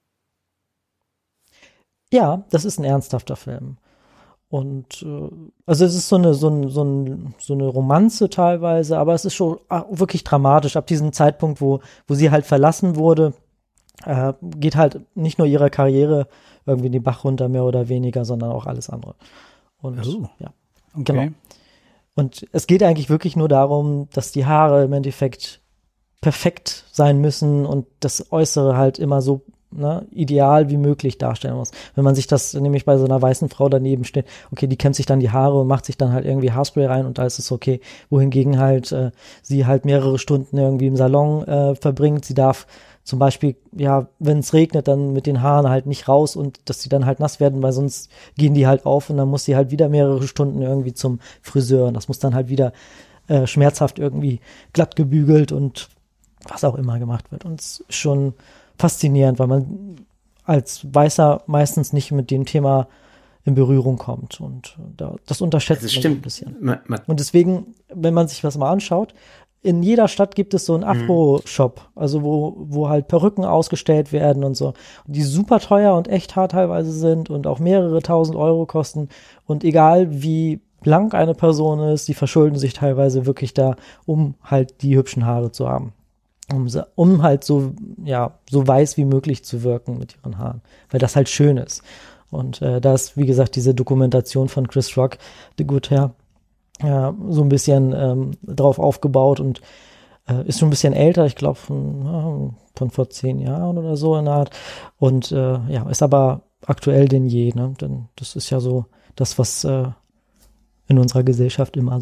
Ja, das ist ein ernsthafter Film. Und äh, also es ist so eine so, ein, so, ein, so eine Romanze teilweise, aber es ist schon ach, wirklich dramatisch. Ab diesem Zeitpunkt, wo wo sie halt verlassen wurde, äh, geht halt nicht nur ihre Karriere irgendwie den Bach runter, mehr oder weniger, sondern auch alles andere. Und oh. ja, okay. Genau. Und es geht eigentlich wirklich nur darum, dass die Haare im Endeffekt perfekt sein müssen und das Äußere halt immer so ne, ideal wie möglich darstellen muss. Wenn man sich das nämlich bei so einer weißen Frau daneben steht, okay, die kämmt sich dann die Haare und macht sich dann halt irgendwie Haarspray rein und da ist es okay. Wohingegen halt äh, sie halt mehrere Stunden irgendwie im Salon äh, verbringt. Sie darf zum Beispiel, ja, wenn es regnet, dann mit den Haaren halt nicht raus und dass sie dann halt nass werden, weil sonst gehen die halt auf und dann muss sie halt wieder mehrere Stunden irgendwie zum Friseur und das muss dann halt wieder äh, schmerzhaft irgendwie glatt gebügelt und was auch immer gemacht wird. Und es ist schon faszinierend, weil man als Weißer meistens nicht mit dem Thema in Berührung kommt und da, das unterschätzt das man stimmt. ein bisschen. Ma- ma- Und deswegen, wenn man sich was mal anschaut, in jeder Stadt gibt es so einen Afro-Shop, also wo, wo halt Perücken ausgestellt werden und so, die super teuer und echt hart teilweise sind und auch mehrere tausend Euro kosten. Und egal wie blank eine Person ist, die verschulden sich teilweise wirklich da, um halt die hübschen Haare zu haben. Um, um halt so, ja, so weiß wie möglich zu wirken mit ihren Haaren, weil das halt schön ist. Und äh, da ist, wie gesagt, diese Dokumentation von Chris Rock, The Good Hair, ja, so ein bisschen ähm, drauf aufgebaut und äh, ist schon ein bisschen älter, ich glaube von, ja, von vor zehn Jahren oder so in der Art. Und äh, ja, ist aber aktuell denn je, ne? Denn das ist ja so das, was äh, in unserer Gesellschaft immer so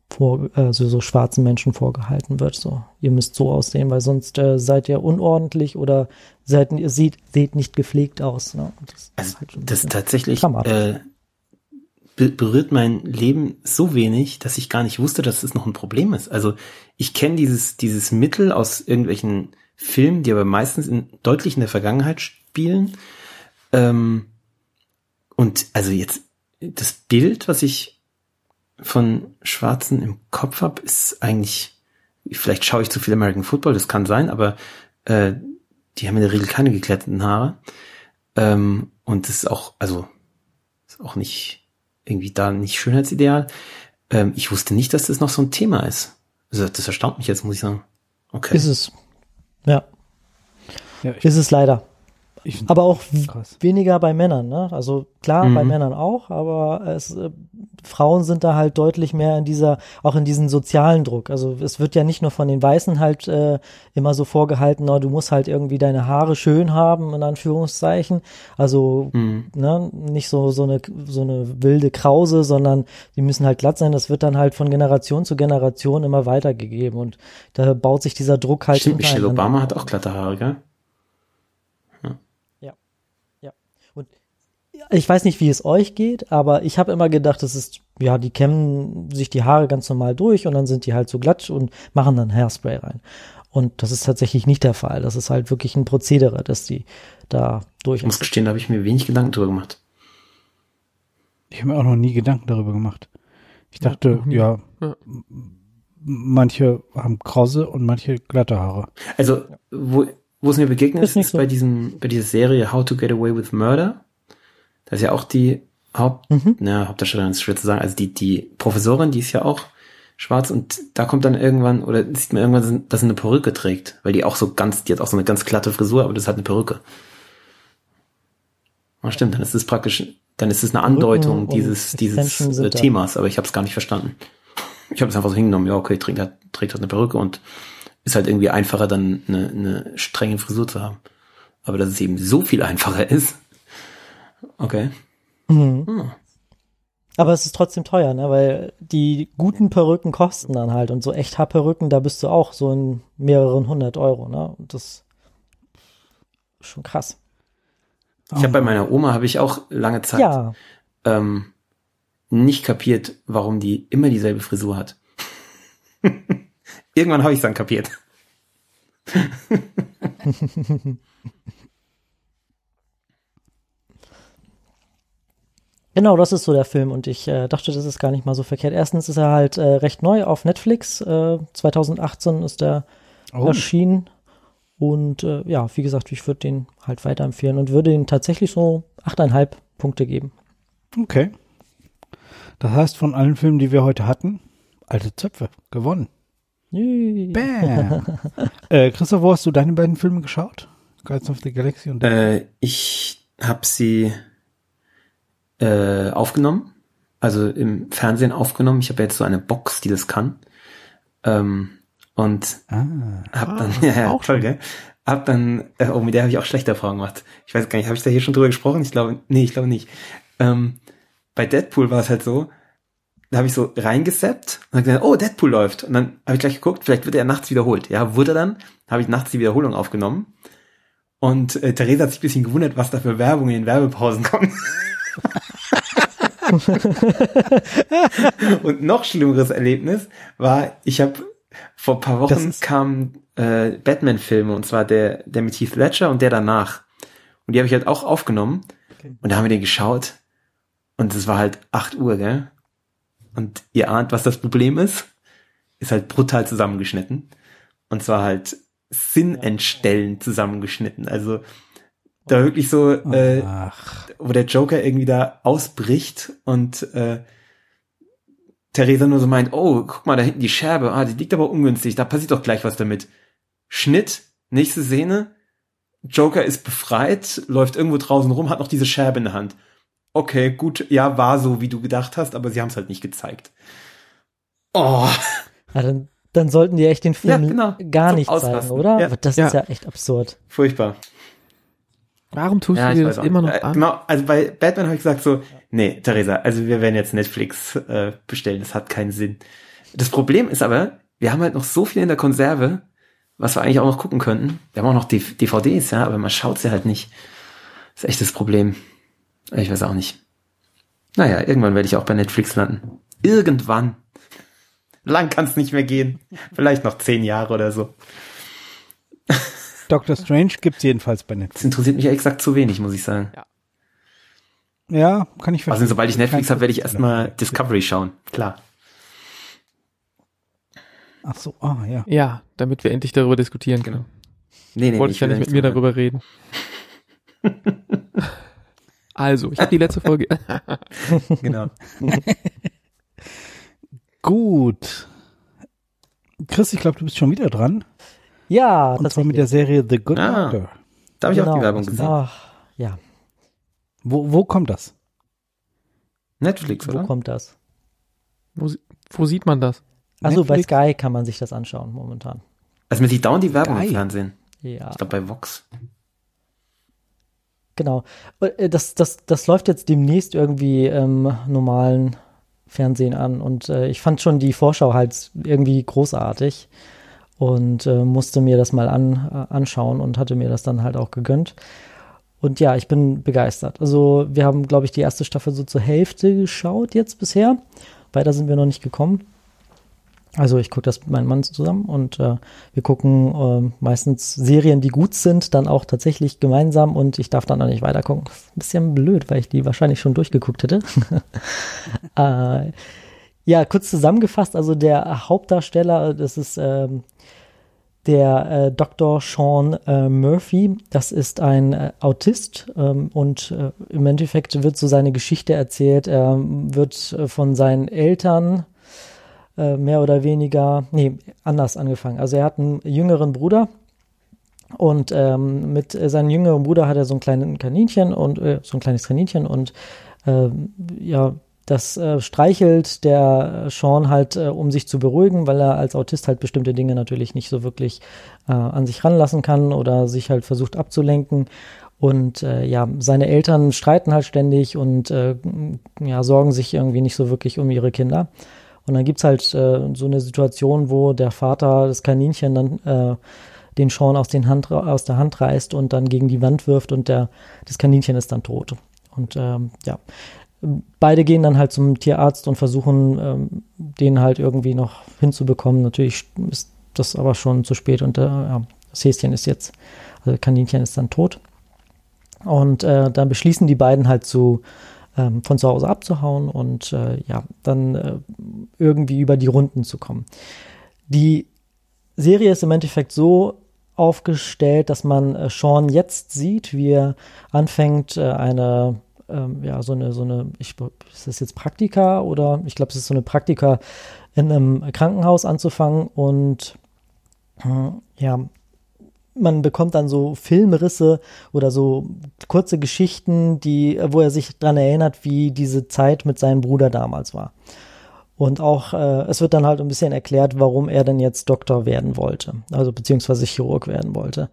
vor, also so schwarzen Menschen vorgehalten wird. So, ihr müsst so aussehen, weil sonst äh, seid ihr unordentlich oder seid, ihr seht, seht nicht gepflegt aus. Ne? Das also ist halt schon ein das bisschen tatsächlich dramatisch. äh, be- berührt mein Leben so wenig, dass ich gar nicht wusste, dass es noch ein Problem ist. Also ich kenne dieses dieses Mittel aus irgendwelchen Filmen, die aber meistens in, deutlich in der Vergangenheit spielen. Ähm, und also jetzt das Bild, was ich von Schwarzen im Kopf habe, ist eigentlich, vielleicht schaue ich zu viel American Football, das kann sein, aber äh, die haben in der Regel keine geglätteten Haare. Ähm, und das ist auch, also ist auch nicht irgendwie da nicht Schönheitsideal. Ähm, ich wusste nicht, dass das noch so ein Thema ist. Also das erstaunt mich jetzt, muss ich sagen. Okay. Ist es. Ja, Ja, ich, ist es leider. ich find Aber auch w- krass. weniger bei Männern, ne? Also klar, Mhm. bei Männern auch, aber es, äh, Frauen sind da halt deutlich mehr in dieser, auch in diesem sozialen Druck. Also es wird ja nicht nur von den Weißen halt äh, immer so vorgehalten, no, du musst halt irgendwie deine Haare schön haben, in Anführungszeichen. Also Mhm. ne, nicht so so eine so eine wilde Krause, sondern die müssen halt glatt sein. Das wird dann halt von Generation zu Generation immer weitergegeben und da baut sich dieser Druck halt Stimmt, Michelle untereinander Obama hat auf. auch glatte Haare, gell? Und ich weiß nicht, wie es euch geht, aber ich habe immer gedacht, das ist, ja, die kämmen sich die Haare ganz normal durch und dann sind die halt so glatt und machen dann Hairspray rein. Und das ist tatsächlich nicht der Fall. Das ist halt wirklich ein Prozedere, dass die da durch Ich muss gestehen, da habe ich mir wenig Gedanken drüber gemacht. Ich habe mir auch noch nie Gedanken darüber gemacht. Ich dachte, noch nie. ja, Ja. m- manche haben krause und manche glatte Haare. Also, wo, wo es mir begegnet Ist ist, nicht ist so. bei diesem, bei dieser Serie How to Get Away with Murder. Da ist ja auch die Haupt, Mhm. na, Hauptdarstellerin ist schwer zu sagen, also die, die Professorin, die ist ja auch schwarz und da kommt dann irgendwann, oder sieht man irgendwann, dass sie eine Perücke trägt, weil die auch so ganz, die hat auch so eine ganz glatte Frisur, aber das hat eine Perücke. Ah, stimmt, dann ist es praktisch, dann ist es eine Andeutung und dieses, dieses Extension sind äh, da. Themas, aber ich habe es gar nicht verstanden. Ich habe es einfach so hingenommen, ja, okay, trägt halt, trägt halt eine Perücke und ist halt irgendwie einfacher, dann eine, eine strenge Frisur zu haben. Aber dass es eben so viel einfacher ist, okay. Mhm. Hm. Aber es ist trotzdem teuer, ne? Weil die guten Perücken kosten dann halt und so Echt-Haar-Perücken, da bist du auch so in mehreren hundert Euro, ne? Und das ist schon krass. Ich habe bei meiner Oma habe ich auch lange Zeit Ja, ähm, nicht kapiert, warum die immer dieselbe Frisur hat. Irgendwann habe ich es dann kapiert. genau, das ist so der Film und ich äh, dachte, das ist gar nicht mal so verkehrt. Erstens ist er halt äh, recht neu auf Netflix. Äh, zwanzig achtzehn ist der Oh, erschienen und äh, ja, wie gesagt, ich würde den halt weiterempfehlen und würde ihn tatsächlich so acht Komma fünf Punkte geben. okay. Das heißt, von allen Filmen, die wir heute hatten, alte Zöpfe, gewonnen. Yay. Bam. äh, Christoph, wo hast du deine beiden Filme geschaut? Guardians of the Galaxy und Äh, ich habe sie äh, aufgenommen, also im Fernsehen aufgenommen. Ich habe jetzt so eine Box, die das kann. Ähm, und ah, hab Ah, dann, ja, ja, auch toll, schon. gell? Hab dann, äh, oh, mit der habe ich auch schlechte Erfahrungen gemacht. Ich weiß gar nicht, habe ich da hier schon drüber gesprochen? Ich glaube, nee, ich glaube nicht. Ähm, bei Deadpool war es halt so, da habe ich so reingesappt und dann gesagt, oh, Deadpool läuft. Und dann habe ich gleich geguckt, vielleicht wird er nachts wiederholt. Ja, wurde er dann, habe ich nachts die Wiederholung aufgenommen. Und äh, Theresa hat sich ein bisschen gewundert, was da für Werbung in den Werbepausen kommt. Und noch schlimmeres Erlebnis war, ich habe vor ein paar Das Wochen ist- kamen äh, Batman-Filme, und zwar der, der mit Heath Ledger und der danach. Und die habe ich halt auch aufgenommen. Okay. Und da haben wir den geschaut. Und es war halt acht Uhr, gell? Und ihr ahnt, was das Problem ist? Ist halt brutal zusammengeschnitten. Und zwar halt sinnentstellend zusammengeschnitten. Also da wirklich so, äh, ach, wo der Joker irgendwie da ausbricht und äh, Theresa nur so meint, oh, guck mal, da hinten die Scherbe, ah, die liegt aber ungünstig, da passiert doch gleich was damit. Schnitt, nächste Szene, Joker ist befreit, läuft irgendwo draußen rum, hat noch diese Scherbe in der Hand. Okay, gut, ja, war so, wie du gedacht hast, aber sie haben es halt nicht gezeigt. Oh, Ja, dann, dann sollten die echt den Film Ja, genau. gar Zum nicht zeigen, Ausrasten. oder? Ja. Aber das Ja. ist ja echt absurd. furchtbar. Warum tust Ja, du ich dir weiß das auch immer nicht. noch Äh, an? Genau, also bei Batman habe ich gesagt so, nee, Theresa, also wir werden jetzt Netflix äh, bestellen, das hat keinen Sinn. Das Problem ist aber, wir haben halt noch so viel in der Konserve, was wir eigentlich auch noch gucken könnten. Wir haben auch noch D V Ds, ja, aber man schaut sie halt nicht. Das ist echt das Problem. Ich weiß auch nicht. Naja, irgendwann werde ich auch bei Netflix landen. Irgendwann. Lang kann es nicht mehr gehen. Vielleicht noch zehn Jahre oder so. Doctor Strange gibt's jedenfalls bei Netflix. Das interessiert mich ja exakt zu wenig, muss ich sagen. Ja. Ja, kann ich verstehen. Also sobald ich Netflix habe, werde ich erstmal Discovery schauen. Klar. Ach so, ah, ja. Ja, damit wir endlich darüber diskutieren können. Nee, nee, Wollte ich ja nicht mit mir darüber reden. Also, ich habe die letzte Folge. Genau. Gut. Chris, ich glaube, du bist schon wieder dran. Ja, Und zwar mit der Serie The Good Ah. Doctor. Da habe ich auch die Genau. Werbung gesehen. Ach, ja, Wo, wo kommt das? Netflix, wo oder? kommt das? Wo, sie- wo sieht man das? Also bei Netflix? Sky kann man sich das anschauen momentan. Also man sieht dauernd die Werbung Geil. im Fernsehen. Ja, Ich glaube bei Vox. genau. Äh, Das, das, das läuft jetzt demnächst irgendwie im normalen Fernsehen an und äh, ich fand schon die Vorschau halt irgendwie großartig und äh, musste mir das mal an, äh, anschauen und hatte mir das dann halt auch gegönnt. Und ja, ich bin begeistert. Also wir haben, glaube ich, die erste Staffel so zur Hälfte geschaut jetzt bisher. Weiter sind wir noch nicht gekommen. Also ich gucke das mit meinem Mann zusammen und äh, wir gucken äh, meistens Serien, die gut sind, dann auch tatsächlich gemeinsam und ich darf dann auch nicht weiter gucken. Ein bisschen blöd, weil ich die wahrscheinlich schon durchgeguckt hätte. äh, ja, kurz zusammengefasst, also der Hauptdarsteller, das ist ähm, der äh, Doktor Sean äh, Murphy, das ist ein äh, Autist ähm, und äh, im Endeffekt wird so seine Geschichte erzählt. Er wird äh, von seinen Eltern äh, mehr oder weniger, nee, anders angefangen. Also er hat einen jüngeren Bruder und ähm, mit äh, seinem jüngeren Bruder hat er so ein kleines Kaninchen und äh, so ein kleines Kaninchen und äh, ja, das äh, streichelt der Sean halt, äh, um sich zu beruhigen, weil er als Autist halt bestimmte Dinge natürlich nicht so wirklich äh, an sich ranlassen kann oder sich halt versucht abzulenken. Und äh, ja, seine Eltern streiten halt ständig und äh, ja, sorgen sich irgendwie nicht so wirklich um ihre Kinder. Und dann gibt's halt äh, so eine Situation, wo der Vater das Kaninchen dann äh, den Sean aus, den Hand, aus der Hand reißt und dann gegen die Wand wirft und der, das Kaninchen ist dann tot. Und ähm, ja, beide gehen dann halt zum Tierarzt und versuchen, ähm, den halt irgendwie noch hinzubekommen. Natürlich ist das aber schon zu spät und äh, ja, das Häschen ist jetzt, also Kaninchen ist dann tot. Und äh, dann beschließen die beiden halt zu, ähm, von zu Hause abzuhauen und äh, ja, dann äh, irgendwie über die Runden zu kommen. Die Serie ist im Endeffekt so aufgestellt, dass man äh, Sean jetzt sieht, wie er anfängt, äh, eine ähm, ja, so eine, so eine, ich, ist das jetzt Praktika oder ich glaube, es ist so eine Praktika in einem Krankenhaus anzufangen und äh, ja, man bekommt dann so Filmrisse oder so kurze Geschichten, die, wo er sich dran erinnert, wie diese Zeit mit seinem Bruder damals war. Und auch, äh, es wird dann halt ein bisschen erklärt, warum er denn jetzt Doktor werden wollte, also beziehungsweise Chirurg werden wollte.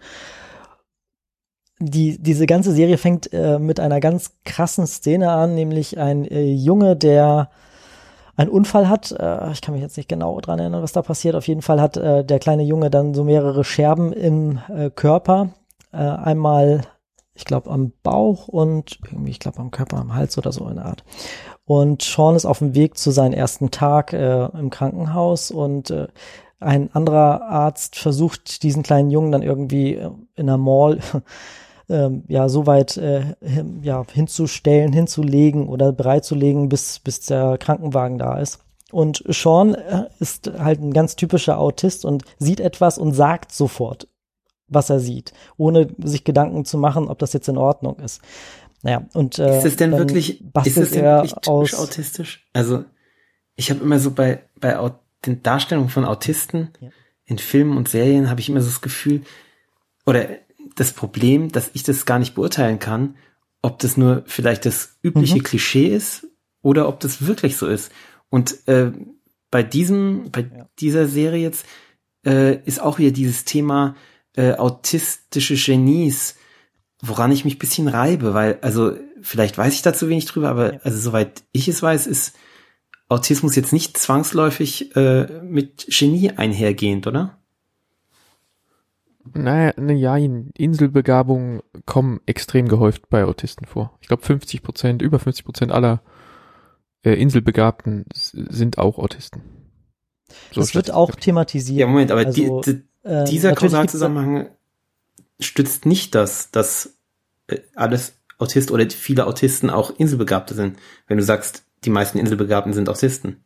Die, diese ganze Serie fängt äh, mit einer ganz krassen Szene an, nämlich ein äh, Junge, der einen Unfall hat. Äh, ich kann mich jetzt nicht genau dran erinnern, was da passiert. Auf jeden Fall hat äh, der kleine Junge dann so mehrere Scherben im äh, Körper. Äh, einmal, ich glaube, am Bauch und irgendwie, ich glaube, am Körper, am Hals oder so in der Art. Und Sean ist auf dem Weg zu seinem ersten Tag äh, im Krankenhaus und äh, ein anderer Arzt versucht, diesen kleinen Jungen dann irgendwie äh, in der Mall ähm, ja so weit äh, hin, ja, hinzustellen, hinzulegen oder bereitzulegen, bis bis der Krankenwagen da ist. Und Sean äh, ist halt ein ganz typischer Autist und sieht etwas und sagt sofort, was er sieht, ohne sich Gedanken zu machen, ob das jetzt in Ordnung ist. Naja, und äh, ist es denn dann wirklich, bastelt ist es denn er wirklich typisch aus autistisch? Also ich habe immer so bei bei Aut- den Darstellungen von Autisten Ja. in Filmen und Serien habe ich immer so das Gefühl oder das Problem, dass ich das gar nicht beurteilen kann, ob das nur vielleicht das übliche Mhm. Klischee ist oder ob das wirklich so ist. Und äh, bei diesem, bei Ja. dieser Serie jetzt äh, ist auch wieder dieses Thema äh, autistische Genies, woran ich mich ein bisschen reibe, weil, also vielleicht weiß ich da zu wenig drüber, aber Ja. also soweit ich es weiß, ist Autismus jetzt nicht zwangsläufig äh, mit Genie einhergehend, oder? Naja, ne, ja, Inselbegabungen kommen extrem gehäuft bei Autisten vor. Ich glaube fünfzig Prozent, über fünfzig Prozent aller äh, Inselbegabten s- sind auch Autisten. So Das wird schätze auch ich. thematisiert. Ja, Moment, aber Also, die, die, ähm, dieser natürlich Kausalzusammenhang stützt nicht das, dass äh, alles Autist oder viele Autisten auch Inselbegabte sind, wenn du sagst, die meisten Inselbegabten sind Autisten.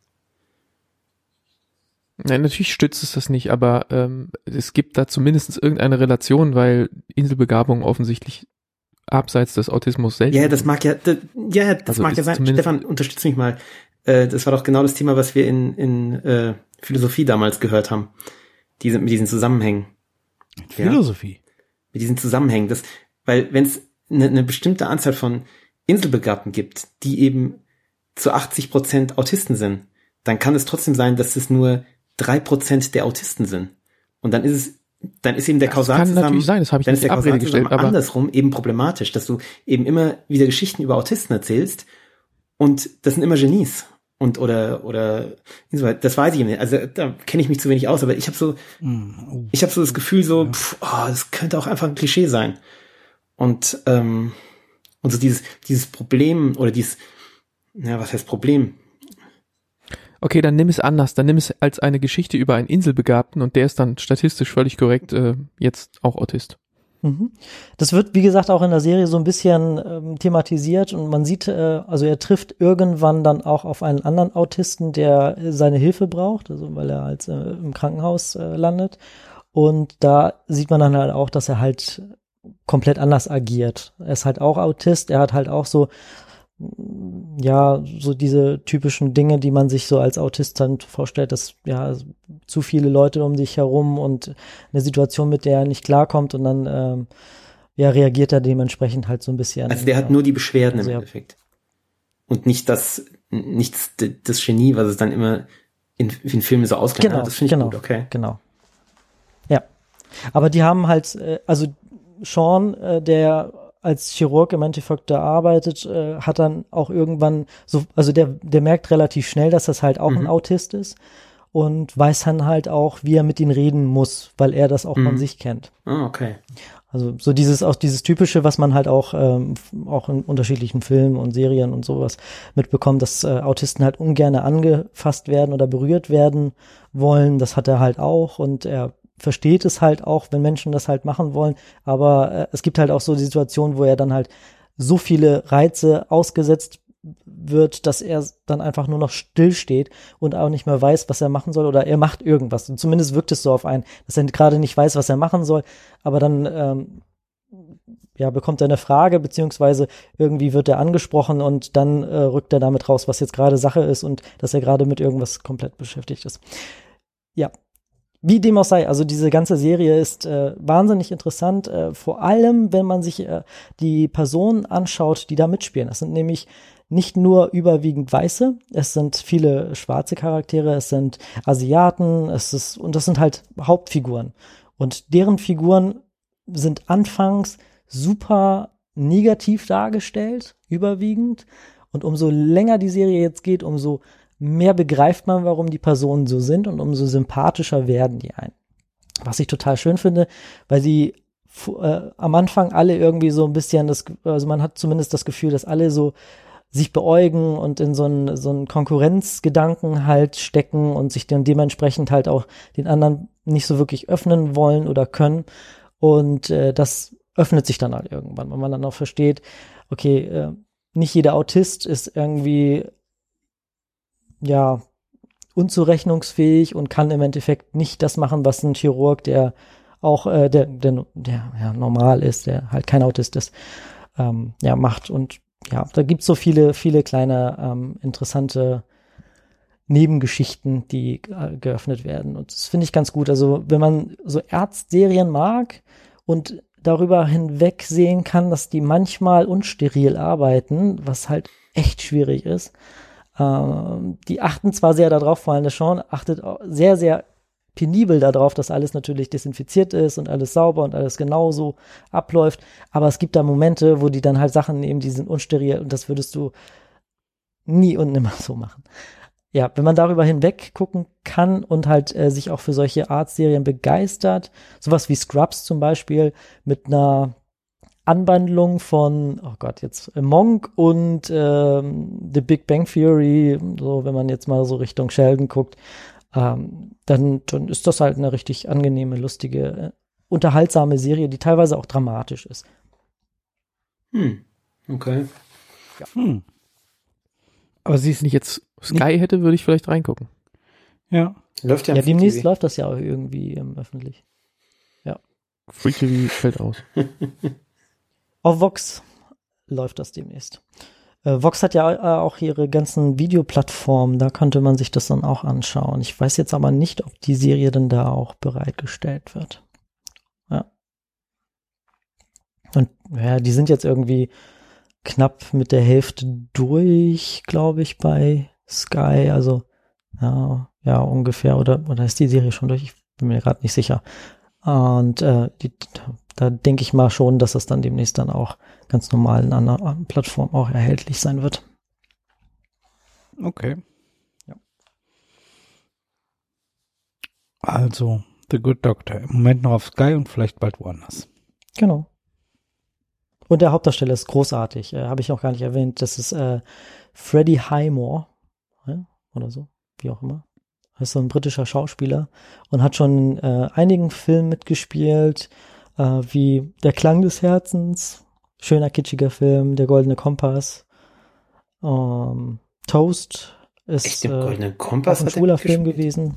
Nein, natürlich stützt es das nicht, aber ähm, es gibt da zumindest irgendeine Relation, weil Inselbegabungen offensichtlich abseits des Autismus selten Ja, das sind. mag ja, das, ja, das Also mag ja ist sein. zumindest- Stefan, unterstütz mich mal. Äh, das war doch genau das Thema, was wir in, in äh, Philosophie damals gehört haben. Diese, mit diesen Zusammenhängen. Ja. Philosophie. Mit diesen Zusammenhängen. Das, weil wenn es eine, eine bestimmte Anzahl von Inselbegabten gibt, die eben zu achtzig Prozent Autisten sind, dann kann es trotzdem sein, dass es nur drei Prozent der Autisten sind. Und dann ist es, dann ist eben der Das kann Kausalzusammenhang, natürlich sein, das habe ich dann nicht ist in der Abrede gestellt, Kausalzusammenhang aber andersrum eben problematisch, dass du eben immer wieder Geschichten über Autisten erzählst und das sind immer Genies. Und oder oder das weiß ich nicht. Also da kenne ich mich zu wenig aus, aber ich habe so Mm, ich habe so das Gefühl so, pff, oh, das könnte auch einfach ein Klischee sein. Und ähm, und so dieses dieses Problem oder dieses, ja, was heißt Problem? okay, dann nimm es anders, dann nimm es als eine Geschichte über einen Inselbegabten und der ist dann statistisch völlig korrekt äh, jetzt auch Autist. Mhm. Das wird, wie gesagt, auch in der Serie so ein bisschen ähm, thematisiert und man sieht, äh, also er trifft irgendwann dann auch auf einen anderen Autisten, der äh, seine Hilfe braucht, also weil er halt äh, im Krankenhaus äh, landet. Und da sieht man dann halt auch, dass er halt komplett anders agiert. Er ist halt auch Autist, er hat halt auch so, ja, so diese typischen Dinge, die man sich so als Autist dann vorstellt, dass ja zu viele Leute um sich herum und eine Situation, mit der er nicht klarkommt und dann ähm, ja, reagiert er dementsprechend halt so ein bisschen. Also der hat ja. nur die Beschwerden Also im ja. Endeffekt. Und nicht das, nichts das Genie, was es dann immer in, in Filmen so auskennt. Genau, Ja, das finde ich genau, gut, okay. genau. Ja. Aber die haben halt, äh, also Sean, äh, der als Chirurg im Endeffekt da arbeitet, äh, hat dann auch irgendwann so, also der, der merkt relativ schnell, dass das halt auch Mhm. ein Autist ist und weiß dann halt auch, wie er mit ihnen reden muss, weil er das auch Mhm. von sich kennt. Ah, okay. Also so dieses, auch dieses typische, was man halt auch, ähm, auch in unterschiedlichen Filmen und Serien und sowas mitbekommt, dass äh, Autisten halt ungern angefasst werden oder berührt werden wollen. Das hat er halt auch und er versteht es halt auch, wenn Menschen das halt machen wollen. Aber äh, es gibt halt auch so die Situation, wo er dann halt so viele Reize ausgesetzt wird, dass er dann einfach nur noch stillsteht und auch nicht mehr weiß, was er machen soll, oder er macht irgendwas. Und zumindest wirkt es so auf einen, dass er gerade nicht weiß, was er machen soll, aber dann ähm, ja, bekommt er eine Frage, beziehungsweise irgendwie wird er angesprochen und dann äh, rückt er damit raus, was jetzt gerade Sache ist und dass er gerade mit irgendwas komplett beschäftigt ist. Ja, wie dem auch sei, also diese ganze Serie ist äh, wahnsinnig interessant, äh, vor allem, wenn man sich äh, die Personen anschaut, die da mitspielen. Das sind nämlich nicht nur überwiegend Weiße, es sind viele schwarze Charaktere, es sind Asiaten, es ist, und das sind halt Hauptfiguren. Und deren Figuren sind anfangs super negativ dargestellt, überwiegend. Und umso länger die Serie jetzt geht, umso mehr begreift man, warum die Personen so sind und umso sympathischer werden die ein. Was ich total schön finde, weil sie äh, am Anfang alle irgendwie so ein bisschen, das, also man hat zumindest das Gefühl, dass alle so sich beäugen und in so einen, so einen Konkurrenzgedanken halt stecken und sich dann dementsprechend halt auch den anderen nicht so wirklich öffnen wollen oder können. Und äh, das öffnet sich dann halt irgendwann, wenn man dann auch versteht, okay, äh, nicht jeder Autist ist irgendwie ja unzurechnungsfähig und kann im Endeffekt nicht das machen, was ein Chirurg, der auch äh, der, der, der ja, normal ist, der halt kein Autist ist, ähm, ja, macht. Und ja, da gibt's so viele, viele kleine ähm, interessante Nebengeschichten, die äh, geöffnet werden. Und das finde ich ganz gut. Also wenn man so Ärztserien mag und darüber hinweg sehen kann, dass die manchmal unsteril arbeiten, was halt echt schwierig ist. Ähm, die achten zwar sehr darauf, vor allem der Sean achtet auch sehr, sehr penibel darauf, dass alles natürlich desinfiziert ist und alles sauber und alles genauso abläuft, aber es gibt da Momente, wo die dann halt Sachen nehmen, die sind unsteril und das würdest du nie und nimmer so machen. ja, wenn man darüber hinweg gucken kann und halt äh, sich auch für solche Art-Serien begeistert, sowas wie Scrubs zum Beispiel mit einer Anwandlung von, oh Gott, jetzt äh, Monk und ähm, The Big Bang Theory, so wenn man jetzt mal so Richtung Sheldon guckt, ähm, dann, dann ist das halt eine richtig angenehme, lustige, äh, unterhaltsame Serie, die teilweise auch dramatisch ist. Hm, okay. Ja. Hm. Aber sie ist Wenn ich jetzt Sky hätte, würde ich vielleicht reingucken. Ja. Läuft ja, Ja, am demnächst Free-T V. läuft das ja auch irgendwie ähm, öffentlich. Free-T V fällt aus. Auf Vox läuft das demnächst. Äh, Vox hat ja äh, auch ihre ganzen Videoplattformen, da könnte man sich das dann auch anschauen. Ich weiß jetzt aber nicht, ob die Serie dann da auch bereitgestellt wird. Ja. Und ja, die sind jetzt irgendwie knapp mit der Hälfte durch, glaube ich, bei Sky. Also ja, ja ungefähr. Oder, oder ist die Serie schon durch? Ich bin mir gerade nicht sicher. Und äh, die, da denke ich mal schon, dass das dann demnächst dann auch ganz normal in einer Plattform auch erhältlich sein wird. Okay. Ja. Also, The Good Doctor. Im Moment noch auf Sky und vielleicht bald woanders. Genau. Und der Hauptdarsteller ist großartig. Äh, Habe ich auch gar nicht erwähnt. Das ist äh, Freddie Highmore. Ja, oder so. Wie auch immer. Er ist so ein britischer Schauspieler und hat schon in äh, einigen Filmen mitgespielt, äh, wie Der Klang des Herzens, schöner, kitschiger Film, Der Goldene Kompass, ähm, Toast ist Echt, der äh, Goldene Kompass auch ein hat er schwuler Film mitgespielt? gewesen.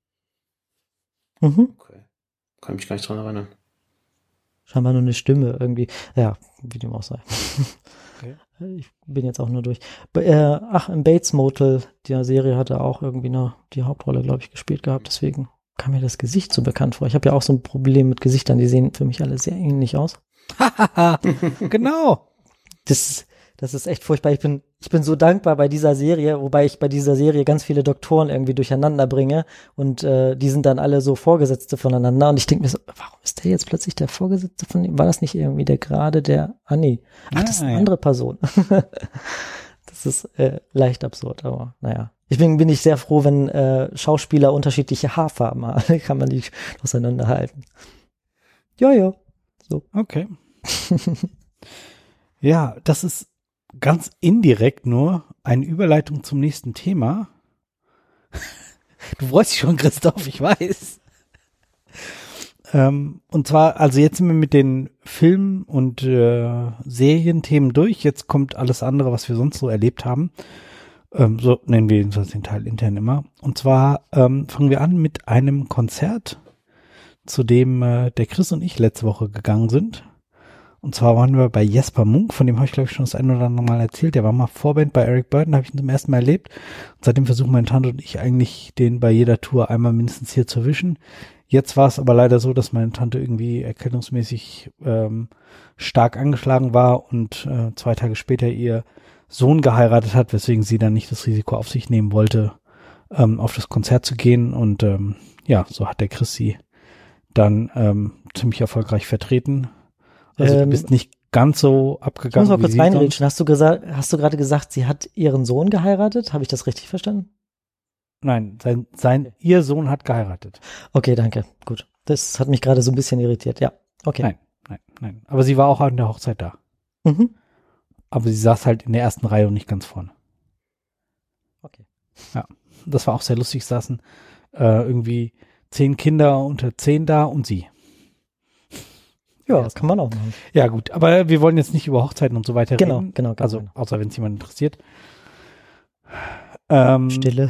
Mhm. Okay. Kann mich gar nicht dran erinnern. Scheinbar nur eine Stimme irgendwie. Ja, wie dem auch sei. Okay. Ich bin jetzt auch nur durch. Be- äh, ach, im Bates Motel, der Serie, hat er auch irgendwie noch die Hauptrolle, glaube ich, gespielt gehabt. Deswegen kam mir das Gesicht so bekannt vor. Ich habe ja auch so ein Problem mit Gesichtern, die sehen für mich alle sehr ähnlich aus. Genau. Das, das ist echt furchtbar. Ich bin, ich bin so dankbar bei dieser Serie, wobei ich bei dieser Serie ganz viele Doktoren irgendwie durcheinander bringe und äh, die sind dann alle so Vorgesetzte voneinander und ich denke mir so, warum ist der jetzt plötzlich der Vorgesetzte von ihm? War das nicht irgendwie der gerade der, ah nee, ach, das ist eine Ah, ja. andere Person. Das ist äh, leicht absurd, aber naja. Ich bin, bin ich sehr froh, wenn äh, Schauspieler unterschiedliche Haarfarben haben. Kann man die auseinanderhalten. Ja, ja. So. Okay. Ja, das ist ganz indirekt nur eine Überleitung zum nächsten Thema. Du freust dich schon, Christoph, ich weiß. Ähm, und zwar, also jetzt sind wir mit den Film- und äh, Serienthemen durch. Jetzt kommt alles andere, was wir sonst so erlebt haben. Ähm, so nennen wir den Teil intern immer. Und zwar ähm, fangen wir an mit einem Konzert, zu dem äh, der Chris und ich letzte Woche gegangen sind. Und zwar waren wir bei Jesper Munk, von dem habe ich, glaube ich, schon das ein oder andere Mal erzählt. Der war mal Vorband bei Eric Burdon, habe ich ihn zum ersten Mal erlebt. Und seitdem versuchen meine Tante und ich eigentlich, den bei jeder Tour einmal mindestens hier zu erwischen. Jetzt war es aber leider so, dass meine Tante irgendwie erkältungsmäßig ähm, stark angeschlagen war und äh, zwei Tage später ihr Sohn geheiratet hat, weswegen sie dann nicht das Risiko auf sich nehmen wollte, ähm, auf das Konzert zu gehen. Und ähm, ja, so hat der Chris sie dann ähm, ziemlich erfolgreich vertreten. Also Ähm, du bist nicht ganz so Ich abgegangen muss mal wie kurz sie reinreden. sonst. Hast du gesagt, hast du gerade gesagt, sie hat ihren Sohn geheiratet? Habe ich das richtig verstanden? Nein, sein, sein, ihr Sohn hat geheiratet. Okay, danke. Gut. Das hat mich gerade so ein bisschen irritiert. Ja. Okay. Nein, nein, nein. Aber sie war auch an der Hochzeit da. Mhm. Aber sie saß halt in der ersten Reihe und nicht ganz vorne. Okay. Ja, das war auch sehr lustig. Saßen äh, irgendwie zehn Kinder unter zehn da und sie. Ja, kann man auch machen. Ja gut, aber wir wollen jetzt nicht über Hochzeiten und so weiter Genau, reden. genau, genau. Also genau. außer wenn es jemand interessiert. Ähm, Stille.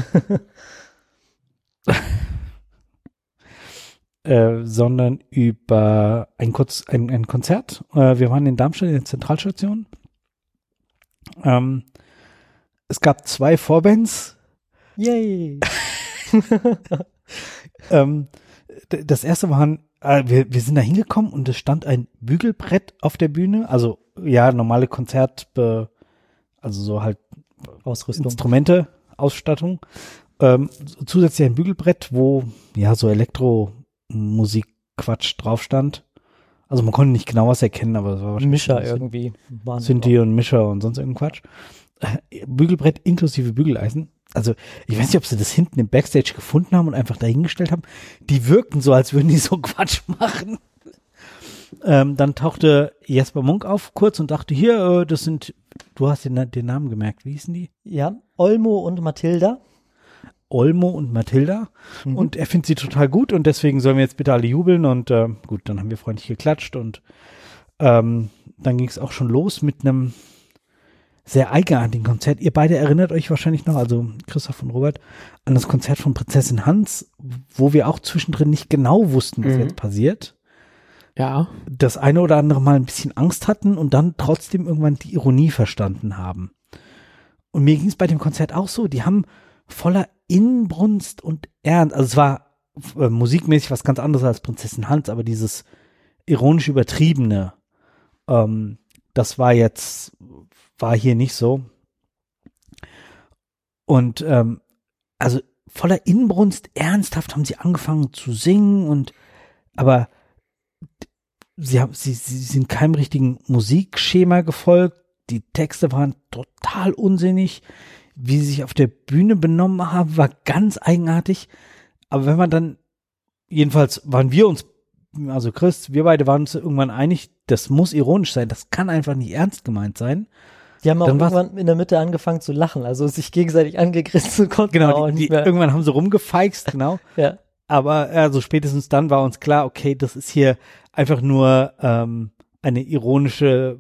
äh, sondern über ein, kurz, ein, ein Konzert. Äh, wir waren in Darmstadt in der Zentralstation. Ähm, es gab zwei Vorbands. Yay. Ähm, d- das erste waren, äh, wir, wir sind da hingekommen und es stand ein Bügelbrett auf der Bühne. Also ja, normale Konzert, äh, also so halt Ausrüstung. Instrumente, Ausstattung. Ähm, zusätzlich ein Bügelbrett, wo ja so Elektromusik-Quatsch drauf stand. Also man konnte nicht genau was erkennen, aber es war wahrscheinlich Mischer so irgendwie. Waren Synthi und Mischer und sonst irgendein Quatsch. Äh, Bügelbrett inklusive Bügeleisen. also ich weiß nicht, ob sie das hinten im Backstage gefunden haben und einfach dahingestellt haben. Die wirkten so, als würden die so Quatsch machen. Ähm, dann tauchte Jesper Munk auf kurz und dachte, hier, äh, das sind, du hast den, den Namen gemerkt, wie hießen die? Ja, Olmo und Mathilda. Olmo und Mathilda. Mhm. Und er findet sie total gut und deswegen sollen wir jetzt bitte alle jubeln und äh, gut, dann haben wir freundlich geklatscht und ähm, dann ging es auch schon los mit einem sehr eigenartigen Konzert. Ihr beide erinnert euch wahrscheinlich noch, also Christoph und Robert, an das Konzert von Prinzessin Hans, wo wir auch zwischendrin nicht genau wussten, was mhm. jetzt passiert. Ja. Das eine oder andere Mal ein bisschen Angst hatten und dann trotzdem irgendwann die Ironie verstanden haben. Und mir ging es bei dem Konzert auch so, die haben voller Inbrunst und Ernst, also es war äh, musikmäßig was ganz anderes als Prinzessin Hans, aber dieses ironisch übertriebene, ähm, das war jetzt, war hier nicht so. Und ähm, also voller Inbrunst, ernsthaft haben sie angefangen zu singen und aber sie haben, sie, sie sind keinem richtigen Musikschema gefolgt. Die Texte waren total unsinnig. Wie sie sich auf der Bühne benommen haben, war ganz eigenartig. Aber wenn man dann, jedenfalls waren wir uns, also Chris, wir beide waren uns irgendwann einig, das muss ironisch sein. Das kann einfach nicht ernst gemeint sein. Die haben auch dann irgendwann in der Mitte angefangen zu lachen, also sich gegenseitig angegriffen konnten. Genau, die, die, irgendwann haben sie rumgefeixt, genau. Ja. Aber also spätestens dann war uns klar, okay, das ist hier einfach nur ähm, eine ironische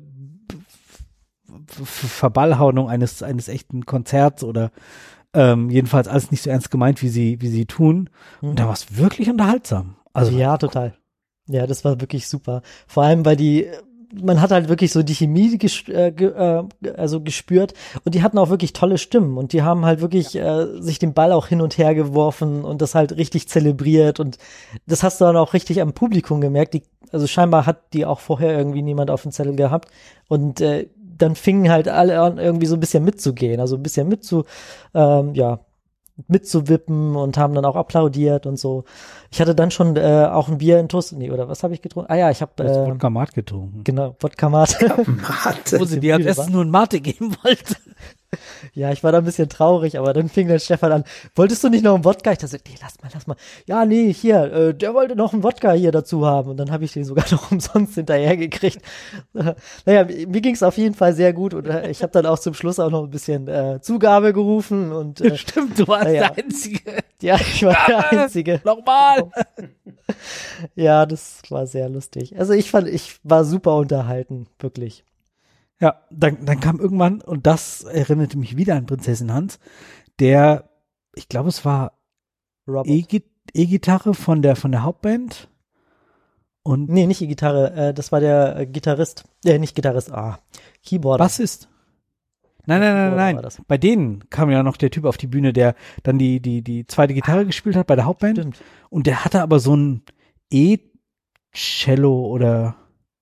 Verballhornung eines eines echten Konzerts oder ähm, jedenfalls alles nicht so ernst gemeint, wie sie wie sie tun. Und mhm. da war es wirklich unterhaltsam. Also ja, total. Ja, das war wirklich super. Vor allem, weil die man hat halt wirklich so die Chemie ges äh, ge äh, also gespürt und die hatten auch wirklich tolle Stimmen und die haben halt wirklich äh, sich den Ball auch hin und her geworfen und das halt richtig zelebriert und das hast du dann auch richtig am Publikum gemerkt. Die, also scheinbar hat die auch vorher irgendwie niemand auf dem Zettel gehabt und äh, dann fingen halt alle an, irgendwie so ein bisschen mitzugehen, also ein bisschen mitzu, ähm, ja, mitzuwippen und haben dann auch applaudiert und so. Ich hatte dann schon äh, auch ein Bier in Toast, nee, oder was habe ich getrunken? Ah ja, ich habe äh, Wodka Mate getrunken. Genau, Wodka Mate. Mate. Wo sie dir als erstes nur ein Mate geben wollte. Ja, ich war da ein bisschen traurig, aber dann fing dann Stefan an, wolltest du nicht noch einen Wodka? Ich dachte, nee, lass mal, lass mal. Ja, nee, hier, äh, der wollte noch einen Wodka hier dazu haben. Und dann habe ich den sogar noch umsonst hinterher gekriegt. Naja, mir ging es auf jeden Fall sehr gut und äh, ich habe dann auch zum Schluss auch noch ein bisschen äh, Zugabe gerufen. Und äh, stimmt, du warst ja. der Einzige. Ja, ich war der Einzige. Nochmal! Ja, das war sehr lustig. Also ich fand, ich war super unterhalten, wirklich. Ja, dann, dann kam irgendwann, und das erinnerte mich wieder an Prinzessin Hans, der, ich glaube, es war E-Gitarre von der, von der Hauptband. Und nee, nicht E-Gitarre, äh, das war der äh, Gitarrist, äh, nicht Gitarrist, ah, Keyboarder. Bassist. Nein, nein, nein, nein. Bei denen kam ja noch der Typ auf die Bühne, der dann die, die, die zweite Gitarre gespielt hat bei der Hauptband. Stimmt. Und der hatte aber so ein E-Cello oder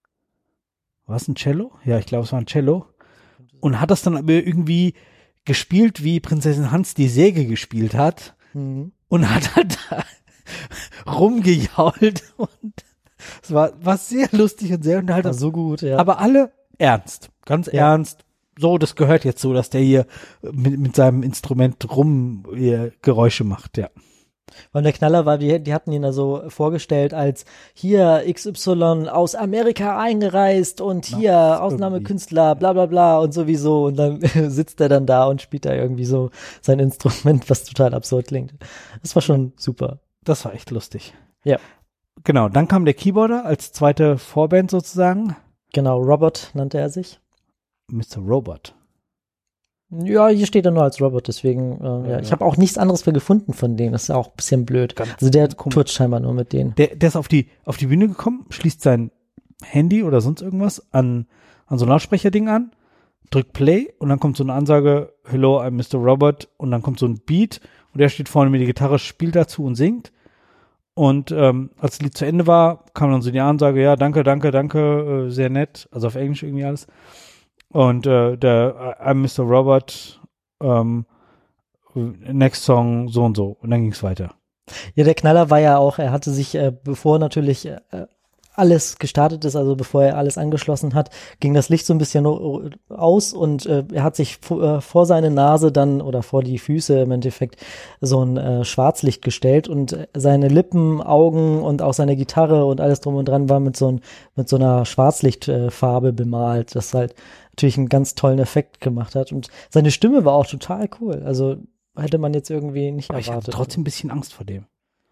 war es ein Cello? Ja, ich glaube, es war ein Cello. Und hat das dann aber irgendwie gespielt, wie Prinzessin Hans die Säge gespielt hat. Mhm. Und hat halt da rumgejault. Und es war, war sehr lustig und sehr unterhaltsam. So gut, ja. Aber alle ernst, ganz ja. ernst. So, das gehört jetzt so, dass der hier mit, mit seinem Instrument rum hier Geräusche macht, ja. Und der Knaller war, die, die hatten ihn da so vorgestellt als hier X Y aus Amerika eingereist und hier ja, Ausnahmekünstler, bla bla bla und sowieso. Und dann sitzt er dann da und spielt da irgendwie so sein Instrument, was total absurd klingt. Das war schon super. Das war echt lustig. Ja. Genau, dann kam der Keyboarder als zweite Vorband sozusagen. Genau, Robert nannte er sich. Mister Robot. Ja, hier steht er nur als Robot, deswegen, äh, ja. ja. Ich habe auch nichts anderes für gefunden von denen, das ist ja auch ein bisschen blöd. Ganz also der tourt scheinbar nur mit denen. Der, der ist auf die, auf die Bühne gekommen, schließt sein Handy oder sonst irgendwas an, an so ein Lautsprecherding an, drückt Play und dann kommt so eine Ansage, hello, I'm Mister Robot, und dann kommt so ein Beat und er steht vorne mit der Gitarre, spielt dazu und singt. Und ähm, als das Lied zu Ende war, kam dann so die Ansage, ja, danke, danke, danke, äh, sehr nett, also auf Englisch irgendwie alles. Und äh, der I'm Mister Robot, ähm, next Song, so und so. Und dann ging es weiter. Ja, der Knaller war ja auch, er hatte sich, äh, bevor natürlich äh, alles gestartet ist, also bevor er alles angeschlossen hat, ging das Licht so ein bisschen aus und äh, er hat sich vor, äh, vor seine Nase dann oder vor die Füße im Endeffekt so ein äh, Schwarzlicht gestellt und seine Lippen, Augen und auch seine Gitarre und alles drum und dran war mit so, ein, mit so einer Schwarzlichtfarbe äh, bemalt, das halt natürlich einen ganz tollen Effekt gemacht hat und seine Stimme war auch total cool, also hätte man jetzt irgendwie nicht Aber erwartet. ich hatte trotzdem ein bisschen Angst vor dem.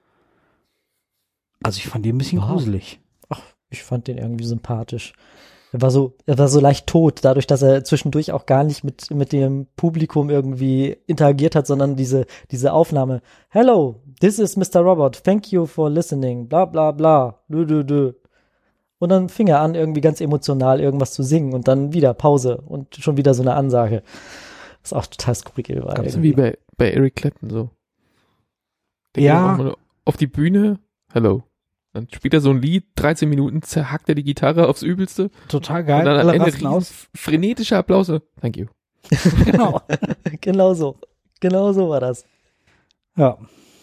Also ich fand den ein bisschen Wow. gruselig. Ach, ich fand den irgendwie sympathisch. Er war so, er war so leicht tot, dadurch, dass er zwischendurch auch gar nicht mit, mit dem Publikum irgendwie interagiert hat, sondern diese, diese Aufnahme. Hello, this is Mister Robot. Thank you for listening. Bla, bla, bla. Dö, dö, dö. Und dann fing er an, irgendwie ganz emotional irgendwas zu singen und dann wieder Pause und schon wieder so eine Ansage. Was auch total skurril war. Ganz wie bei, bei Eric Clapton so. Der Ja. geht auch mal auf die Bühne. Hello. Dann spielt er so ein Lied, dreizehn Minuten, zerhackt er die Gitarre aufs Übelste. Total geil. Und dann am Alle Ende rasten riesen aus. frenetischer Applaus. Thank you. Genau. Genau so. Genau so war das. Ja.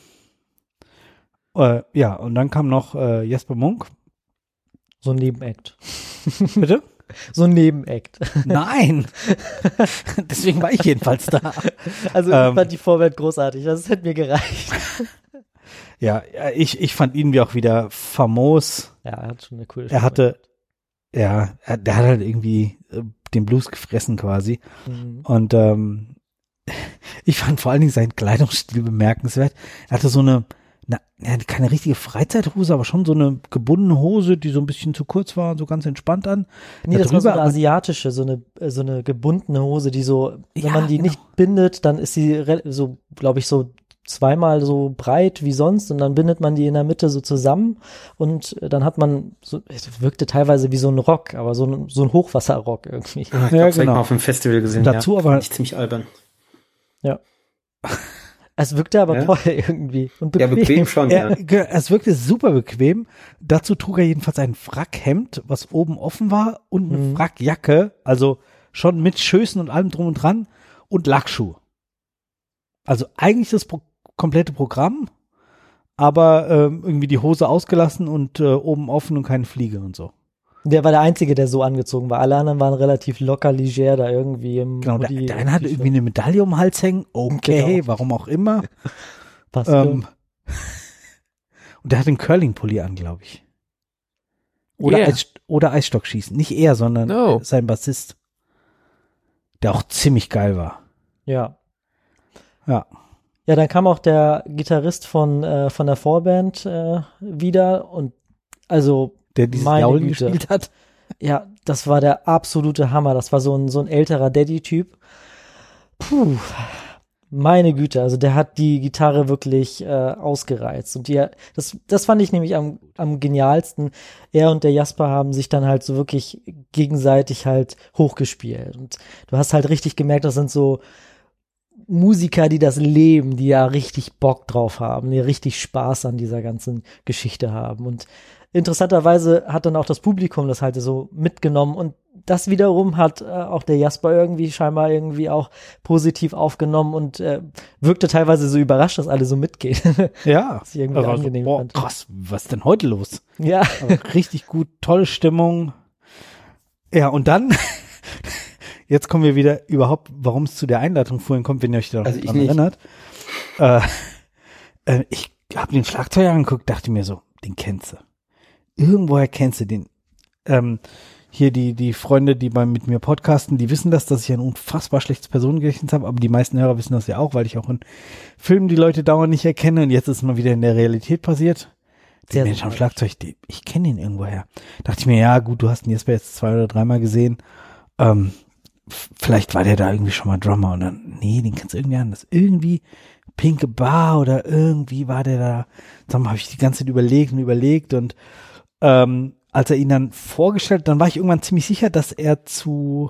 Äh, ja, und dann kam noch äh, Jesper Munk. So ein Nebenakt. Bitte? So ein Nebenakt. Nein. Deswegen war ich jedenfalls da. Also ich Ähm. fand die Vorwelt großartig. Das hätte mir gereicht. Ja, ja, ich, ich fand ihn wie auch wieder famos. Ja, er hat schon eine coole Er hatte, ja, er, der hat halt irgendwie äh, den Blues gefressen quasi. Mhm. Und ähm, ich fand vor allen Dingen seinen Kleidungsstil bemerkenswert. Er hatte so eine, na, ja, keine richtige Freizeithose, aber schon so eine gebundene Hose, die so ein bisschen zu kurz war und so ganz entspannt an. Nee, das war so eine Darüber- asiatische, so eine, äh, so eine gebundene Hose, die so, wenn Ja, man die genau. nicht bindet, dann ist sie re- so, glaube ich, so zweimal so breit wie sonst und dann bindet man die in der Mitte so zusammen und äh, dann hat man, so, es wirkte teilweise wie so ein Rock, aber so ein, so ein Hochwasserrock irgendwie. Ja, ich glaube, Ja, das habe ich genau. mal auf dem Festival gesehen. Dazu ja. aber- Fand ich ziemlich albern. Es wirkte aber Ja. toll irgendwie und Ja, bequem. bequem schon, ja. Er, ge- es wirkte super bequem. Dazu trug er jedenfalls ein Frackhemd, was oben offen war und eine Mhm. Frackjacke, also schon mit Schößen und allem drum und dran und Lackschuh. Also eigentlich das pro komplette Programm, aber ähm, irgendwie die Hose ausgelassen und äh, oben offen und keine Fliege und so. Der war der Einzige, der so angezogen war. Alle anderen waren relativ locker, leger da irgendwie im Genau, der, Hoodie der eine hatte und irgendwie eine Medaille um den Hals hängen, okay, Genau. warum auch immer. Passt Ähm, und der hat einen Curling-Pulli an, glaube ich. Oder, Yeah. Eis, oder Eisstockschießen. Nicht er, sondern No. äh, sein Bassist. Der auch ziemlich geil war. ja. Ja. Ja, dann kam auch der Gitarrist von, äh, von der Vorband äh, wieder und also, Der dieses Meine Jaulen Güte. gespielt hat. ja, das war der absolute Hammer. Das war so ein, so ein älterer Daddy-Typ. Puh, meine Güte, also der hat die Gitarre wirklich äh, ausgereizt. Und die, das, das fand ich nämlich am, am genialsten. Er und der Jasper haben sich dann halt so wirklich gegenseitig halt hochgespielt. Und du hast halt richtig gemerkt, das sind so Musiker, die das leben, die ja richtig Bock drauf haben, die richtig Spaß an dieser ganzen Geschichte haben. Und interessanterweise hat dann auch das Publikum das halt so mitgenommen und das wiederum hat äh, auch der Jasper irgendwie scheinbar irgendwie auch positiv aufgenommen und äh, wirkte teilweise so überrascht, dass alle so mitgehen. Ja. Was ich irgendwie Aber so, angenehm boah, fand. krass, was ist denn heute los? Ja, Aber richtig gut, tolle Stimmung. Ja, und dann, jetzt kommen wir wieder überhaupt, warum es zu der Einleitung vorhin kommt, wenn ihr euch da Also ich dran nicht. erinnert. Äh, äh, ich habe den Schlagzeuger angeguckt, dachte mir so, den kennst du. Irgendwoher kennst du den. Ähm, hier die die Freunde, die bei mit mir podcasten, die wissen das, dass ich ein unfassbar schlechtes Personengedächtnis habe, aber die meisten Hörer wissen das ja auch, weil ich auch in Filmen die Leute dauernd nicht erkenne und jetzt ist es mal wieder in der Realität passiert. Sehr Der Mensch am sympathisch. Schlagzeug, die, ich kenne ihn irgendwoher. Dachte ich mir, ja gut, du hast ihn Jesper jetzt zwei oder dreimal gesehen. Ähm, f- vielleicht war der da irgendwie schon mal Drummer und dann, nee, den kennst du irgendwie anders. Irgendwie Pinke Bar oder irgendwie war der da. Dann habe ich die ganze Zeit überlegt und überlegt und ähm, als er ihn dann vorgestellt, dann war ich irgendwann ziemlich sicher, dass er zu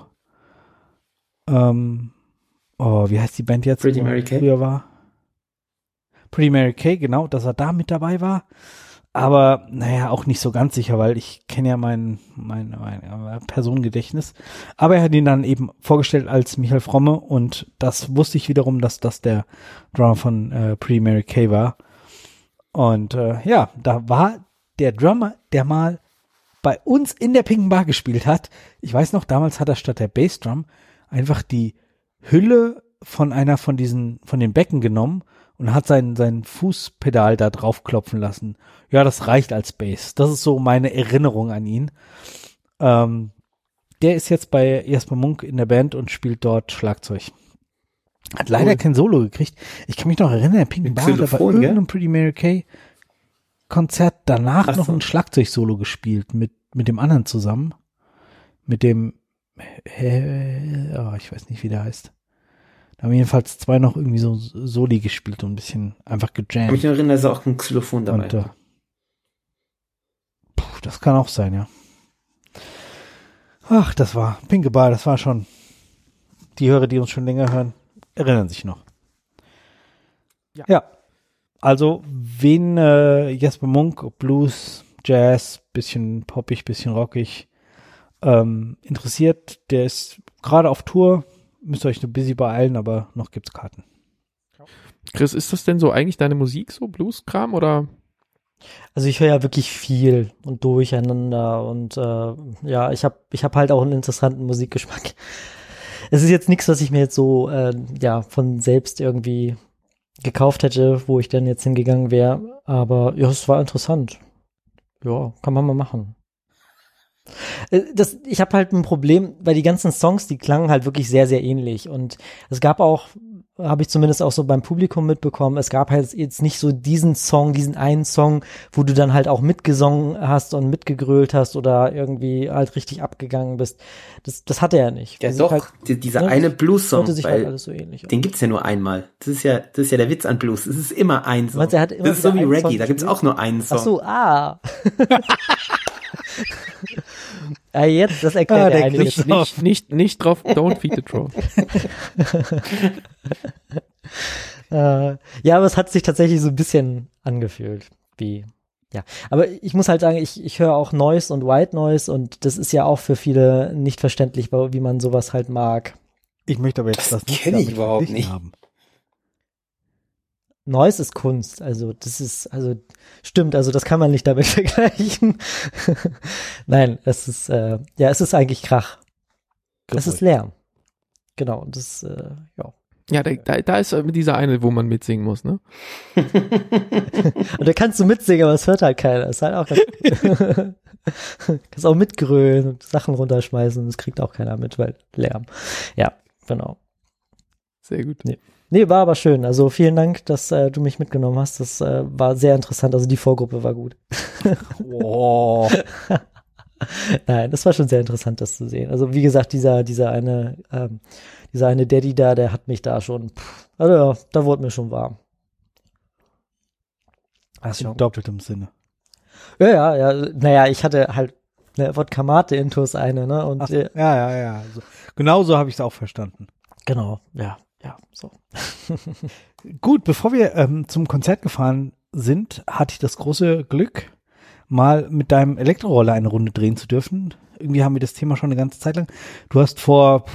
ähm, oh, wie heißt die Band jetzt? Pretty wo er Mary Kay? Früher war. Pretty Mary Kay, genau, dass er da mit dabei war. Aber naja, auch nicht so ganz sicher, weil ich kenne ja mein, mein, mein äh, Personengedächtnis. Aber er hat ihn dann eben vorgestellt als Michael Fromme und das wusste ich wiederum, dass das der Drummer von äh, Pretty Mary Kay war. Und äh, ja, da war der Drummer, der mal bei uns in der Pinken Bar gespielt hat. Ich weiß noch, damals hat er statt der Bassdrum einfach die Hülle von einer von diesen, von den Becken genommen und hat sein, sein Fußpedal da drauf klopfen lassen. Ja, das reicht als Bass. Das ist so meine Erinnerung an ihn. Ähm, der ist jetzt bei Jesper Munk in der Band und spielt dort Schlagzeug. Hat leider cool. kein Solo gekriegt. Ich kann mich noch erinnern, der Pinken Bar hat bei irgendeinem Pretty Mary Kay Konzert danach Ach noch so. ein Schlagzeug-Solo gespielt mit, mit dem anderen zusammen. Mit dem, äh, oh, ich weiß nicht, wie der heißt. Da haben jedenfalls zwei noch irgendwie so Soli gespielt und ein bisschen einfach gejammt. Ich kann mich erinnern, dass er auch ein Xylophon dabei und, äh, puh, das kann auch sein, ja. Ach, das war Pinke Bar, das war schon. Die Hörer, die uns schon länger hören, erinnern sich noch. Ja. ja. Also, wen äh, Jesper Munk, Blues, Jazz, bisschen poppig, bisschen rockig ähm, interessiert, der ist gerade auf Tour. Müsst ihr euch nur busy beeilen, aber noch gibt's Karten. Chris, ist das denn so eigentlich deine Musik, so Blues-Kram, oder? Also ich höre ja wirklich viel und durcheinander und äh, ja, ich habe ich hab halt auch einen interessanten Musikgeschmack. Es ist jetzt nichts, was ich mir jetzt so äh, ja von selbst irgendwie gekauft hätte, wo ich dann jetzt hingegangen wäre, aber ja, es war interessant. Ja, kann man mal machen. Das, ich habe halt ein Problem, weil die ganzen Songs, die klangen halt wirklich sehr, sehr ähnlich und es gab auch, habe ich zumindest auch so beim Publikum mitbekommen, es gab halt jetzt nicht so diesen Song, diesen einen Song, wo du dann halt auch mitgesungen hast und mitgegrölt hast oder irgendwie halt richtig abgegangen bist. Das, das hatte er nicht. Ja doch, halt, die, dieser ne, eine Blues-Song, sich halt alles so ähnlich den gibt's ja nur einmal. Das ist ja, das ist ja der Witz an Blues. Es ist immer ein Song. Meinst, er hat immer das ist so wie Reggae, Song da gibt's auch nur einen Song. Ach so, ah. Ah, jetzt, das erklärt ah, er nicht, nicht, nicht, nicht drauf, don't feed the troll. äh, ja, aber es hat sich tatsächlich so ein bisschen angefühlt, wie, ja. Aber ich muss halt sagen, ich, ich höre auch Noise und White Noise und das ist ja auch für viele nicht verständlich, wie man sowas halt mag. Ich möchte aber jetzt das, das kenne ich überhaupt nicht. Haben. Noise ist Kunst, also das ist, also stimmt, also das kann man nicht damit vergleichen. Nein, es ist, äh, ja, es ist eigentlich Krach. Gut. Es ist Lärm. Genau, das, äh, ja. Ja, da, da, da ist dieser eine, wo man mitsingen muss, ne? Und da kannst du mitsingen, aber es hört halt keiner. Das ist halt auch ganz kannst auch mitgrölen und Sachen runterschmeißen und das kriegt auch keiner mit, weil Lärm. Ja, genau. Sehr gut. Nee. Nee, war aber schön. Also vielen Dank, dass äh, du mich mitgenommen hast. Das äh, war sehr interessant. Also die Vorgruppe war gut. Wow. Nein, das war schon sehr interessant, das zu sehen. Also wie gesagt, dieser dieser eine ähm, dieser eine Daddy da, der hat mich da schon, pff, also ja, da wurde mir schon warm. Ach, in doppeltem Sinne. Ja, ja, ja. Naja, ich hatte halt eine Wodka Mate Intus eine, ne? Und Ach, ja, ja, ja. Also, genau so habe ich es auch verstanden. Genau, ja. Ja, so. Gut, bevor wir ähm, zum Konzert gefahren sind, hatte ich das große Glück, mal mit deinem Elektroroller eine Runde drehen zu dürfen. Irgendwie haben wir das Thema schon eine ganze Zeit lang. Du hast vor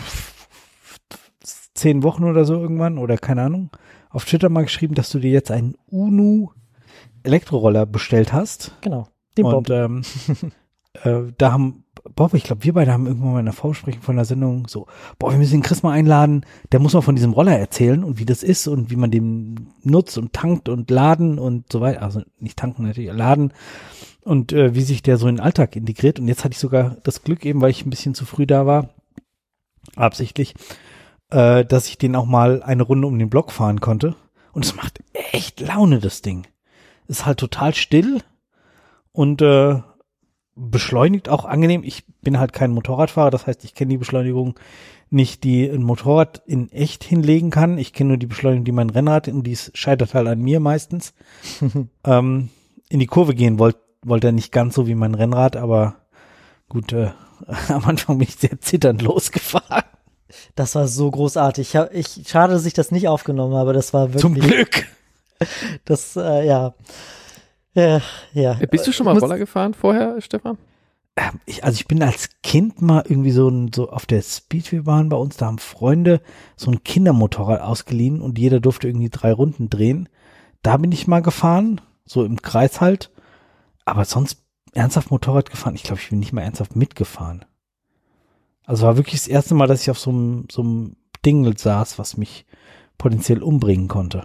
zehn Wochen oder so irgendwann, oder keine Ahnung, auf Twitter mal geschrieben, dass du dir jetzt einen UNU Elektroroller bestellt hast. Genau. Den Und ähm, äh, da haben Bob, ich glaube, wir beide haben irgendwann mal in der Vorbesprechung von der Sendung so, boah, wir müssen den Chris mal einladen, der muss mal von diesem Roller erzählen und wie das ist und wie man den nutzt und tankt und laden und so weiter, also nicht tanken natürlich, laden und äh, wie sich der so in den Alltag integriert. Und jetzt hatte ich sogar das Glück, eben weil ich ein bisschen zu früh da war, absichtlich, äh, dass ich den auch mal eine Runde um den Block fahren konnte. Und es macht echt Laune, das Ding. Ist halt total still und äh, beschleunigt auch angenehm. Ich bin halt kein Motorradfahrer, das heißt, ich kenne die Beschleunigung nicht, die ein Motorrad in echt hinlegen kann. Ich kenne nur die Beschleunigung, die mein Rennrad, und die scheitert halt an mir meistens. ähm, in die Kurve gehen wollte wollte er nicht ganz so wie mein Rennrad, aber gut, äh, am Anfang bin ich sehr zitternd losgefahren. Das war so großartig. Ich, ich schade, dass ich das nicht aufgenommen habe, das war wirklich. Zum Glück. Das, äh, ja. Ja, ja. Bist du schon mal Roller gefahren vorher, Stefan? Ich, also ich bin als Kind mal irgendwie so, ein, so auf der Speedwaybahn bei uns, da haben Freunde so ein Kindermotorrad ausgeliehen und jeder durfte irgendwie drei Runden drehen. Da bin ich mal gefahren, so im Kreis halt. Aber sonst ernsthaft Motorrad gefahren. Ich glaube, ich bin nicht mal ernsthaft mitgefahren. Also war wirklich das erste Mal, dass ich auf so einem, so einem Ding saß, was mich potenziell umbringen konnte.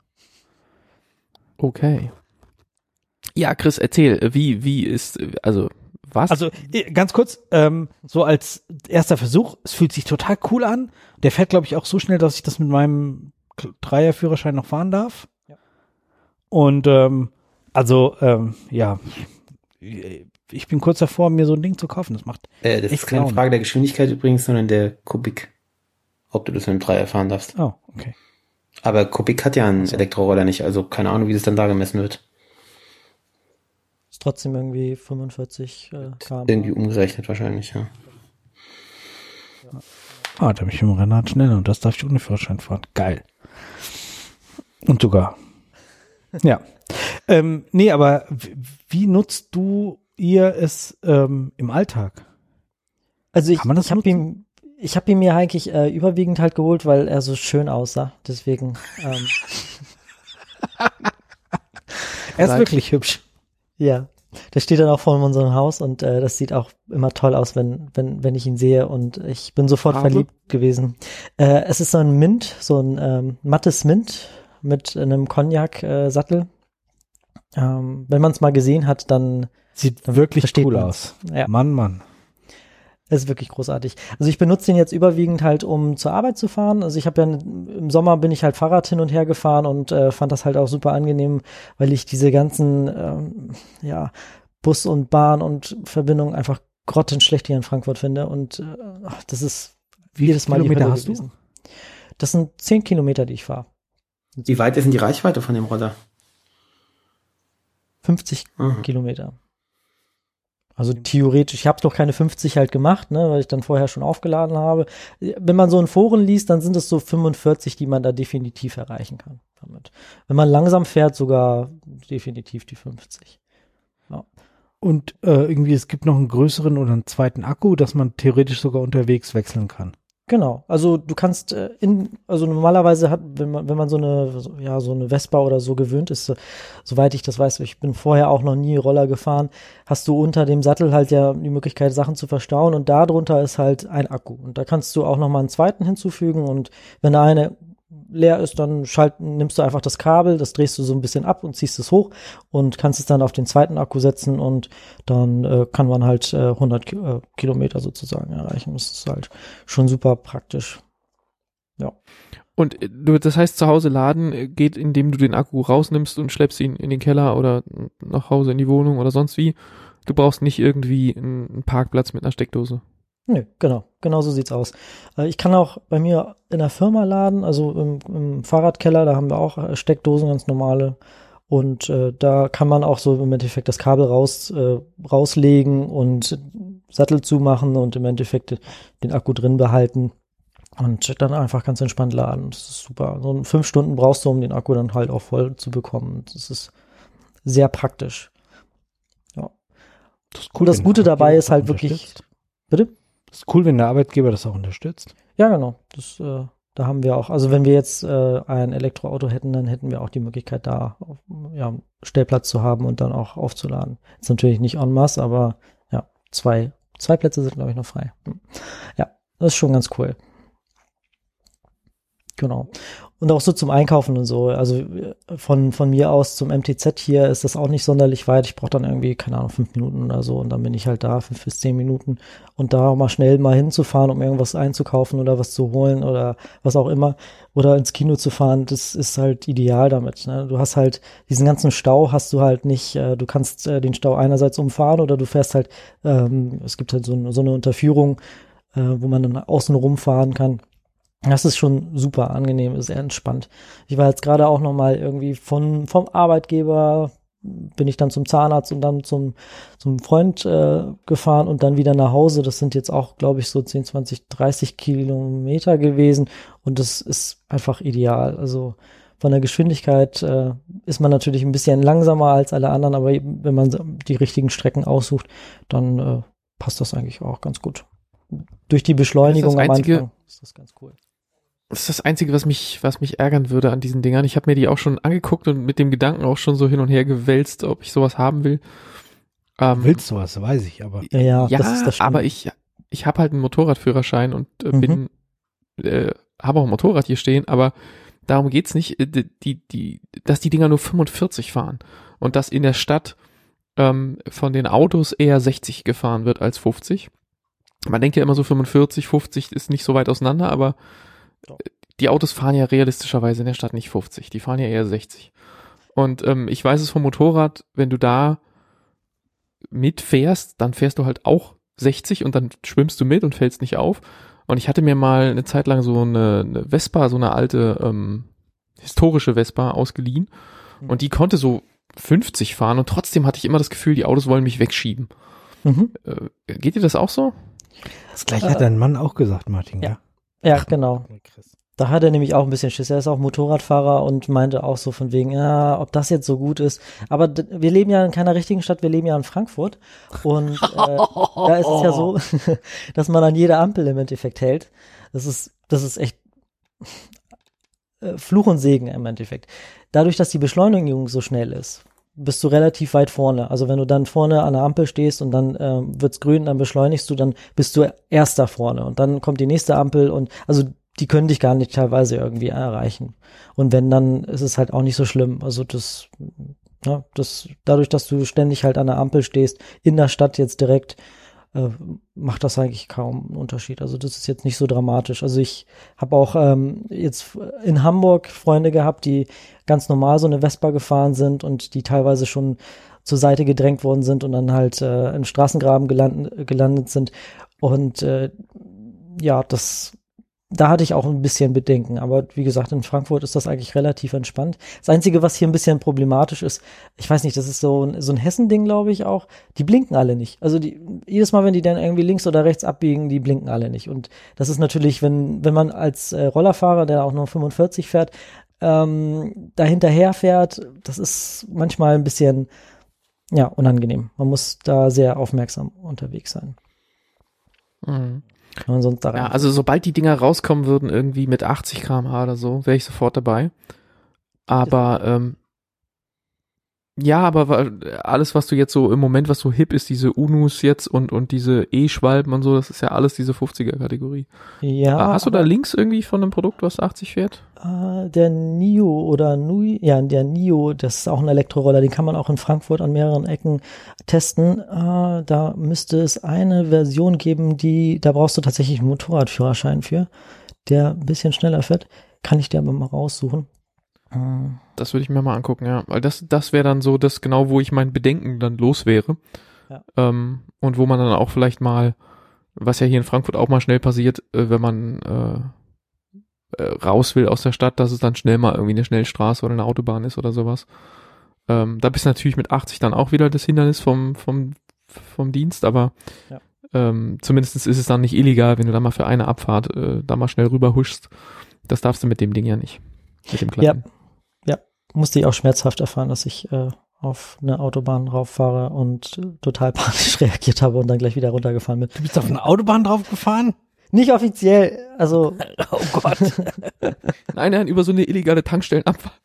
Okay. Ja, Chris, erzähl, wie, wie ist, also, was? Also, ganz kurz, ähm, so als erster Versuch, es fühlt sich total cool an. Der fährt, glaube ich, auch so schnell, dass ich das mit meinem Dreierführerschein noch fahren darf. Ja. Und, ähm, also, ähm, ja, ich bin kurz davor, mir so ein Ding zu kaufen. Das macht äh, Das ist keine Laune. Frage der Geschwindigkeit übrigens, sondern der Kubik. Ob du das mit dem Dreier fahren darfst. Oh, okay. Aber Kubik hat ja einen also. Elektroroller nicht, also keine Ahnung, wie das dann da gemessen wird. Ist trotzdem irgendwie fünfundvierzig äh, Kilometer. Irgendwie umgerechnet wahrscheinlich, ja. ja. Ah, da bin ich im Rennrad schneller und das darf ich ohne Führerschein fahren. Geil. Und sogar. Ja. Ähm, nee, aber w- wie nutzt du ihr es ähm, im Alltag? Also ich, ich habe ihn, ich habe ihn mir eigentlich äh, überwiegend halt geholt, weil er so schön aussah. Deswegen. Ähm, er ist wirklich hübsch. Ja, der steht dann auch vor unserem Haus und äh, das sieht auch immer toll aus, wenn wenn wenn ich ihn sehe und ich bin sofort Farbe? verliebt gewesen. Äh, es ist so ein Mint, so ein ähm, mattes Mint mit einem Cognac-Sattel. Ähm, wenn man es mal gesehen hat, dann sieht dann wirklich cool man's. aus. Ja. Mann, Mann. Es ist wirklich großartig. Also ich benutze den jetzt überwiegend halt, um zur Arbeit zu fahren. Also ich habe ja im Sommer bin ich halt Fahrrad hin und her gefahren und äh, fand das halt auch super angenehm, weil ich diese ganzen ähm, ja Bus und Bahn und Verbindungen einfach grottenschlecht hier in Frankfurt finde und äh, das ist wie jedes Mal Kilometer hast gewesen. Du? Das sind zehn Kilometer, die ich fahre. Wie weit ist denn die Reichweite von dem Roller? fünfzig mhm. Kilometer. Also theoretisch, ich habe noch keine fünfzig halt gemacht, ne, weil ich dann vorher schon aufgeladen habe. Wenn man so in Foren liest, dann sind es so fünfundvierzig, die man da definitiv erreichen kann damit. Wenn man langsam fährt, sogar definitiv die fünfzig. Ja. Und äh, irgendwie, es gibt noch einen größeren oder einen zweiten Akku, dass man theoretisch sogar unterwegs wechseln kann. Genau, also du kannst äh, in, also normalerweise hat, wenn man, wenn man so eine, so, ja, so eine Vespa oder so gewöhnt ist, so, soweit ich das weiß, ich bin vorher auch noch nie Roller gefahren, hast du unter dem Sattel halt ja die Möglichkeit, Sachen zu verstauen und darunter ist halt ein Akku und da kannst du auch noch mal einen zweiten hinzufügen und wenn der eine leer ist, dann schalt, nimmst du einfach das Kabel, das drehst du so ein bisschen ab und ziehst es hoch und kannst es dann auf den zweiten Akku setzen und dann äh, kann man halt äh, hundert Ki- äh, Kilometer sozusagen erreichen. Das ist halt schon super praktisch. Ja. Und du, das heißt, zu Hause laden geht, indem du den Akku rausnimmst und schleppst ihn in den Keller oder nach Hause in die Wohnung oder sonst wie. Du brauchst nicht irgendwie einen Parkplatz mit einer Steckdose. Nö, genau, genau so sieht's aus. Äh, ich kann auch bei mir in der Firma laden, also im, im Fahrradkeller, da haben wir auch Steckdosen, ganz normale. Und äh, da kann man auch so im Endeffekt das Kabel raus äh, rauslegen und Sattel zumachen und im Endeffekt den Akku drin behalten und dann einfach ganz entspannt laden. Das ist super. So fünf Stunden brauchst du, um den Akku dann halt auch voll zu bekommen. Das ist sehr praktisch. Ja. Das ist cool, und das Gute dabei ist halt wirklich. Bitte? Das ist cool, wenn der Arbeitgeber das auch unterstützt. Ja, genau. Das, äh, da haben wir auch, also wenn wir jetzt äh, ein Elektroauto hätten, dann hätten wir auch die Möglichkeit, da auf, ja, Stellplatz zu haben und dann auch aufzuladen. Ist natürlich nicht en masse, aber ja, zwei, zwei Plätze sind, glaube ich, noch frei. Ja, das ist schon ganz cool. Genau. Und auch so zum Einkaufen und so. Also von von mir aus zum M T Z hier ist das auch nicht sonderlich weit. Ich brauche dann irgendwie, keine Ahnung, fünf Minuten oder so und dann bin ich halt da, fünf bis zehn Minuten. Und da mal schnell mal hinzufahren, um irgendwas einzukaufen oder was zu holen oder was auch immer. Oder ins Kino zu fahren, das ist halt ideal damit. Ne? Du hast halt diesen ganzen Stau hast du halt nicht, äh, du kannst äh, den Stau einerseits umfahren oder du fährst halt, ähm, es gibt halt so, so eine Unterführung, äh, wo man dann außen rumfahren kann. Das ist schon super angenehm, ist sehr entspannt. Ich war jetzt gerade auch noch mal irgendwie von vom Arbeitgeber, bin ich dann zum Zahnarzt und dann zum zum Freund äh, gefahren und dann wieder nach Hause. Das sind jetzt auch, glaube ich, so zehn, zwanzig, dreißig Kilometer gewesen und das ist einfach ideal. Also von der Geschwindigkeit äh, ist man natürlich ein bisschen langsamer als alle anderen, aber wenn man die richtigen Strecken aussucht, dann äh, passt das eigentlich auch ganz gut. Durch die Beschleunigung am Anfang ist das ganz cool. Das ist das Einzige, was mich, was mich ärgern würde an diesen Dingern. Ich habe mir die auch schon angeguckt und mit dem Gedanken auch schon so hin und her gewälzt, ob ich sowas haben will. Ähm, Willst du was, weiß ich, aber. Ja, ja, ja, das ist das Schlimme. aber ich, ich habe halt einen Motorradführerschein und äh, Mhm. bin, äh, habe auch ein Motorrad hier stehen, aber darum geht's nicht, äh, die, die, die, dass die Dinger nur fünfundvierzig fahren und dass in der Stadt ähm, von den Autos eher sechzig gefahren wird als fünfzig. Man denkt ja immer so fünfundvierzig, fünfzig ist nicht so weit auseinander, aber Doch. die Autos fahren ja realistischerweise in der Stadt nicht fünfzig, die fahren ja eher sechzig. Und ähm, ich weiß es vom Motorrad, wenn du da mitfährst, dann fährst du halt auch sechzig und dann schwimmst du mit und fällst nicht auf. Und ich hatte mir mal eine Zeit lang so eine, eine Vespa, so eine alte ähm, historische Vespa ausgeliehen und die konnte so fünfzig fahren und trotzdem hatte ich immer das Gefühl, die Autos wollen mich wegschieben. Mhm. Äh, geht dir das auch so? Das gleiche hat dein Mann auch gesagt, Martin, ja. ja? Ja, genau. Da hat er nämlich auch ein bisschen Schiss. Er ist auch Motorradfahrer und meinte auch so von wegen, ja, ob das jetzt so gut ist. Aber d- wir leben ja in keiner richtigen Stadt, wir leben ja in Frankfurt. Und äh, da ist es ja so, dass man an jeder Ampel im Endeffekt hält. Das ist, das ist echt äh, Fluch und Segen im Endeffekt. Dadurch, dass die Beschleunigung so schnell ist, bist du relativ weit vorne. Also wenn du dann vorne an der Ampel stehst und dann ähm, wird's grün, dann beschleunigst du, dann bist du erster vorne. Und dann kommt die nächste Ampel und also die können dich gar nicht teilweise irgendwie erreichen. Und wenn, dann ist es halt auch nicht so schlimm. Also das, ja, das, dadurch, dass du ständig halt an der Ampel stehst, in der Stadt jetzt direkt, äh, macht das eigentlich kaum einen Unterschied. Also das ist jetzt nicht so dramatisch. Also ich habe auch ähm, jetzt in Hamburg Freunde gehabt, die ganz normal so eine Vespa gefahren sind und die teilweise schon zur Seite gedrängt worden sind und dann halt äh, im Straßengraben gelandet, gelandet sind. Und äh, ja, das Da hatte ich auch ein bisschen Bedenken, aber wie gesagt, in Frankfurt ist das eigentlich relativ entspannt. Das Einzige, was hier ein bisschen problematisch ist, ich weiß nicht, das ist so ein, so ein Hessen-Ding, glaube ich auch, die blinken alle nicht. Also die, jedes Mal, wenn die dann irgendwie links oder rechts abbiegen, die blinken alle nicht. Und das ist natürlich, wenn, wenn man als äh, Rollerfahrer, der auch nur fünfundvierzig fährt, ähm, da hinterher fährt, das ist manchmal ein bisschen, ja, unangenehm. Man muss da sehr aufmerksam unterwegs sein. Mhm. Wenn man sonst da rein Ja, also sobald die Dinger rauskommen würden, irgendwie mit achtzig Kilometer pro Stunde oder so, wäre ich sofort dabei. Aber ähm, ja, aber wa- alles, was du jetzt so im Moment, was so hip ist, diese Unus jetzt und und diese E-Schwalben und so, das ist ja alles diese fünfziger-Kategorie. Ja, Ah, hast du da aber, Links irgendwie von einem Produkt, was achtzig fährt? äh, der Nio oder Nui, ja, der Nio, das ist auch ein Elektroroller, den kann man auch in Frankfurt an mehreren Ecken testen. Äh, da müsste es eine Version geben, die, da brauchst du tatsächlich einen Motorradführerschein für, der ein bisschen schneller fährt. Kann ich dir aber mal raussuchen. Äh, Das würde ich mir mal angucken, ja. Weil das, das wäre dann so das genau, wo ich mein Bedenken dann los wäre. Ja. Ähm, und wo man dann auch vielleicht mal, was ja hier in Frankfurt auch mal schnell passiert, äh, wenn man äh, äh, raus will aus der Stadt, dass es dann schnell mal irgendwie eine Schnellstraße oder eine Autobahn ist oder sowas. Ähm, da bist du natürlich mit achtzig dann auch wieder das Hindernis vom, vom, vom Dienst, aber Ja. ähm, zumindest ist es dann nicht illegal, wenn du da mal für eine Abfahrt äh, da mal schnell rüber huschst. Das darfst du mit dem Ding ja nicht. Mit dem kleinen. Ja. Musste ich auch schmerzhaft erfahren, dass ich äh, auf eine Autobahn rauffahre und äh, total panisch reagiert habe und dann gleich wieder runtergefahren bin. Du bist auf eine Autobahn drauf gefahren? Nicht offiziell, also Oh Gott. Nein, nein, über so eine illegale Tankstellenabfahrt.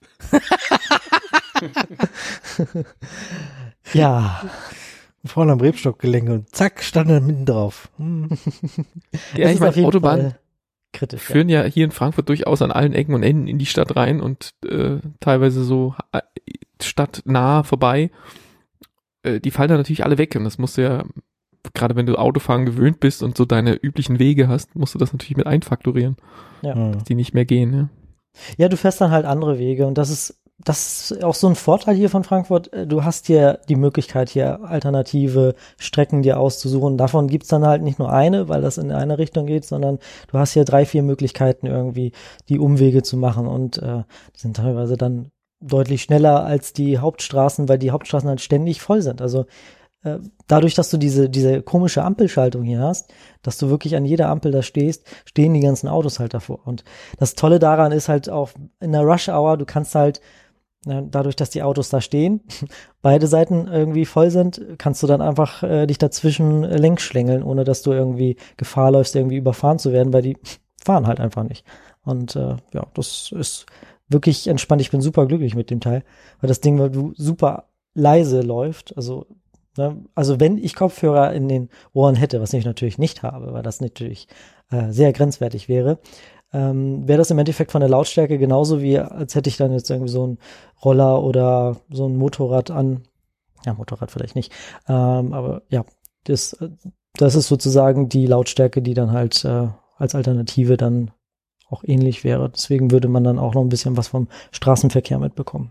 ja, Vorne am Rebstockgelenk und zack, stand er mitten drauf. Hm. Ja, es ich ist meine, auf jeden Autobahnen Fall kritisch. Ja. führen ja hier in Frankfurt durchaus an allen Ecken und Enden in die Stadt rein und äh, teilweise so äh, stadtnah vorbei. Äh, die fallen da natürlich alle weg und das musst du ja, gerade wenn du Autofahren gewöhnt bist und so deine üblichen Wege hast, musst du das natürlich mit einfaktorieren, Ja. Hm. die nicht mehr gehen. Ja. Ja, du fährst dann halt andere Wege und das ist das ist auch so ein Vorteil hier von Frankfurt. Du hast hier die Möglichkeit, hier alternative Strecken dir auszusuchen. Davon gibt's dann halt nicht nur eine, weil das in eine Richtung geht, sondern du hast hier drei, vier Möglichkeiten irgendwie, die Umwege zu machen und äh, die sind teilweise dann deutlich schneller als die Hauptstraßen, weil die Hauptstraßen halt ständig voll sind. Also äh, dadurch, dass du diese diese komische Ampelschaltung hier hast, dass du wirklich an jeder Ampel da stehst, stehen die ganzen Autos halt davor. Und das Tolle daran ist halt auch in der Rush Hour, du kannst halt, na, dadurch, dass die Autos da stehen, beide Seiten irgendwie voll sind, kannst du dann einfach äh, dich dazwischen äh, längs schlängeln, ohne dass du irgendwie Gefahr läufst, irgendwie überfahren zu werden, weil die fahren halt einfach nicht. Und äh, ja, das ist wirklich entspannt. Ich bin super glücklich mit dem Teil, weil das Ding, weil du super leise läuft, also Ne? Also wenn ich Kopfhörer in den Ohren hätte, was ich natürlich nicht habe, weil das natürlich äh, sehr grenzwertig wäre, ähm, wäre das im Endeffekt von der Lautstärke genauso wie, als hätte ich dann jetzt irgendwie so ein Roller oder so ein Motorrad an. Ja, Motorrad vielleicht nicht. Ähm, aber ja, das, das ist sozusagen die Lautstärke, die dann halt äh, als Alternative dann auch ähnlich wäre. Deswegen würde man dann auch noch ein bisschen was vom Straßenverkehr mitbekommen.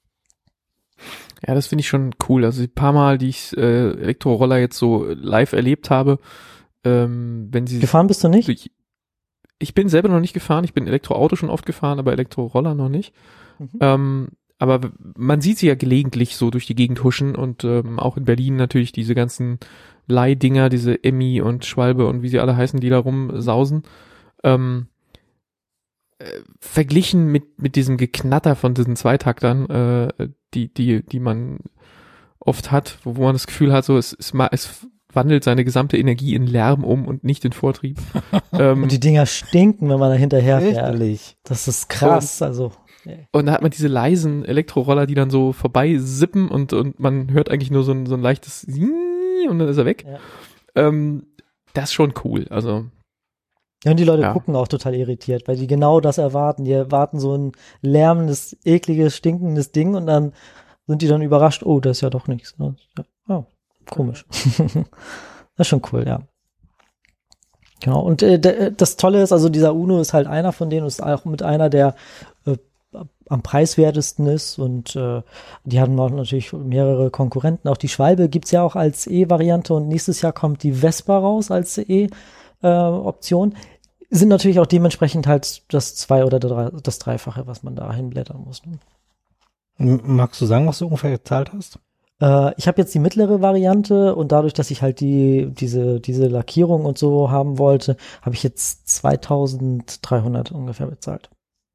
Ja, das finde ich schon cool. Also die paar Mal, die ich äh, Elektroroller jetzt so live erlebt habe, ähm, wenn sie... Gefahren bist du nicht? Ich, ich bin selber noch nicht gefahren. Ich bin Elektroauto schon oft gefahren, aber Elektroroller noch nicht. Mhm. Ähm, aber man sieht sie ja gelegentlich so durch die Gegend huschen und ähm, auch in Berlin natürlich diese ganzen Leihdinger, diese Emmy und Schwalbe und wie sie alle heißen, die da rumsausen. Ähm, äh, verglichen mit mit diesem Geknatter von diesen Zweitaktern, äh, die die die man oft hat, wo, wo man das Gefühl hat, so es, es es wandelt seine gesamte Energie in Lärm um und nicht in Vortrieb. ähm, und die Dinger stinken, wenn man da hinterher fährt. Richtig. Das ist krass, und, also. Und da hat man diese leisen Elektroroller, die dann so vorbei sippen und und man hört eigentlich nur so ein so ein leichtes und dann ist er weg. Ja. Ähm, das ist schon cool, also. Ja, und die Leute ja. gucken auch total irritiert, weil die genau das erwarten. Die erwarten so ein lärmendes, ekliges, stinkendes Ding und dann sind die dann überrascht, oh, das ist ja doch nichts. Ja, oh, komisch. Das ist schon cool, ja. Genau, und äh, d- das Tolle ist, also dieser Uno ist halt einer von denen, ist auch mit einer der äh, am preiswertesten ist und äh, die haben auch natürlich mehrere Konkurrenten. Auch die Schwalbe gibt's ja auch als E-Variante und nächstes Jahr kommt die Vespa raus als E-Option. Äh, sind natürlich auch dementsprechend halt das Zwei- oder das Dreifache, was man da hinblättern muss. Ne? Magst du sagen, was du ungefähr gezahlt hast? Äh, ich habe jetzt die mittlere Variante und dadurch, dass ich halt die diese diese Lackierung und so haben wollte, habe ich jetzt zweitausenddreihundert ungefähr bezahlt.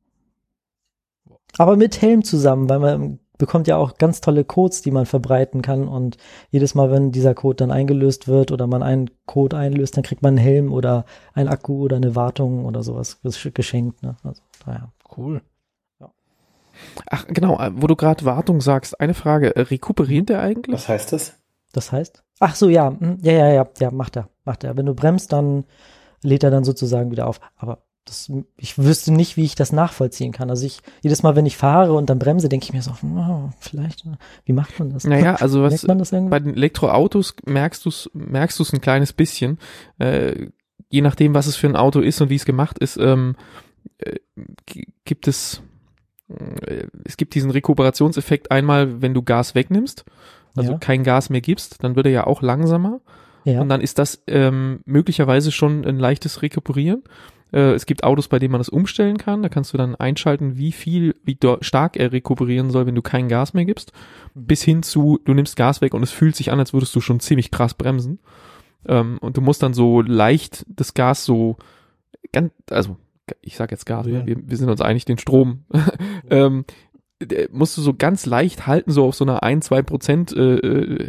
Aber mit Helm zusammen, weil man bekommt ja auch ganz tolle Codes, die man verbreiten kann und jedes Mal, wenn dieser Code dann eingelöst wird oder man einen Code einlöst, dann kriegt man einen Helm oder einen Akku oder eine Wartung oder sowas geschenkt. Ne? Also, naja. Cool. Ja. Ach, genau, wo du gerade Wartung sagst, eine Frage, rekuperiert der eigentlich? Was heißt das? Das heißt? Ach so, ja, ja, ja, ja, ja, macht er, macht er. Wenn du bremst, dann lädt er dann sozusagen wieder auf. Aber Das, ich wüsste nicht, wie ich das nachvollziehen kann. Also ich, jedes Mal, wenn ich fahre und dann bremse, denke ich mir so, oh, vielleicht, wie macht man das? Naja, also was, Merkt man das irgendwie? bei den Elektroautos merkst du es, merkst du es ein kleines bisschen, äh, je nachdem, was es für ein Auto ist und wie es gemacht ist, ähm, äh, gibt es, äh, es gibt diesen Rekuperationseffekt einmal, wenn du Gas wegnimmst, also Ja. kein Gas mehr gibst, dann wird er ja auch langsamer. Ja. Und dann ist das ähm, möglicherweise schon ein leichtes Rekuperieren. Äh, es gibt Autos, bei denen man das umstellen kann. Da kannst du dann einschalten, wie viel, wie do- stark er rekuperieren soll, wenn du kein Gas mehr gibst. Mhm. Bis hin zu, du nimmst Gas weg und es fühlt sich an, als würdest du schon ziemlich krass bremsen. Ähm, und du musst dann so leicht das Gas so, ganz, also ich sag jetzt Gas, Ja. wir, wir sind uns einig, den Strom, ähm, der musst du so ganz leicht halten, so auf so einer ein, zwei Prozent äh,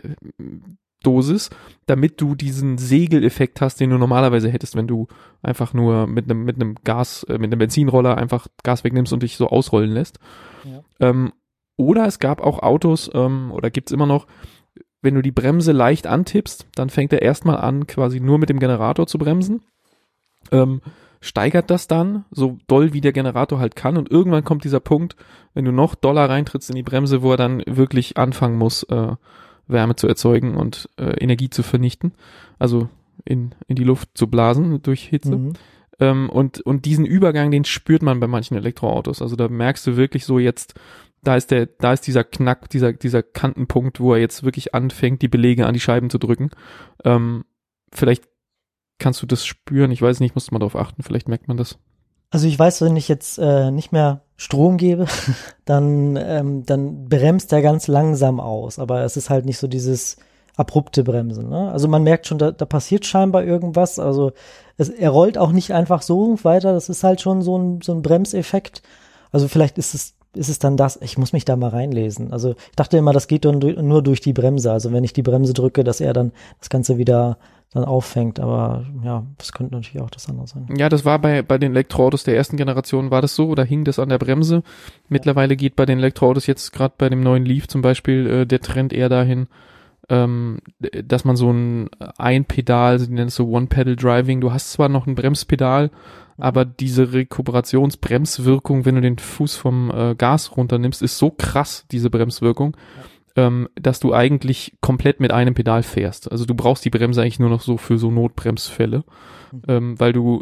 Dosis, damit du diesen Segeleffekt hast, den du normalerweise hättest, wenn du einfach nur mit einem mit einem Gas, äh, mit einem Benzinroller einfach Gas wegnimmst und dich so ausrollen lässt. Ja. Ähm, oder es gab auch Autos, ähm, oder gibt's immer noch, wenn du die Bremse leicht antippst, dann fängt er erstmal an, quasi nur mit dem Generator zu bremsen, ähm, steigert das dann so doll, wie der Generator halt kann, und irgendwann kommt dieser Punkt, wenn du noch doller reintrittst in die Bremse, wo er dann wirklich anfangen muss, äh, Wärme zu erzeugen und äh, Energie zu vernichten, also in in die Luft zu blasen durch Hitze. Mhm. Ähm, und und diesen Übergang, den spürt man bei manchen Elektroautos. Also da merkst du wirklich so jetzt, da ist der, da ist dieser Knack, dieser dieser Kantenpunkt, wo er jetzt wirklich anfängt, die Belege an die Scheiben zu drücken. Ähm, vielleicht kannst du das spüren. Ich weiß nicht, muss man darauf achten. Vielleicht merkt man das. Also ich weiß, wenn ich jetzt äh, nicht mehr Strom gebe, dann, ähm, dann bremst er ganz langsam aus. Aber es ist halt nicht so dieses abrupte Bremsen. Ne? Also man merkt schon, da, da passiert scheinbar irgendwas. Also es, er rollt auch nicht einfach so weiter. Das ist halt schon so ein, so ein Bremseffekt. Also vielleicht ist es, ist es dann das. Ich muss mich da mal reinlesen. Also ich dachte immer, das geht dann du- nur durch die Bremse. Also wenn ich die Bremse drücke, dass er dann das Ganze wieder dann auffängt. Aber ja, das könnte natürlich auch das andere sein. Ja, das war bei bei den Elektroautos der ersten Generation war das so, da hing das an der Bremse. Mittlerweile geht bei den Elektroautos jetzt gerade bei dem neuen Leaf zum Beispiel äh, der Trend eher dahin, ähm, dass man so ein Ein-Pedal, sie nennen es so One-Pedal-Driving, du hast zwar noch ein Bremspedal, aber diese Rekuperations-Bremswirkung, wenn du den Fuß vom äh, Gas runternimmst, ist so krass, diese Bremswirkung, ja. ähm, dass du eigentlich komplett mit einem Pedal fährst. Also du brauchst die Bremse eigentlich nur noch so für so Notbremsfälle, mhm. ähm, weil du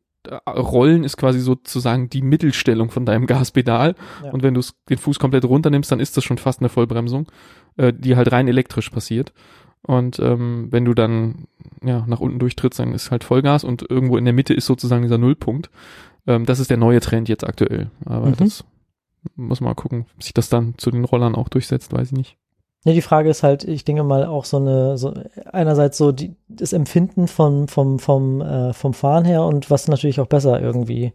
Rollen ist quasi sozusagen die Mittelstellung von deinem Gaspedal ja. und wenn du den Fuß komplett runternimmst, dann ist das schon fast eine Vollbremsung, äh, die halt rein elektrisch passiert und ähm, wenn du dann ja nach unten durchtrittst, dann ist halt Vollgas und irgendwo in der Mitte ist sozusagen dieser Nullpunkt. Ähm, das ist der neue Trend jetzt aktuell, aber mhm. das muss man mal gucken, ob sich das dann zu den Rollern auch durchsetzt, weiß ich nicht. Ja, die Frage ist halt, ich denke mal auch so eine, so einerseits so die, das Empfinden vom vom vom äh, vom Fahren her und was natürlich auch besser irgendwie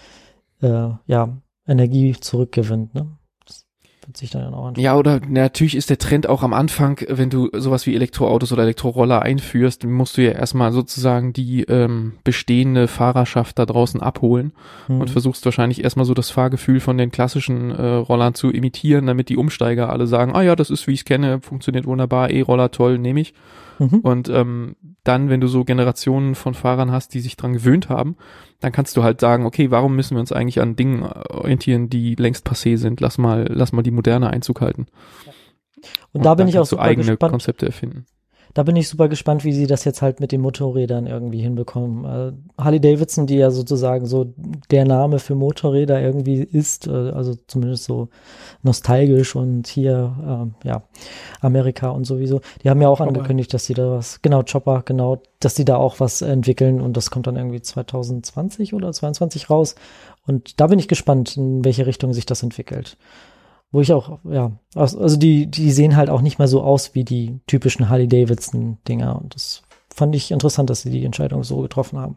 äh, ja Energie zurückgewinnt, ne? Das wird sich dann auch anschauen. Ja, oder natürlich ist der Trend auch am Anfang, wenn du sowas wie Elektroautos oder Elektroroller einführst, musst du ja erstmal sozusagen die ähm, bestehende Fahrerschaft da draußen abholen mhm. und versuchst wahrscheinlich erstmal so das Fahrgefühl von den klassischen äh, Rollern zu imitieren, damit die Umsteiger alle sagen, ah ja, das ist wie ich es kenne, funktioniert wunderbar, E-Roller toll, nehme ich. Mhm. Und ähm, dann, wenn du so Generationen von Fahrern hast, die sich dran gewöhnt haben, dann kannst du halt sagen, okay, warum müssen wir uns eigentlich an Dingen orientieren, die längst passé sind? Lass mal, lass mal die moderne Einzug halten. Und, und da bin ich auch super eigene gespannt. Konzepte erfinden. Da bin ich super gespannt, wie sie das jetzt halt mit den Motorrädern irgendwie hinbekommen. Äh, Harley Davidson, die ja sozusagen so der Name für Motorräder irgendwie ist, äh, also zumindest so nostalgisch und hier, äh, ja, Amerika und sowieso. Die haben ja auch Chopper. angekündigt, dass sie da was, genau, Chopper, genau, dass die da auch was entwickeln und das kommt dann irgendwie zwanzig zwanzig oder zweiundzwanzig raus. Und da bin ich gespannt, in welche Richtung sich das entwickelt. Wo ich auch, ja, also die, die sehen halt auch nicht mehr so aus wie die typischen Harley-Davidson-Dinger. Und das fand ich interessant, dass sie die Entscheidung so getroffen haben.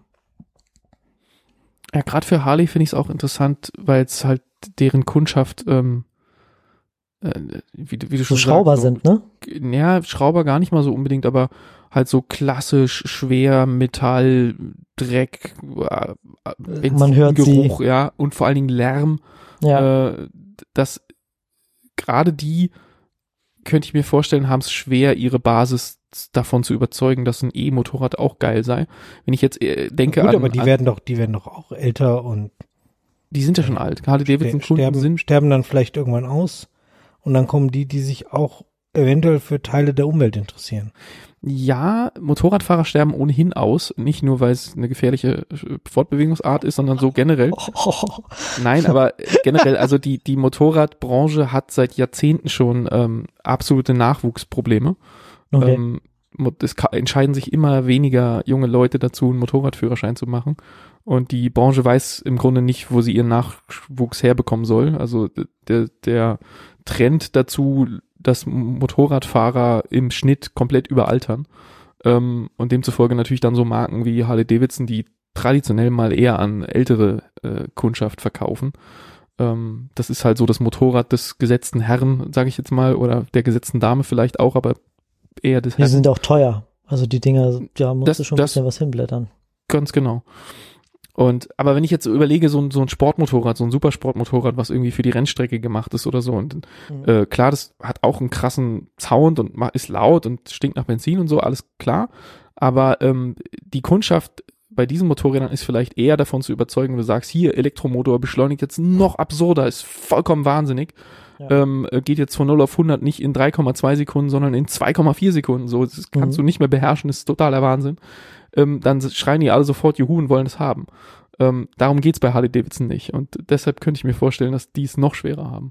Ja, gerade für Harley finde ich es auch interessant, weil es halt deren Kundschaft, ähm, äh, wie, wie du schon so Schrauber sagst, so, sind, ne? Ja, Schrauber gar nicht mal so unbedingt, aber halt so klassisch, schwer, Metall, Dreck, äh, man hört Geruch, sie. Ja, und vor allen Dingen Lärm. Ja. Äh, das gerade die, könnte ich mir vorstellen, haben es schwer, ihre Basis davon zu überzeugen, dass ein E-Motorrad auch geil sei. Wenn ich jetzt äh, denke Gut, an... aber die an, werden doch, die werden doch auch älter und... Die sind ja schon alt. Harley Davidson Kunden sterben, sind... sterben dann vielleicht irgendwann aus und dann kommen die, die sich auch eventuell für Teile der Umwelt interessieren. Ja, Motorradfahrer sterben ohnehin aus, nicht nur, weil es eine gefährliche Fortbewegungsart ist, sondern so generell. Nein, aber generell, also die die Motorradbranche hat seit Jahrzehnten schon ähm, absolute Nachwuchsprobleme. Okay. Ähm, es entscheiden sich immer weniger junge Leute dazu, einen Motorradführerschein zu machen. Und die Branche weiß im Grunde nicht, wo sie ihren Nachwuchs herbekommen soll. Also der, der Trend dazu, dass Motorradfahrer im Schnitt komplett überaltern. Ähm, und demzufolge natürlich dann so Marken wie Harley Davidson, die traditionell mal eher an ältere äh, Kundschaft verkaufen. Ähm, das ist halt so das Motorrad des gesetzten Herrn, sage ich jetzt mal, oder der gesetzten Dame vielleicht auch, aber eher des Die Herrn. sind auch teuer. Also die Dinger, da musst Das- du schon ein das- bisschen was hinblättern. Ganz genau. Und, aber wenn ich jetzt so überlege, so ein, so ein Sportmotorrad, so ein Supersportmotorrad, was irgendwie für die Rennstrecke gemacht ist oder so, und Mhm. äh, klar, das hat auch einen krassen Sound und ma- ist laut und stinkt nach Benzin und so, alles klar. Aber ähm, die Kundschaft bei diesen Motorrädern ist vielleicht eher davon zu überzeugen, wenn du sagst, hier, Elektromotor beschleunigt jetzt noch absurder, ist vollkommen wahnsinnig. Ja. Ähm, geht jetzt von null auf hundert nicht in drei Komma zwei Sekunden, sondern in zwei Komma vier Sekunden. So, das kannst Mhm. du nicht mehr beherrschen, das ist totaler Wahnsinn. Ähm, dann schreien die alle sofort Juhu und wollen es haben. Ähm, darum geht's bei Harley Davidson nicht. Und deshalb könnte ich mir vorstellen, dass die es noch schwerer haben.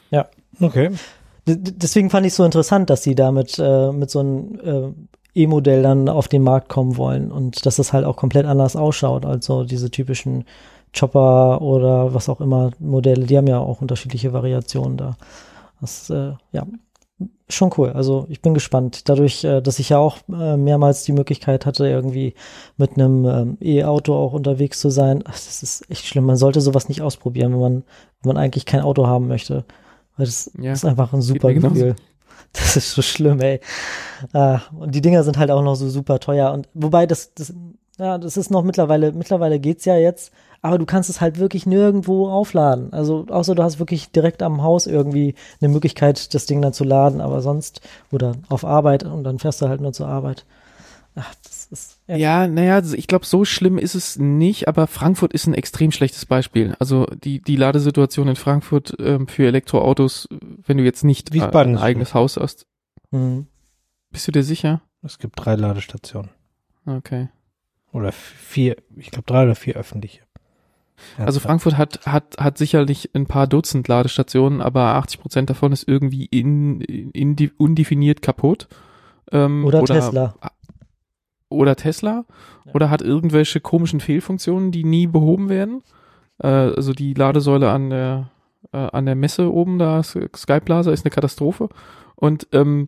Okay. D- d- Deswegen fand ich es so interessant, dass sie damit äh, mit so einem äh, E-Modell dann auf den Markt kommen wollen und dass das halt auch komplett anders ausschaut als so diese typischen Chopper oder was auch immer Modelle. Die haben ja auch unterschiedliche Variationen da. Das, äh, ja, schon cool. Also ich bin gespannt. Dadurch, äh, dass ich ja auch äh, mehrmals die Möglichkeit hatte, irgendwie mit einem ähm, E-Auto auch unterwegs zu sein. Ach, das ist echt schlimm. Man sollte sowas nicht ausprobieren, wenn man, wenn man eigentlich kein Auto haben möchte. Weil das Ja, ist einfach ein super mir genauso. Gefühl. Das ist so schlimm, ey. Ah, und die Dinger sind halt auch noch so super teuer. Und wobei das, das Ja, das ist noch mittlerweile, mittlerweile geht's ja jetzt, aber du kannst es halt wirklich nirgendwo aufladen. Also außer du hast wirklich direkt am Haus irgendwie eine Möglichkeit, das Ding dann zu laden, aber sonst, oder auf Arbeit und dann fährst du halt nur zur Arbeit. Ach, das ist Ja, ja naja, ich glaube, so schlimm ist es nicht, aber Frankfurt ist ein extrem schlechtes Beispiel. Also die, die Ladesituation in Frankfurt ähm, für Elektroautos, wenn du jetzt nicht äh, ein eigenes schlimm. Haus hast. Mhm. Bist du dir sicher? Es gibt drei Ladestationen. Okay. Oder vier, ich glaube drei oder vier öffentliche. Ja, also Frankfurt hat, hat, hat sicherlich ein paar Dutzend Ladestationen, aber achtzig Prozent davon ist irgendwie in, in, in undefiniert kaputt. Ähm, oder, oder Tesla. Oder Tesla. Ja. Oder hat irgendwelche komischen Fehlfunktionen, die nie behoben werden. Äh, also die Ladesäule an der, äh, an der Messe oben, da Sky Plaza, ist eine Katastrophe. Und ähm,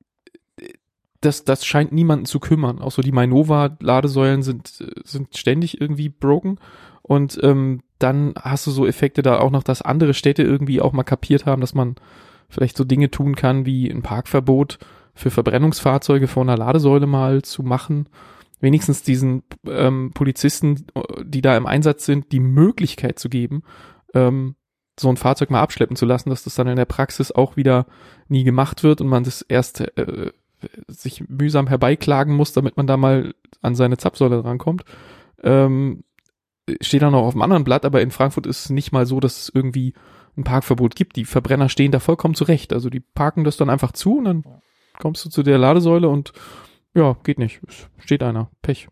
das, das scheint niemanden zu kümmern. Auch so die Mainova-Ladesäulen sind, sind ständig irgendwie broken. Und ähm, dann hast du so Effekte da auch noch, dass andere Städte irgendwie auch mal kapiert haben, dass man vielleicht so Dinge tun kann, wie ein Parkverbot für Verbrennungsfahrzeuge vor einer Ladesäule mal zu machen. Wenigstens diesen ähm, Polizisten, die da im Einsatz sind, die Möglichkeit zu geben, ähm, so ein Fahrzeug mal abschleppen zu lassen, dass das dann in der Praxis auch wieder nie gemacht wird und man das erst äh, sich mühsam herbeiklagen muss, damit man da mal an seine Zapfsäule rankommt. Ähm, steht dann noch auf dem anderen Blatt, aber in Frankfurt ist es nicht mal so, dass es irgendwie ein Parkverbot gibt. Die Verbrenner stehen da vollkommen zurecht. Also die parken das dann einfach zu und dann kommst du zu der Ladesäule und ja, geht nicht. Es steht einer. Pech.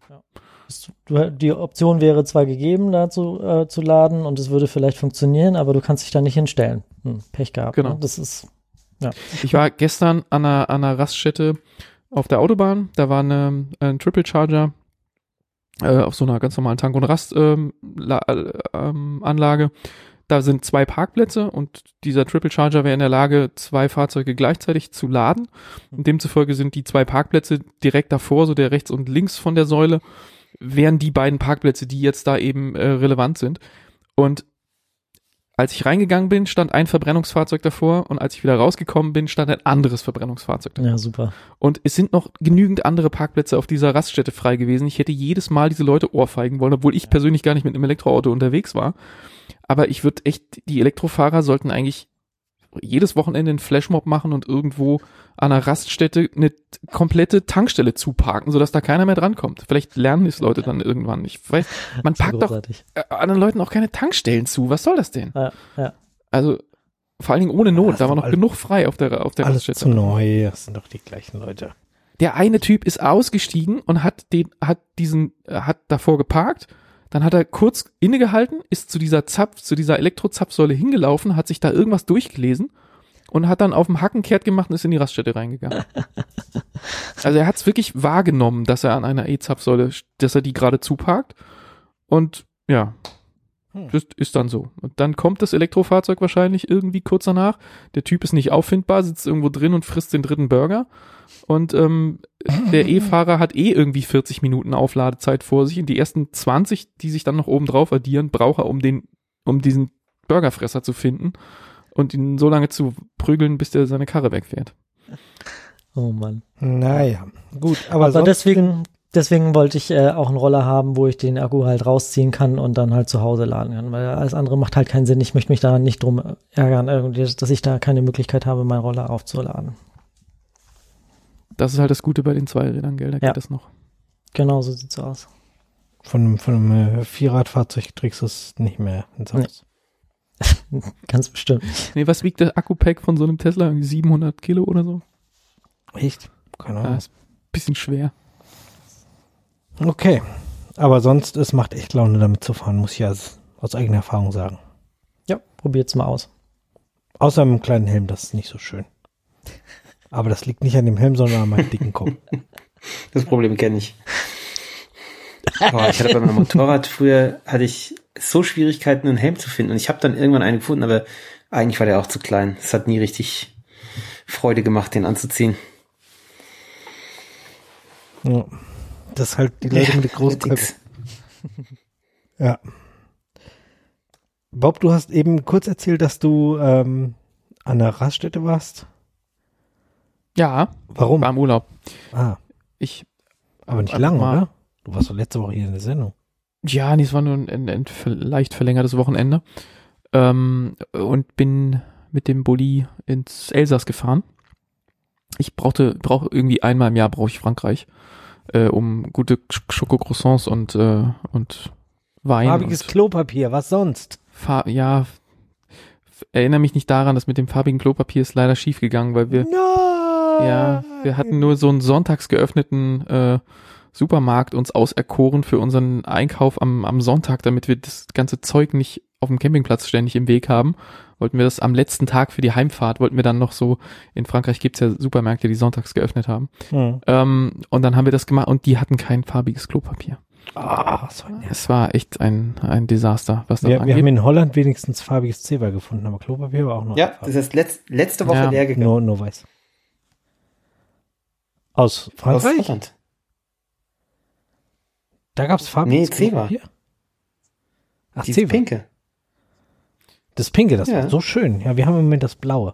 Ja. Die Option wäre zwar gegeben, da zu, äh, zu laden und es würde vielleicht funktionieren, aber du kannst dich da nicht hinstellen. Hm, Pech gehabt. Genau. Ne? Das ist, ja. Ich war gestern an einer, an einer Raststätte auf der Autobahn. Da war eine, ein Triple Charger äh, auf so einer ganz normalen Tank- und Rastanlage. Ähm, ähm, Da sind zwei Parkplätze und dieser Triple Charger wäre in der Lage, zwei Fahrzeuge gleichzeitig zu laden. Und demzufolge sind die zwei Parkplätze direkt davor, so der rechts und links von der Säule, wären die beiden Parkplätze, die jetzt da eben äh, relevant sind. Und als ich reingegangen bin, stand ein Verbrennungsfahrzeug davor und als ich wieder rausgekommen bin, stand ein anderes Verbrennungsfahrzeug davor. Ja, super. Und es sind noch genügend andere Parkplätze auf dieser Raststätte frei gewesen. Ich hätte jedes Mal diese Leute ohrfeigen wollen, obwohl ich persönlich gar nicht mit einem Elektroauto unterwegs war. Aber ich würde echt, die Elektrofahrer sollten eigentlich jedes Wochenende einen Flashmob machen und irgendwo an einer Raststätte eine komplette Tankstelle zuparken, sodass da keiner mehr drankommt. Vielleicht lernen es Leute dann irgendwann. Ich weiß, man packt doch anderen Leuten auch keine Tankstellen zu. Was soll das denn? Ja, ja. Also vor allen Dingen ohne Not. Da war noch genug frei auf der, auf der alles Raststätte. Zu neu. Das sind doch die gleichen Leute. Der eine Typ ist ausgestiegen und hat den, hat diesen, hat davor geparkt. Dann hat er kurz innegehalten, ist zu dieser Zapf, zu dieser Elektrozapfsäule hingelaufen, hat sich da irgendwas durchgelesen und hat dann auf dem Hacken kehrt gemacht und ist in die Raststätte reingegangen. Also er hat es wirklich wahrgenommen, dass er an einer E-Zapfsäule, dass er die gerade zuparkt. Und ja, das ist dann so. Und dann kommt das Elektrofahrzeug wahrscheinlich irgendwie kurz danach. Der Typ ist nicht auffindbar, sitzt irgendwo drin und frisst den dritten Burger. Und ähm, der E-Fahrer hat eh irgendwie vierzig Minuten Aufladezeit vor sich und die ersten zwanzig, die sich dann noch oben drauf addieren, braucht er, um den, um diesen Burgerfresser zu finden und ihn so lange zu prügeln, bis der seine Karre wegfährt. Oh Mann. Naja, gut. Aber, aber deswegen, deswegen wollte ich äh, auch einen Roller haben, wo ich den Akku halt rausziehen kann und dann halt zu Hause laden kann, weil alles andere macht halt keinen Sinn. Ich möchte mich da nicht drum ärgern, irgendwie, dass ich da keine Möglichkeit habe, meinen Roller aufzuladen. Das ist halt das Gute bei den Zweirädern, gell? Da ja. geht das noch. Genau, so sieht's aus. Von einem, von einem Vierradfahrzeug trägst du es nicht mehr ins Haus. Nee. Ganz bestimmt. Nee, was wiegt der Akku-Pack von so einem Tesla? Irgendwie siebenhundert Kilo oder so? Echt? Keine Ahnung. Ja, ist ein bisschen schwer. Okay. Aber sonst, es macht echt Laune, damit zu fahren, muss ich ja aus eigener Erfahrung sagen. Ja, probiert's mal aus. Außer einem kleinen Helm, das ist nicht so schön. Aber das liegt nicht an dem Helm, sondern an meinem dicken Kopf. Das Problem kenne ich. Oh, ich hatte bei meinem Motorrad früher, hatte ich so Schwierigkeiten, einen Helm zu finden. Und ich habe dann irgendwann einen gefunden, aber eigentlich war der auch zu klein. Es hat nie richtig Freude gemacht, den anzuziehen. Ja, das ist halt die Leute ja, mit den großen Köpfen. Ja. Bob, du hast eben kurz erzählt, dass du ähm, an der Raststätte warst. Ja. Warum? War im Urlaub. Ah. Ich. Aber nicht lange, mal, oder? Du warst doch letzte Woche hier in der Sendung. Ja, nee, es war nur ein, ein, ein leicht verlängertes Wochenende. Ähm, und bin mit dem Bulli ins Elsass gefahren. Ich brauchte, brauche irgendwie einmal im Jahr brauche ich Frankreich, äh, um gute Schokocroissants und äh, und Wein. Farbiges und Klopapier, was sonst? Far- ja, f- erinnere mich nicht daran, dass mit dem farbigen Klopapier ist leider schief gegangen, weil wir Nein! ja, wir hatten nur so einen sonntags geöffneten äh, Supermarkt uns auserkoren für unseren Einkauf am am Sonntag, damit wir das ganze Zeug nicht auf dem Campingplatz ständig im Weg haben. Wollten wir das am letzten Tag für die Heimfahrt, wollten wir dann noch so, in Frankreich gibt's ja Supermärkte, die sonntags geöffnet haben. Hm. Ähm, und dann haben wir das gemacht und die hatten kein farbiges Klopapier. Ah, so ein Es war echt ein ein Desaster, was das wir, wir angeht. haben in Holland wenigstens farbiges Zewa gefunden, aber Klopapier war auch noch Ja, das ist letzt, letzte Woche Ja. leer gegangen. nur, nur weiß. Aus Aus Frankreich? Holland. Da gab's farbiges Nee, Zewa. Klopapier? Ach, Dieses Zewa. Pinke. Das Pinke, das Ja. war so schön. Ja, wir haben im Moment das Blaue.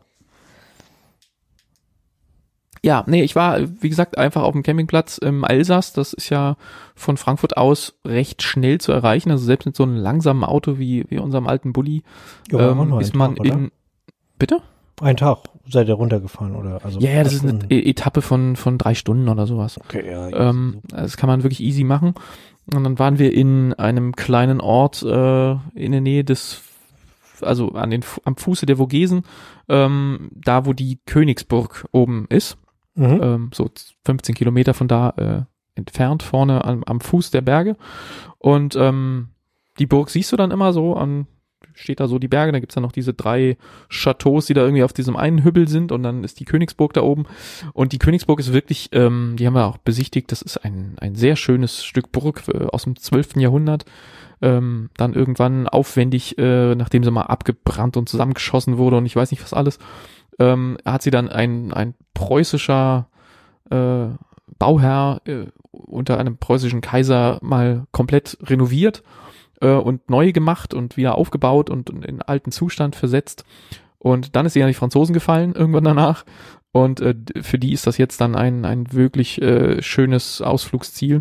Ja, nee, ich war, wie gesagt, einfach auf dem Campingplatz im Elsass. Das ist ja von Frankfurt aus recht schnell zu erreichen. Also selbst mit so einem langsamen Auto wie, wie unserem alten Bulli Ja, ähm, nur ist ein man Tag, oder? in... Bitte? Ein Tag seid ihr runtergefahren, oder? Also Ja, ja, das ist acht eine Stunden. E- Etappe von, von drei Stunden oder sowas. Okay, ja. Ähm, das kann man wirklich easy machen. Und dann waren wir in einem kleinen Ort äh, in der Nähe des, also an den, am Fuße der Vogesen, ähm, da wo die Königsburg oben ist, Mhm. ähm, so fünfzehn Kilometer von da äh, entfernt, vorne am, am Fuß der Berge. Und ähm, die Burg siehst du dann immer so an, steht da so die Berge, da gibt's dann noch diese drei Chateaus, die da irgendwie auf diesem einen Hügel sind und dann ist die Königsburg da oben. Und die Königsburg ist wirklich, ähm, die haben wir auch besichtigt, das ist ein, ein sehr schönes Stück Burg äh, aus dem zwölften Jahrhundert. Ähm, dann irgendwann aufwendig, äh, nachdem sie mal abgebrannt und zusammengeschossen wurde und ich weiß nicht was alles, ähm, hat sie dann ein, ein preußischer äh, Bauherr äh, unter einem preußischen Kaiser mal komplett renoviert äh, und neu gemacht und wieder aufgebaut und in alten Zustand versetzt. Und dann ist sie an die Franzosen gefallen, irgendwann danach. Und äh, für die ist das jetzt dann ein, ein wirklich äh, schönes Ausflugsziel,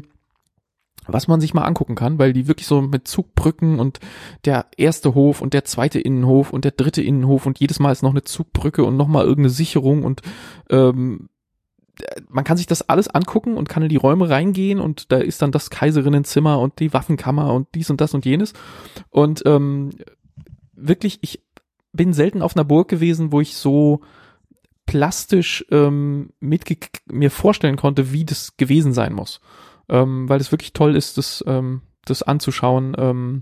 was man sich mal angucken kann, weil die wirklich so mit Zugbrücken und der erste Hof und der zweite Innenhof und der dritte Innenhof und jedes Mal ist noch eine Zugbrücke und nochmal irgendeine Sicherung und ähm, man kann sich das alles angucken und kann in die Räume reingehen und da ist dann das Kaiserinnenzimmer und die Waffenkammer und dies und das und jenes und ähm, wirklich, ich bin selten auf einer Burg gewesen, wo ich so plastisch ähm, mitge- mir vorstellen konnte, wie das gewesen sein muss. Ähm, weil es wirklich toll ist, das, ähm, das anzuschauen, ähm,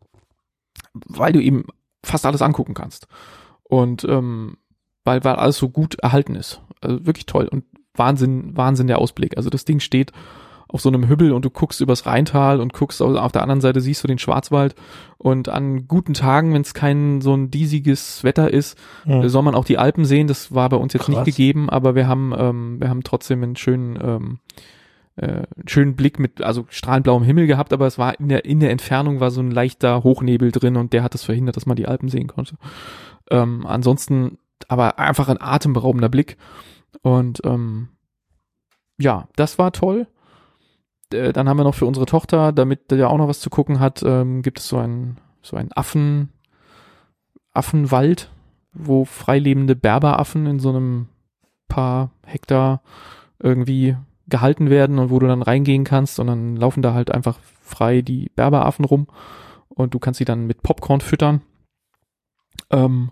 weil du eben fast alles angucken kannst. Und ähm, weil, weil alles so gut erhalten ist. Also wirklich toll. Und Wahnsinn, Wahnsinn der Ausblick. Also das Ding steht auf so einem Hügel und du guckst übers Rheintal und guckst auf, auf der anderen Seite siehst du den Schwarzwald. Und an guten Tagen, wenn es kein so ein diesiges Wetter ist, Mhm. soll man auch die Alpen sehen. Das war bei uns jetzt Krass. nicht gegeben, aber wir haben, ähm, wir haben trotzdem einen schönen, ähm, äh, einen schönen Blick mit, also strahlend blauem Himmel gehabt, aber es war in der, in der Entfernung war so ein leichter Hochnebel drin und der hat es verhindert, dass man die Alpen sehen konnte. Ähm, ansonsten aber einfach ein atemberaubender Blick und ähm, ja, das war toll. Äh, dann haben wir noch für unsere Tochter, damit der auch noch was zu gucken hat, ähm, gibt es so einen so einen Affen Affenwald, wo freilebende Berberaffen in so einem paar Hektar irgendwie gehalten werden und wo du dann reingehen kannst und dann laufen da halt einfach frei die Berberaffen rum und du kannst sie dann mit Popcorn füttern. Ähm,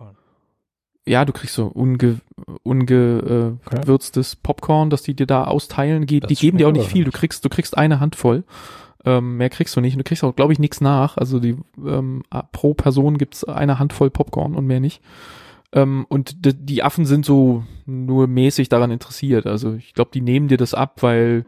ja, du kriegst so unge, unge äh, Okay. gewürztes Popcorn, das die dir da austeilen. Ge- Das die geben dir auch schmeckt nicht aber viel. Du nicht. kriegst, du kriegst eine Handvoll. Ähm, mehr kriegst du nicht. Und du kriegst auch, glaube ich, nichts nach. Also die ähm, pro Person gibt's eine Handvoll Popcorn und mehr nicht. Ähm, und d- die Affen sind so nur mäßig daran interessiert. Also ich glaube, die nehmen dir das ab, weil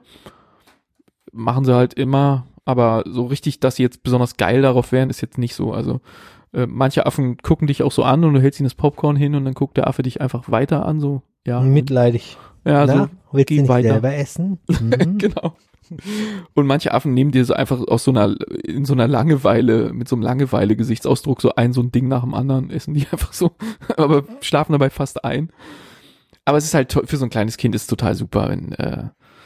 machen sie halt immer. Aber so richtig, dass sie jetzt besonders geil darauf wären, ist jetzt nicht so. Also äh, manche Affen gucken dich auch so an und du hältst ihnen das Popcorn hin und dann guckt der Affe dich einfach weiter an. So ja, Mitleidig. ja, Na, so willst geh du nicht weiter. selber essen? Mhm. Genau. Und manche Affen nehmen dir so einfach aus so einer, in so einer Langeweile, mit so einem Langeweile-Gesichtsausdruck so ein, so ein Ding nach dem anderen, essen die einfach so, aber schlafen dabei fast ein. Aber es ist halt to- für so ein kleines Kind ist total super, wenn, äh,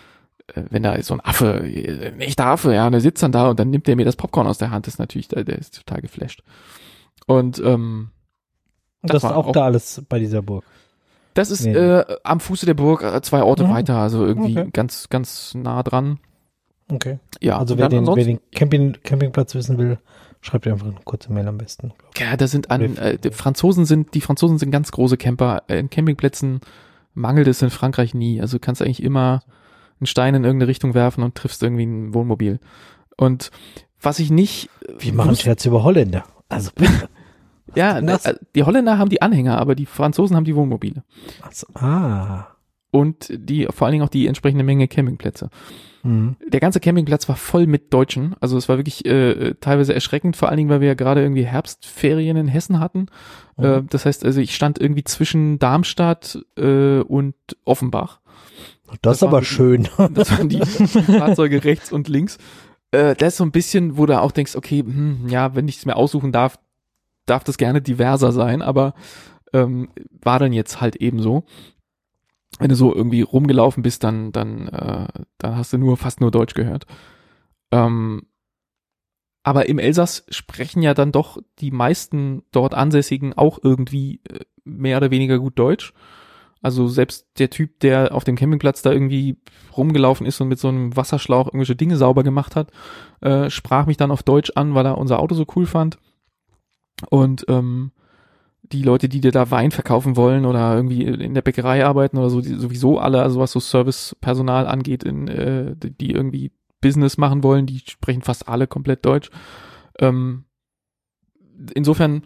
äh, wenn da so ein Affe, ein echter Affe, ja, und der sitzt dann da und dann nimmt der mir das Popcorn aus der Hand, das ist natürlich, der, der ist total geflasht. Und ähm, Und das, das ist auch, auch- da alles bei dieser Burg. das ist Nee. äh, am Fuße der Burg, äh, zwei Orte Mhm. weiter, also irgendwie Okay. ganz, ganz nah dran. Okay. Ja, Also und wer dann den, wer ansonsten- den Camping, Campingplatz wissen will, schreibt ihr einfach eine kurze Mail am besten. Ja, da sind an, äh, die Franzosen sind, die Franzosen sind ganz große Camper. Äh, In Campingplätzen mangelt es in Frankreich nie. Also du kannst eigentlich immer einen Stein in irgendeine Richtung werfen und triffst irgendwie ein Wohnmobil. Und was ich nicht, Wir machen Scherz über Holländer. Also bitte. ja, das? äh, die Holländer haben die Anhänger, aber die Franzosen haben die Wohnmobile. Also, ah. Und die, vor allen Dingen auch die entsprechende Menge Campingplätze. Mhm. Der ganze Campingplatz war voll mit Deutschen. Also es war wirklich äh, teilweise erschreckend, vor allen Dingen, weil wir ja gerade irgendwie Herbstferien in Hessen hatten. Mhm. Äh, das heißt, also ich stand irgendwie zwischen Darmstadt äh, und Offenbach. Das, Das ist aber waren die- schön. Das waren die Fahrzeuge rechts und links. Äh, das ist so ein bisschen, wo du auch denkst, okay, hm, ja, wenn ich es mir aussuchen darf, darf das gerne diverser sein, aber ähm, war dann jetzt halt eben so. Wenn du so irgendwie rumgelaufen bist, dann, dann, äh, dann hast du nur fast nur Deutsch gehört. Ähm, aber im Elsass sprechen ja dann doch die meisten dort Ansässigen auch irgendwie äh, mehr oder weniger gut Deutsch. Also selbst der Typ, der auf dem Campingplatz da irgendwie rumgelaufen ist und mit so einem Wasserschlauch irgendwelche Dinge sauber gemacht hat, äh, sprach mich dann auf Deutsch an, weil er unser Auto so cool fand. Und ähm, die Leute, die dir da Wein verkaufen wollen oder irgendwie in der Bäckerei arbeiten oder so, die sowieso alle, also was so Servicepersonal angeht, in, äh, die die irgendwie Business machen wollen, die sprechen fast alle komplett Deutsch. Ähm, insofern,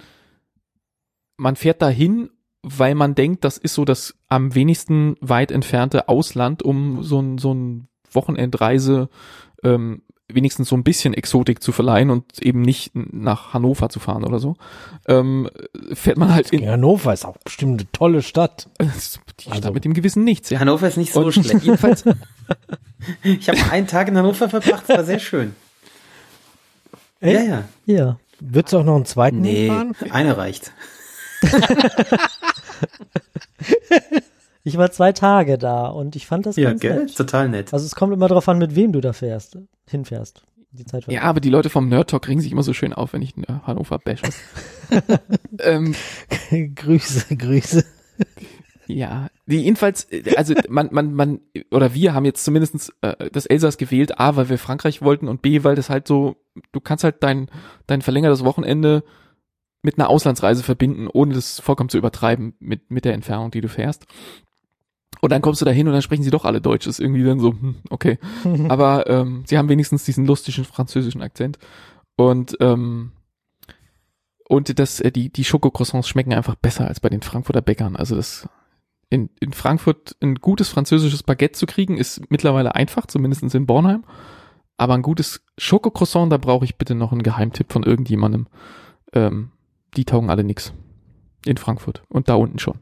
man fährt dahin, weil man denkt, das ist so das am wenigsten weit entfernte Ausland, um so ein, so ein Wochenendreise ähm, wenigstens so ein bisschen Exotik zu verleihen und eben nicht nach Hannover zu fahren oder so. Ähm, fährt man halt in Hannover ist auch bestimmt eine tolle Stadt. die Stadt Also- mit dem gewissen Nichts. Ja. Hannover ist nicht so Und schlecht. jedenfalls, Ich habe einen Tag in Hannover verbracht, das war sehr schön. Echt? Ja, ja. Ja. Würdest du auch noch einen zweiten Nee, hinfahren? eine reicht. Ich war zwei Tage da und ich fand das Ja, ganz gell? nett. Total nett. Also es kommt immer drauf an, mit wem du da fährst, hinfährst. Die Zeit ja, aber die Leute vom Nerd Talk regen sich immer so schön auf, wenn ich in Hannover bashe. ähm, Grüße, Grüße. Ja, die jedenfalls, äh, also man, man, man, oder wir haben jetzt zumindest äh, das Elsass gewählt, A, weil wir Frankreich wollten und B, weil das halt so, du kannst halt dein, dein verlängertes Wochenende mit einer Auslandsreise verbinden, ohne das vollkommen zu übertreiben mit, mit der Entfernung, die du fährst. Und dann kommst du da hin und dann sprechen sie doch alle Deutsch, ist irgendwie dann so, hm, okay. Aber ähm, sie haben wenigstens diesen lustigen französischen Akzent. Und ähm, und das, äh, die, die Schokocroissants schmecken einfach besser als bei den Frankfurter Bäckern. Also das in, in Frankfurt ein gutes französisches Baguette zu kriegen, ist mittlerweile einfach, zumindest in Bornheim. Aber ein gutes Schokocroissant, da brauche ich bitte noch einen Geheimtipp von irgendjemandem. Ähm, die taugen alle nix. In Frankfurt. Und da unten schon.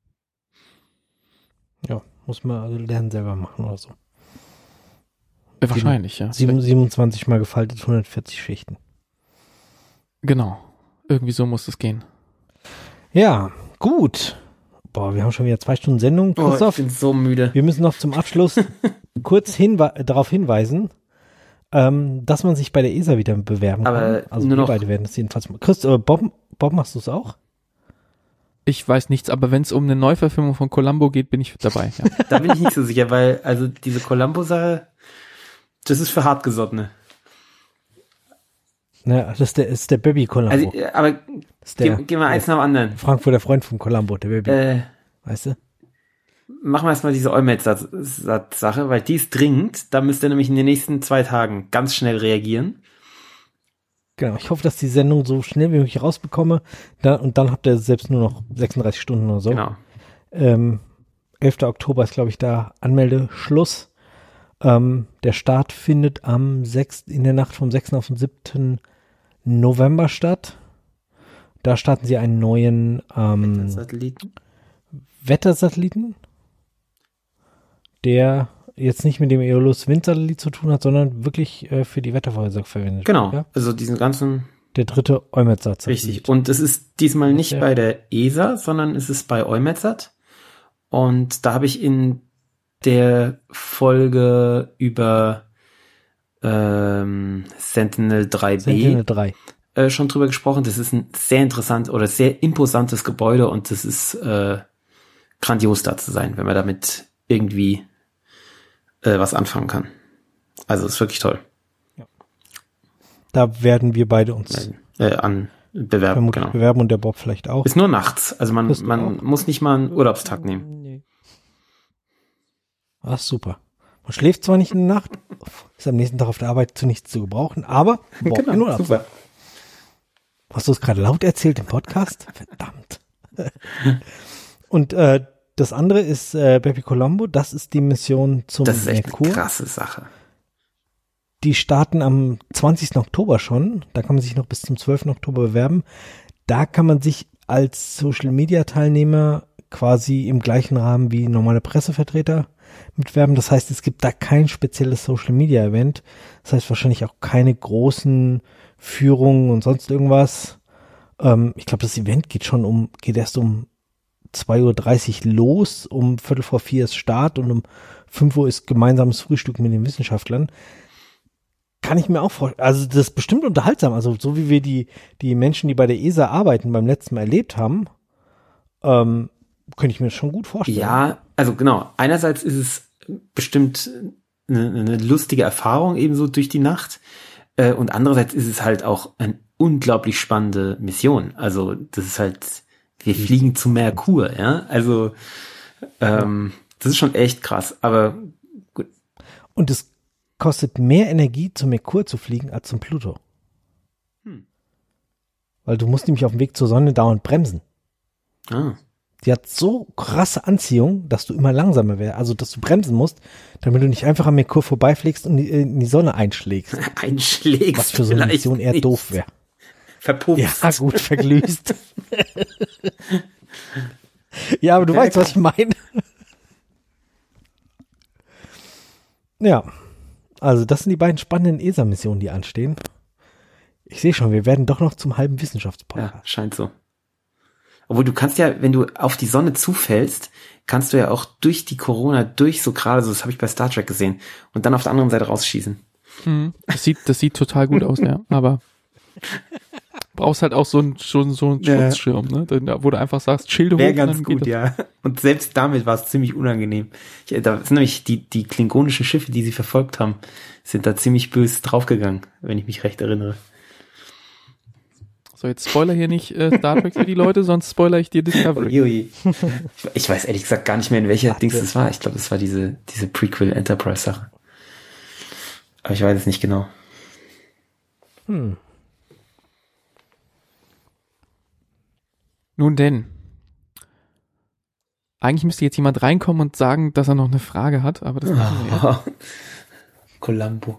Ja, muss man also lernen selber machen oder so. Äh, wahrscheinlich, ja. Sieben- siebenundzwanzig mal gefaltet, hundertvierzig Schichten. Genau. Irgendwie so muss es gehen. Ja, gut. Boah, wir haben schon wieder zwei Stunden Sendung. Oh, ich Christoph, bin so müde. wir müssen noch zum Abschluss kurz hinwe darauf hinweisen, ähm, dass man sich bei der E S A wieder bewerben Aber kann. Also nur wir noch- beide werden das jedenfalls machen. Christ, äh, Bob, Bob, machst du es auch? Ich weiß nichts, aber wenn es um eine Neuverfilmung von Columbo geht, bin ich dabei. Ja. Da bin ich nicht so sicher, weil also diese Columbo-Sache, das ist für Hartgesottene. Ne, das ist der, ist der Baby Columbo. Also, äh, aber das ist der, gehen geh mal eins nach dem anderen. Frankfurter Freund von Columbo, der Baby. Äh, Weißt du? machen wir erstmal diese Eumetsat-Sache, weil die ist dringend. Da müsst ihr nämlich in den nächsten zwei Tagen ganz schnell reagieren. Genau, ich hoffe, dass die Sendung so schnell wie möglich rausbekomme. Da, und dann habt ihr selbst nur noch sechsunddreißig Stunden oder so. Genau. Ähm, elfter Oktober ist, glaube ich, da Anmeldeschluss. Ähm, der Start findet am sechsten in der Nacht vom sechsten auf den siebten November statt. Da starten sie einen neuen ähm, Satelliten. Wettersatelliten, der jetzt nicht mit dem Aeolus-Windsatellit zu tun hat, sondern wirklich äh, für die Wettervorhersage verwendet Genau. wird. Ja? Also diesen ganzen, Der dritte Eumetsat-Satellit. richtig. Und es ist diesmal nicht Ja. bei der E S A, sondern es ist bei Eumetsat. Und da habe ich in der Folge über ähm, Sentinel drei B Sentinel drei. Äh, schon drüber gesprochen. Das ist ein sehr interessant oder sehr imposantes Gebäude und das ist äh, grandios da zu sein, wenn man damit irgendwie äh, was anfangen kann. Also ist wirklich toll. Da werden wir beide uns Äh, an bewerben, genau. bewerben und der Bob vielleicht auch. Ist nur nachts, also man, Bist du man auch? muss nicht mal einen Urlaubstag nehmen. Nee. Ach, super. Man schläft zwar nicht in der Nacht, ist am nächsten Tag auf der Arbeit zu nichts zu gebrauchen, aber Bob in Urlaub. super. Hast du es gerade laut erzählt im Podcast? Verdammt. Und äh, das andere ist äh, Bepi Colombo, das ist die Mission zum Das ist echt Merkur. eine krasse Sache. Die starten am zwanzigsten Oktober schon. Da kann man sich noch bis zum zwölften Oktober bewerben. Da kann man sich als Social-Media-Teilnehmer quasi im gleichen Rahmen wie normale Pressevertreter mitwerben. Das heißt, es gibt da kein spezielles Social-Media-Event. Das heißt wahrscheinlich auch keine großen Führungen und sonst irgendwas. Ähm, ich glaube, das Event geht schon um, geht erst um zwei Uhr dreißig los, um Viertel vor vier ist Start und um fünf Uhr ist gemeinsames Frühstück mit den Wissenschaftlern. Kann ich mir auch vorstellen. Also das ist bestimmt unterhaltsam. Also so wie wir die die Menschen, die bei der E S A arbeiten, beim letzten Mal erlebt haben, ähm, könnte ich mir das schon gut vorstellen. Ja, also genau. Einerseits ist es bestimmt eine, eine lustige Erfahrung ebenso durch die Nacht. Äh, und andererseits ist es halt auch eine unglaublich spannende Mission. Also das ist halt, wir fliegen zu Merkur, ja. Also ähm, das ist schon echt krass. Aber gut. Und es kostet mehr Energie, zum Merkur zu fliegen, als zum Pluto. Hm. Weil du musst nämlich auf dem Weg zur Sonne dauernd bremsen. Ah. Die hat so krasse Anziehung, dass du immer langsamer wärst. Also, dass du bremsen musst, damit du nicht einfach am Merkur vorbeifliegst und in die Sonne einschlägst. Einschlägst. Was für so eine vielleicht Mission eher nicht. doof wäre. Verpuffst. Ja, gut, verglüßt. Ja, aber du Okay, weißt, was ich meine. Ja, also das sind die beiden spannenden E S A-Missionen, die anstehen. Ich sehe schon, wir werden doch noch zum halben Wissenschaftspodcast. Ja, scheint so. Obwohl du kannst ja, wenn du auf die Sonne zufällst, kannst du ja auch durch die Corona, durch so gerade, so das habe ich bei Star Trek gesehen, und dann auf der anderen Seite rausschießen. Mhm. Das sieht, das sieht total gut aus, ja. Aber brauchst halt auch so einen, schon so einen Ja. Schutzschirm, ne? Da- Wo du einfach sagst, Schilde hoch. Wäre und ganz dann gut, geht das. ja. Und selbst damit war es ziemlich unangenehm. Ich, da sind nämlich die, die klingonischen Schiffe, die sie verfolgt haben, sind da ziemlich böse draufgegangen, wenn ich mich recht erinnere. So, jetzt spoiler hier nicht äh, Star Trek für die Leute, sonst spoiler ich dir Discovery. Ui. Ich, ich weiß ehrlich gesagt gar nicht mehr, in welcher Dings das war. Ich glaube, das war diese, diese Prequel-Enterprise-Sache. Aber ich weiß es nicht genau. Hm. Nun denn. Eigentlich müsste jetzt jemand reinkommen und sagen, dass er noch eine Frage hat, aber das machen wir ja. Columbo.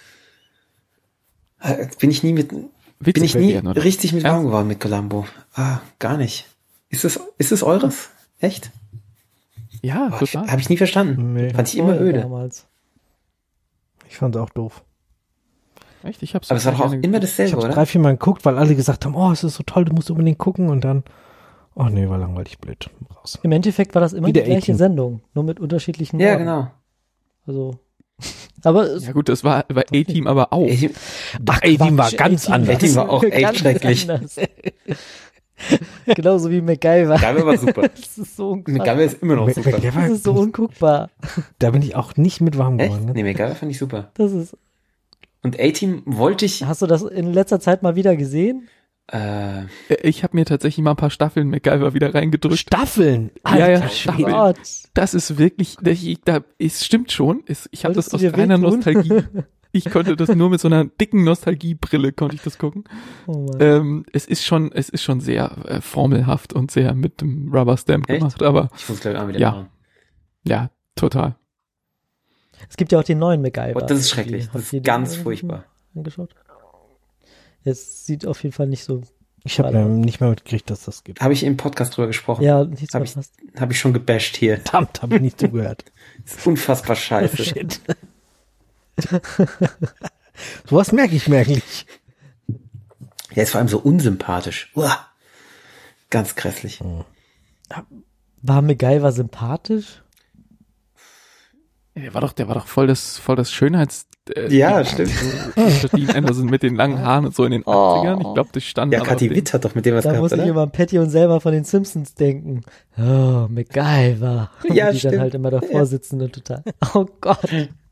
Äh, Bin ich nie mit, Witzig bin ich nie werden, oder? richtig mit Ernst? warm geworden mit Columbo. Ah, gar nicht. Ist es, ist es eures? Echt? Ja, Boah, ich, total. Habe ich nie verstanden. Nee. Fand ich immer Voll öde. Damals. Ich fand es auch doof. Echt? Ich hab's Aber es war doch auch gerne immer geguckt. Ich dasselbe, habe oder? drei, vier Mal geguckt, weil alle gesagt haben, oh, es ist so toll, du musst unbedingt gucken und dann, oh nee, war langweilig, blöd, raus. Im Endeffekt war das immer Wie die der gleiche A-Team. Sendung, nur mit unterschiedlichen Ja, Worten. genau. Also, aber es, Ja gut, das war bei A-Team aber auch. Ey, Ach, ey, die war ganz A-Team anders. A-Team war auch echt ganz schrecklich. anders. Genauso wie MacGyver. MacGyver war super. Das ist so unguckbar. MacGyver ist immer noch Mac- super. MacGyver- Das ist so unguckbar. Da bin ich auch nicht mit warm Echt? geworden. Ne? Nee, MacGyver fand ich super. Das ist. Und A-Team wollte ich, Hast du das in letzter Zeit mal wieder gesehen? äh, Ich habe mir tatsächlich mal ein paar Staffeln MacGyver wieder reingedrückt. Staffeln! Ja, ja, Alter Staffeln. Schwede. Gott. Das ist wirklich, ich, da, es stimmt schon. Es, ich habe das Wolltest du aus dir reiner wehtun? Nostalgie. Ich konnte das nur mit so einer dicken Nostalgiebrille konnte ich das gucken. Oh Mann. Ähm, es ist schon, es ist schon sehr äh, formelhaft und sehr mit dem Rubber Stamp Echt? gemacht, aber ich muss glaube ich auch wieder Ja. machen. ja, total. Es gibt ja auch den neuen MacGyver. Oh, das ist schrecklich. Habt Das ihr ist den ganz irgendwie furchtbar. Angeschaut? Es sieht auf jeden Fall nicht so. Ich habe nicht mehr mitgekriegt, dass das gibt. Habe ich im Podcast drüber gesprochen. Ja, nichts Hab mehr ich- passt. Habe ich schon gebasht hier. Verdammt, habe ich nicht zugehört. Das ist unfassbar scheiße. Shit. Sowas merke ich mir eigentlich. Der ist vor allem so unsympathisch. Uah. Ganz grässlich. War MacGyver sympathisch? Der war doch, der war doch voll das, voll das Schönheits... Äh, Ja, Ding. stimmt. Dean Anderson mit den langen Haaren und so in den Oh. achtzigern. Ich glaube, das stand Ja, dann Kathi auf Witt hat doch mit dem was Da gehabt, muss ich oder? immer an Patty und selber von den Simpsons denken. Oh, MacGyver. Ja, die stimmt. dann halt immer davor Ja. sitzen und total. Oh Gott.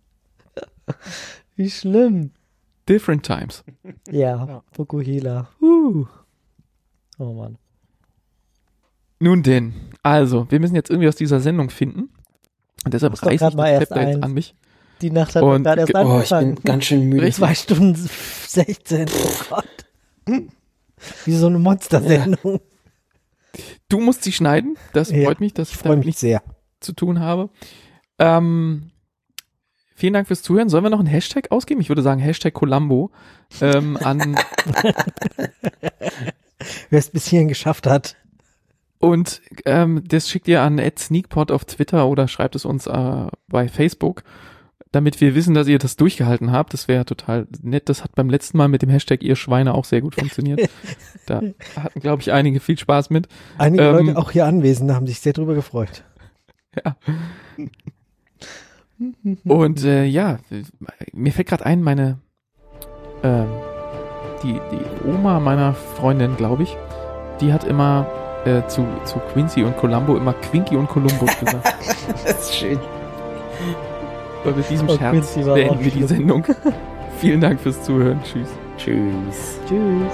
Wie schlimm. Different Times. Ja, Ja. Fukuhila. Uh. Oh Mann. Nun denn, also, wir müssen jetzt irgendwie aus dieser Sendung finden. Und deshalb Muss doch reiße grad ich mal das erst Zepter jetzt ein. an mich. Die Nacht hat Und gerade erst ge- Oh, ich angefangen. bin ganz schön müde. Richtig. Zwei Stunden sechzehn, oh Gott. Wie so eine Monstersendung. Du musst sie schneiden. Das Ja, freut mich, dass Ich ich freue damit mich nichts sehr. zu tun habe. Ähm, vielen Dank fürs Zuhören. Sollen wir noch einen Hashtag ausgeben? Ich würde sagen Hashtag Columbo ähm, an Wer es bis hierhin geschafft hat. und ähm, das schickt ihr an at sneakpot auf Twitter oder schreibt es uns äh, bei Facebook, damit wir wissen, dass ihr das durchgehalten habt. Das wäre total nett. Das hat beim letzten Mal mit dem Hashtag ihr Schweine auch sehr gut funktioniert. Da hatten, glaube ich, einige viel Spaß mit. Einige Ähm, Leute, auch hier Anwesende, haben sich sehr drüber gefreut. Ja. Und äh, ja, mir fällt gerade ein, meine ähm, die, die Oma meiner Freundin, glaube ich, die hat immer äh, zu, zu Quincy und Columbo immer Quinky und Columbus gesagt. Das ist schön. Und mit diesem Oh, Scherz Quincy war beenden auch wir die schlimm. Sendung. Vielen Dank fürs Zuhören. Tschüss. Tschüss. Tschüss.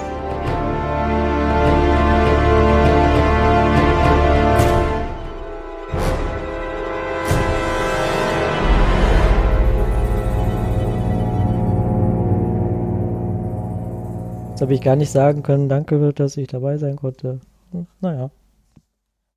Jetzt habe ich gar nicht sagen können, danke, dass ich dabei sein konnte. Hm, Naja.